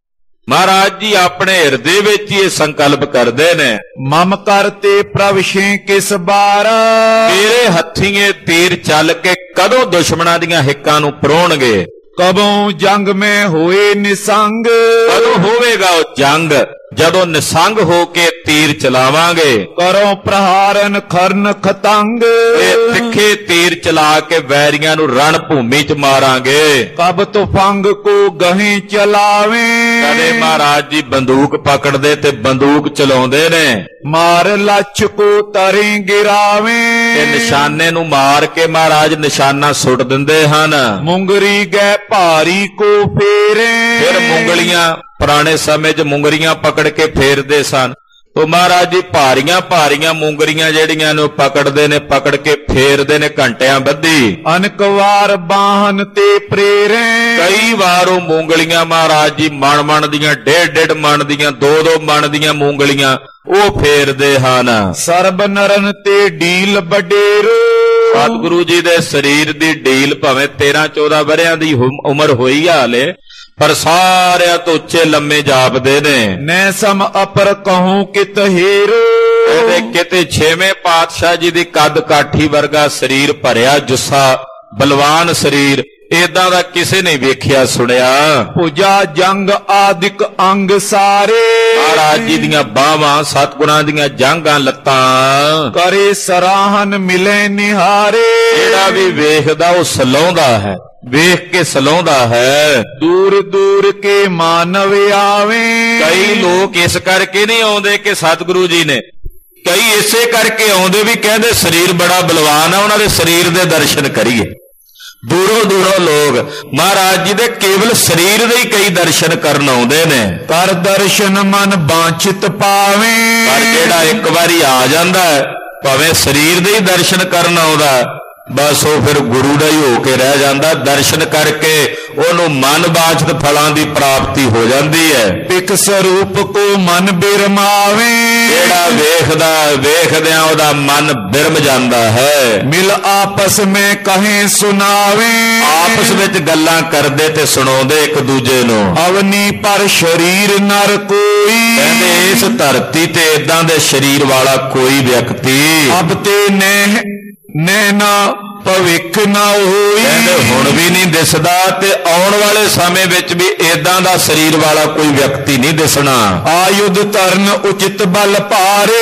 ਮਹਾਰਾਜ ਜੀ ਆਪਣੇ ਹਿਰਦੇ ਵਿੱਚ ਹੀ ਇਹ ਸੰਕਲਪ ਕਰਦੇ ਨੇ, ਮਮ ਕਰਤੇ ਪ੍ਰਭ ਛੇ ਕਿਸ ਬਾਰ। ਮੇਰੇ ਹੱਥੀਂ ਤੀਰ ਚੱਲ ਕੇ ਕਦੋਂ ਦੁਸ਼ਮਣਾਂ ਦੀਆਂ ਹਿੱਕਾਂ ਨੂੰ ਪਰੋਣਗੇ। ਕਬੋਂ ਜੰਗ ਮੈਂ ਹੋਏ ਨਿਸੰਗ। ਕਦੋਂ ਹੋਵੇਗਾ ਉਹ ਜੰਗ, ਜਦੋਂ ਨਿਸੰਗ ਹੋ ਕੇ ਤੀਰ ਚਲਾਵਾਂਗੇ। ਕਰੋ ਪ੍ਰਹਾਰਨ ਖਰਨ ਖਤੰਗ। ਇਹ ਤਿੱਖੇ ਤੀਰ ਚਲਾ ਕੇ ਵੈਰੀਆਂ ਨੂੰ ਰਣ ਭੂਮੀ ਚ ਮਾਰਾਂਗੇ। ਕਬ ਤੁਫੰਗ ਕੋ ਗਹੇ ਚਲਾਵੇ। ਕਦੇ ਮਹਾਰਾਜ ਜੀ ਬੰਦੂਕ ਪਕੜਦੇ ਤੇ ਬੰਦੂਕ ਚਲਾਉਂਦੇ ਨੇ, ਮਾਰ ਲੱਛ ਕੋ ਤਰੇ ਗਿਰਾਵੇ। ਤੇ ਨਿਸ਼ਾਨੇ ਨੂੰ ਮਾਰ ਕੇ ਮਹਾਰਾਜ ਨਿਸ਼ਾਨਾ ਸੁੱਟ ਦਿੰਦੇ ਹਨ। ਮੁੰਗਰੀ ਗਏ ਭਾਰੀ ਕੋ ਫੇਰੇ। ਫਿਰ ਮੁੰਗਲੀਆਂ, ਪੁਰਾਣੇ ਸਮੇਂ 'ਚ ਮੁੰਗਰੀਆਂ ਪਕੜ ਕੇ ਫੇਰਦੇ ਸਨ। ਉਹ ਮਹਾਰਾਜ ਜੀ ਭਾਰੀਆਂ ਭਾਰੀਆਂ ਮੁੰਗਰੀਆਂ ਜਿਹੜੀਆਂ ਨੇ ਪਕੜਦੇ ਨੇ, ਪਕੜ ਕੇ ਫੇਰਦੇ ਨੇ ਘੰਟਿਆਂ ਬੱਧੀ। ਅਨਕ ਵਾਰ ਬਾਹਨ ਤੇ ਪ੍ਰੇਰੇ। ਕਈ ਵਾਰ ਉਹ ਮੁੰਗਲੀਆਂ ਮਹਾਰਾਜ ਜੀ ਮਣ ਮਣ ਦੀਆਂ, ਡੇਢ ਡੇਢ ਮਣ ਦੀਆਂ, ਦੋ ਦੋ ਮਣ ਦੀਆਂ ਮੁੰਗਲੀਆਂ ਉਹ ਫੇਰਦੇ ਹਨ। ਸਰਬ ਨਰਨ ਤੇ ਢੀਲ ਬਡੇਰੂ। ਸਤਿਗੁਰੂ ਜੀ ਦੇ ਸਰੀਰ ਦੀ ਢੀਲ ਭਾਵੇਂ ਤੇਰਾਂ ਚੌਦਾਂ ਵਰਿਆਂ ਦੀ ਉਮਰ ਹੋਈ ਹਾਲੇ, ਪਰ ਸਾਰਿਆਂ ਤੋਂ ਉੱਚੇ ਲੰਮੇ ਜਾਪਦੇ ਨੇ। ਨੈ ਸਮ ਅਪਰ ਕਹੂੰ ਕਿਤ ਹੀਰੂ। ਇਹਦੇ ਕਿਤੇ ਛੇਵੇਂ ਪਾਤਸ਼ਾਹ ਜੀ ਦੀ ਕੱਦ ਕਾਠੀ ਵਰਗਾ ਸਰੀਰ, ਭਰਿਆ ਜੁੱਸਾ, ਬਲਵਾਨ ਸਰੀਰ, ਏਦਾਂ ਦਾ ਕਿਸੇ ਨੇ ਵੇਖਿਆ ਸੁਣਿਆ। ਪੂਜਾ ਜੰਗ ਆਦਿਕ ਅੰਗ ਸਾਰੇ। ਮਹਾਰਾਜ ਜੀ ਦੀਆਂ ਬਾਹਾਂ, ਸਤਿਗੁਰਾਂ ਦੀਆਂ ਜਾਂਘਾਂ, ਲੱਤਾਂ ਕਰੇ ਸਰਾਹਨ ਮਿਲੇ ਨਿਹਾਰੇ। ਜਿਹੜਾ ਵੀ ਵੇਖਦਾ ਉਹ ਸਲਾਉਂਦਾ ਹੈ, ਵੇਖ ਕੇ ਸਲਾਉਂਦਾ ਹੈ। ਦੂਰ ਦੂਰ ਕੇ ਮਾਨਵ ਆਵੇ। ਕਈ ਲੋਕ ਇਸ ਕਰਕੇ ਨਹੀਂ ਆਉਂਦੇ ਕਿ ਸਤਿਗੁਰੂ ਜੀ ਨੇ, ਕਈ ਇਸੇ ਕਰਕੇ ਆਉਂਦੇ ਵੀ ਕਹਿੰਦੇ ਸਰੀਰ ਬੜਾ ਬਲਵਾਨ ਆ, ਉਹਨਾਂ ਦੇ ਸਰੀਰ ਦੇ ਦਰਸ਼ਨ ਕਰੀਏ। ਦੂਰੋਂ ਦੂਰੋਂ ਲੋਕ ਮਹਾਰਾਜ ਜੀ ਦੇ ਕੇਵਲ ਸਰੀਰ ਦੇ ਹੀ ਕਈ ਦਰਸ਼ਨ ਕਰਨ ਆਉਂਦੇ ਨੇ। ਕਰ ਦਰਸ਼ਨ ਮਨ ਬਾਂਛਿਤ ਪਾਵੇ। ਪਰ ਜਿਹੜਾ ਇੱਕ ਵਾਰੀ ਆ ਜਾਂਦਾ ਭਾਵੇਂ ਸਰੀਰ ਦੇ ਹੀ ਦਰਸ਼ਨ ਕਰਨ ਆਉਂਦਾ, ਬਸ ਉਹ ਫਿਰ ਗੁਰੂ ਦਾ ਹੀ ਹੋ ਕੇ ਰਹਿ ਜਾਂਦਾ। ਦਰਸ਼ਨ ਕਰਕੇ ਉਹਨੂੰ ਮਨ ਬਾਝਤ ਫਲਾਂ ਦੀ ਪ੍ਰਾਪਤੀ ਹੋ ਜਾਂਦੀ ਹੈ। ਇਕ ਸਰੂਪ ਕੋ ਮਨ ਬਿਰਮਾਵੇ। ਜਿਹੜਾ ਵੇਖਦਾ ਵੇਖਦਿਆਂ ਉਹਦਾ ਮਨ ਬਿਰਮ ਜਾਂਦਾ ਹੈ। ਮਿਲ ਆਪਸ ਵਿੱਚ ਕਹੇ ਸੁਣਾਵੇ। ਆਪਸ ਵਿੱਚ ਗੱਲਾਂ ਕਰਦੇ ਤੇ ਸੁਣਾਉਂਦੇ ਇੱਕ ਦੂਜੇ ਨੂੰ। ਅਵਨੀ ਪਰ ਸ਼ਰੀਰ ਨਰ ਕੋਈ। ਕਹਿੰਦੇ ਇਸ ਧਰਤੀ ਤੇ ਇਦਾਂ ਦੇ ਸਰੀਰ ਵਾਲਾ ਕੋਈ ਵਿਅਕਤੀ ਅਬ ਤੇ ਨਹਿ ਨੈਣਾ ਭਵਿੱਖ ਨਾ ਹੋਈ। ਕਹਿੰਦੇ ਹੁਣ ਵੀ ਨਹੀਂ ਦਿਸਦਾ ਤੇ ਆਉਣ ਵਾਲੇ ਸਮੇਂ ਵਿੱਚ ਵੀ ਏਦਾਂ ਦਾ ਸਰੀਰ ਵਾਲਾ ਕੋਈ ਵਿਅਕਤੀ ਨਹੀਂ ਦਿਸਣਾ। ਆਯੁਧ ਧਰਨ ਉਚਿਤ ਬਲ ਭਾਰੇ।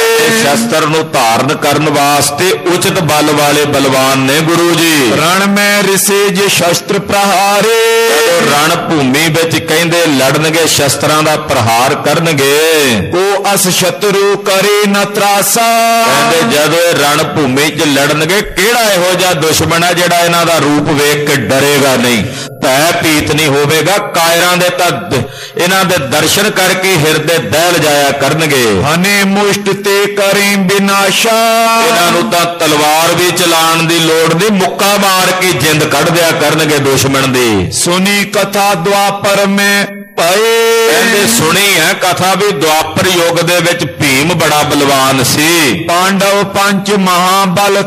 ਸ਼ਸਤਰ ਨੂੰ ਧਾਰਨ ਕਰਨ ਵਾਸਤੇ ਉਚਿਤ ਬਲ ਵਾਲੇ ਬਲਵਾਨ ਨੇ ਗੁਰੂ ਜੀ। ਰਣ ਮੈਂ ਰਿਸੇ ਜੇ ਸ਼ਸਤਰ ਪ੍ਰਹਾਰੇ। ਰਣ ਭੂਮੀ ਵਿੱਚ ਕਹਿੰਦੇ ਲੜਨਗੇ, ਸ਼ਸਤਰਾਂ ਦਾ ਪ੍ਰਹਾਰ ਕਰਨਗੇ। ਕੋ ਅਸ ਸ਼ਤਰੂ ਕਰੇ ਨ ਤਰਾਸਾ। ਕਹਿੰਦੇ ਜਦੋਂ ਇਹ ਰਣ ਭੂਮੀ 'ਚ ਲੜਨਗੇ, ਕਿਹੜਾ ਇਹੋ ਜਿਹਾ ਦੁਸ਼ਮਣ ਹੈ ਜਿਹੜਾ ਇਹਨਾਂ ਦਾ ਰੂਪ ਵੇਖ ਕੇ ਡਰੇਗਾ ਨਹੀਂ, ਭੈ ਭੀਤ ਨਹੀਂ ਹੋਵੇਗਾ। ਕਾਇਰਾਂ ਦੇ ਤਾਂ ਇਹਨਾਂ ਦੇ ਦਰਸ਼ਨ ਕਰਕੇ ਹਿਰਦੇ ਦਹਿਲ ਜਾਇਆ ਕਰਨਗੇ। ਹਨੇ ਮੁਸ਼ਟ ਤੇ ਕਰੇ ਬਿਨਾਸ਼ਾ। ਇਹਨਾਂ ਨੂੰ ਤਾਂ ਤਲਵਾਰ ਵੀ ਚਲਾਉਣ ਦੀ ਲੋੜ ਨਹੀਂ, ਮੁੱਕਾ ਮਾਰ ਕੇ ਜਿੰਦ ਕੱਢ ਦਿਆ ਕਰਨਗੇ ਦੁਸ਼ਮਣ ਦੀ। ਸੁਣੀ ਕਥਾ ਦੁਆਪਰ ਮੈਂ ਪਏ। ਕਹਿੰਦੇ ਸੁਣੀ ਹੈ ਕਥਾ ਵੀ ਦੁਆਪਰ ਯੁੱਗ ਦੇ ਵਿੱਚ ਭੀਮ ਬੜਾ ਬਲਵਾਨ ਸੀ। ਪਾਂਡਵ ਪੰਜ ਮਹਾਬਲ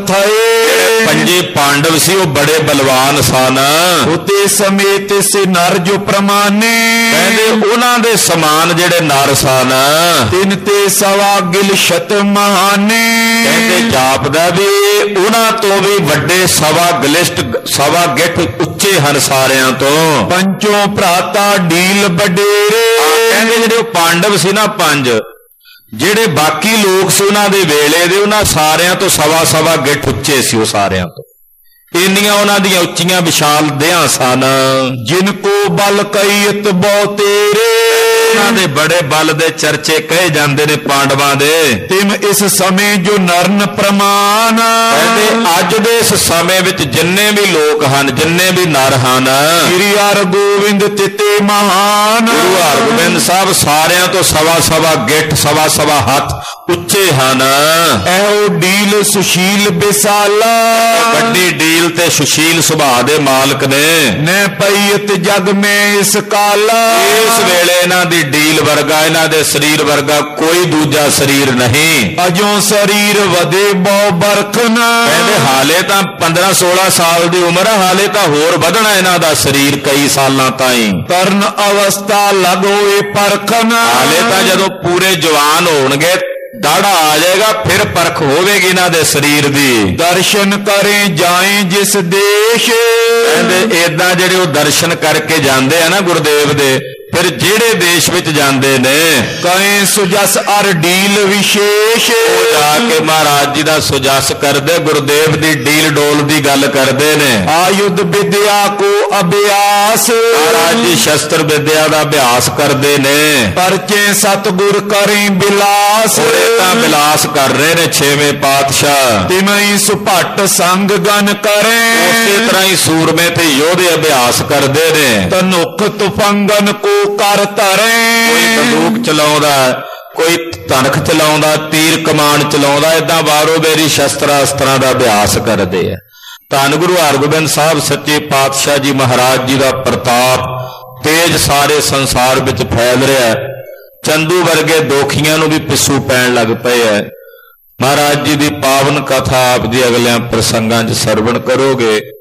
ਥਏ। ਪੰਜੇ ਪਾਂਡਵ ਸੀ, ਉਹ ਬੜੇ ਬਲਵਾਨ ਸਨ। ਉਤੇ ਸਮੇਤ ਸੇ ਨਰ ਜੋ ਪ੍ਰਮਾਨੇ। ਕਹਿੰਦੇ ਉਹਨਾਂ ਦੇ ਸਮਾਨ ਜਿਹੜੇ ਨਰ ਸਨ। ਤਿੰਨ ਤੇ ਸਵਾ ਗਿਲ ਸ਼ਤ ਮਹਾਨੇ। ਕਹਿੰਦੇ ਜਾਪਦਾ ਵੀ ਉਹਨਾਂ ਤੋਂ ਵੀ ਵੱਡੇ ਸਵਾ ਗਲਿਸ਼ਟ, ਸਵਾ ਗਿੱਠ ਉੱਚੇ ਹਨ ਸਾਰਿਆਂ ਤੋਂ। ਪੰਚੋਂ ਭਰਾਤਾ ਢੀਲ ਬਡੇਰੇ। ਕਹਿੰਦੇ ਜਿਹੜੇ ਉਹ ਪਾਂਡਵ ਸੀ ਨਾ ਪੰਜ, ਜਿਹੜੇ ਬਾਕੀ ਲੋਕ ਸੀ ਉਹਨਾਂ ਦੇ ਵੇਲੇ ਦੇ, ਉਹਨਾਂ ਸਾਰਿਆਂ ਤੋਂ ਸਵਾ ਸਵਾ ਗਿੱਠ ਉੱਚੇ ਸੀ ਉਹ ਸਾਰਿਆਂ ਤੋਂ। ਇੰਨੀਆਂ ਉਹਨਾਂ ਦੀਆਂ ਉੱਚੀਆਂ ਵਿਸ਼ਾਲ ਦੇਹਾਂ ਸਨ। ਜਿਨ ਕੋ ਬਲ ਕਈਤ ਬਹੁ ਤੇਰੇ। ਉਹਨਾਂ ਦੇ ਬੜੇ ਬਲ ਦੇ ਚਰਚੇ ਕਹੇ ਜਾਂਦੇ ਨੇ ਪਾਂਡਵਾਂ ਦੇ। ਤਿਮ ਇਸ ਸਮੇਂ ਜੋ ਨਰਨ ਪ੍ਰਮਾਨ। ਕਹਿੰਦੇ ਅੱਜ ਦੇ ਇਸ ਸਮੇਂ ਵਿੱਚ ਜਿੰਨੇ ਵੀ ਲੋਕ ਹਨ, ਜਿੰਨੇ ਵੀ ਨਰ ਹਨ, ਸ੍ਰੀ ਹਰਿ ਗੋਬਿੰਦ ਤਿਤੇ ਮਹਾਨ। ਗੁਰੂ ਹਰਗੋਬਿੰਦ ਸਾਹਿਬ ਸਾਰਿਆਂ ਤੋਂ ਸਵਾ ਸਵਾ ਗਿੱਠ, ਸਵਾ ਸਵਾ ਹੱਥ ਉੱਚੇ ਹਨ। ਇਹੋ ਡੀਲ ਸੁਸ਼ੀਲ ਬਿਸਾਲਾ, ਵੱਡੀ ਡੀਲ ਤੇ ਸੁਸ਼ੀਲ ਸੁਭਾਅ ਦੇ ਮਾਲਕ ਨੇ। ਨੈ ਪਈਤ ਜਗ ਮੈਂ ਇਸ ਕਾਲਾ, ਇਸ ਵੇਲੇ ਇਹਨਾਂ ਦੀ ਡੀਲ ਵਰਗਾ, ਇਹਨਾਂ ਦੇ ਸਰੀਰ ਵਰਗਾ ਕੋਈ ਦੂਜਾ ਸਰੀਰ ਨਹੀਂ। ਅਜੋਂ ਸਰੀਰ ਵਧੇ ਬਹੁ ਬਰਖਨ, ਕਹਿੰਦੇ ਹਾਲੇ ਤਾਂ ਪੰਦਰਾਂ ਸੋਲਾਂ ਸਾਲ ਦੀ ਉਮਰ ਹੈ, ਹਾਲੇ ਤਾਂ ਹੋਰ ਵਧਣਾ ਇਹਨਾਂ ਦਾ ਸਰੀਰ ਕਈ ਸਾਲਾਂ ਤਾਈਂ। ਤਰਨ ਅਵਸਥਾ ਲਗ ਹੋਏ ਪਰਖਨ, ਹਾਲੇ ਤਾਂ ਜਦੋਂ ਪੂਰੇ ਜਵਾਨ ਹੋਣਗੇ, ਦਾੜਾ ਆ ਜਾਏਗਾ, ਫਿਰ ਪਰਖ ਹੋਵੇਗੀ ਇਹਨਾਂ ਦੇ ਸਰੀਰ ਦੀ। ਦਰਸ਼ਨ ਕਰੇ ਜਾਏ ਜਿਸ ਦੇਸ਼, ਕਹਿੰਦੇ ਏਦਾਂ ਜਿਹੜੇ ਉਹ ਦਰਸ਼ਨ ਕਰਕੇ ਜਾਂਦੇ ਆ ਨਾ ਗੁਰਦੇਵ ਦੇ, ਫਿਰ ਜਿਹੜੇ ਦੇਸ਼ ਵਿੱਚ ਜਾਂਦੇ ਨੇ, ਕਹੇ ਸੁਜਸ ਅਰ ਡੀਲ ਵਿਸ਼ੇਸ਼, ਉਹ ਜਾ ਕੇ ਮਹਾਰਾਜ ਜੀ ਦਾ ਸੁਜਸ ਕਰਦੇ, ਗੁਰਦੇਵ ਦੀ ਡੀਲ ਡੋਲ ਦੀ ਗੱਲ ਕਰਦੇ ਨੇ। ਆਯੁਧ ਵਿਦਿਆ ਕੋ ਅਭਿਆਸ, ਮਹਾਰਾਜ ਜੀ ਸ਼ਸਤਰ ਵਿਦਿਆ ਦਾ ਅਭਿਆਸ ਕਰਦੇ ਨੇ। ਪਰਚੇ ਸਤਿਗੁਰ ਕਰੇ ਬਿਲਾਸ, ਇਹ ਤਾਂ ਬਿਲਾਸ ਕਰ ਰਹੇ ਨੇ ਛੇਵੇਂ ਪਾਤਸ਼ਾਹ। ਤਿਮਈ ਸੁਭੱਟ ਸੰਗ ਗਨ ਕਰੇ, ਉਸੇ ਤਰ੍ਹਾਂ ਹੀ ਸੂਰਮੇ ਤੇ ਯੋਧੇ ਅਭਿਆਸ ਕਰਦੇ ਨੇ। ਤਨੁਖ ਤੁਫੰਗਨ ਕੋ ਕਰ ਧਰੇ, ਕੋਈ ਬੰਦੂਕ ਚਲਾਉਂਦਾ, ਕੋਈ ਧਨਖ ਚਲਾਉਂਦਾ, ਤੀਰ ਕਮਾਨ ਚਲਾਉਂਦਾ, ਏਦਾਂ ਬਾਰੋ ਬੇਰੀ ਸ਼ਸਤਰਾਂ ਅਸਤਰਾਂ ਦਾ ਅਭਿਆਸ ਕਰਦੇ ਆ। ਧੰਨ ਗੁਰੂ ਹਰਗੋਬਿੰਦ ਸਾਹਿਬ ਸੱਚੇ ਪਾਤਸ਼ਾਹ ਜੀ ਮਹਾਰਾਜ ਜੀ ਦਾ ਪ੍ਰਤਾਪ ਤੇਜ ਸਾਰੇ ਸੰਸਾਰ ਵਿੱਚ ਫੈਲ ਰਿਹਾ। ਚੰਦੂ ਵਰਗੇ ਦੋਖੀਆਂ ਨੂੰ ਵੀ ਪਿੱਸੂ ਪੈਣ ਲੱਗ ਪਏ ਐ। ਮਹਾਰਾਜ ਜੀ ਦੀ ਪਾਵਨ ਕਥਾ ਆਪ ਜੀ ਅਗਲਿਆਂ ਪ੍ਰਸੰਗਾਂ 'ਚ ਸਰਵਣ ਕਰੋਗੇ।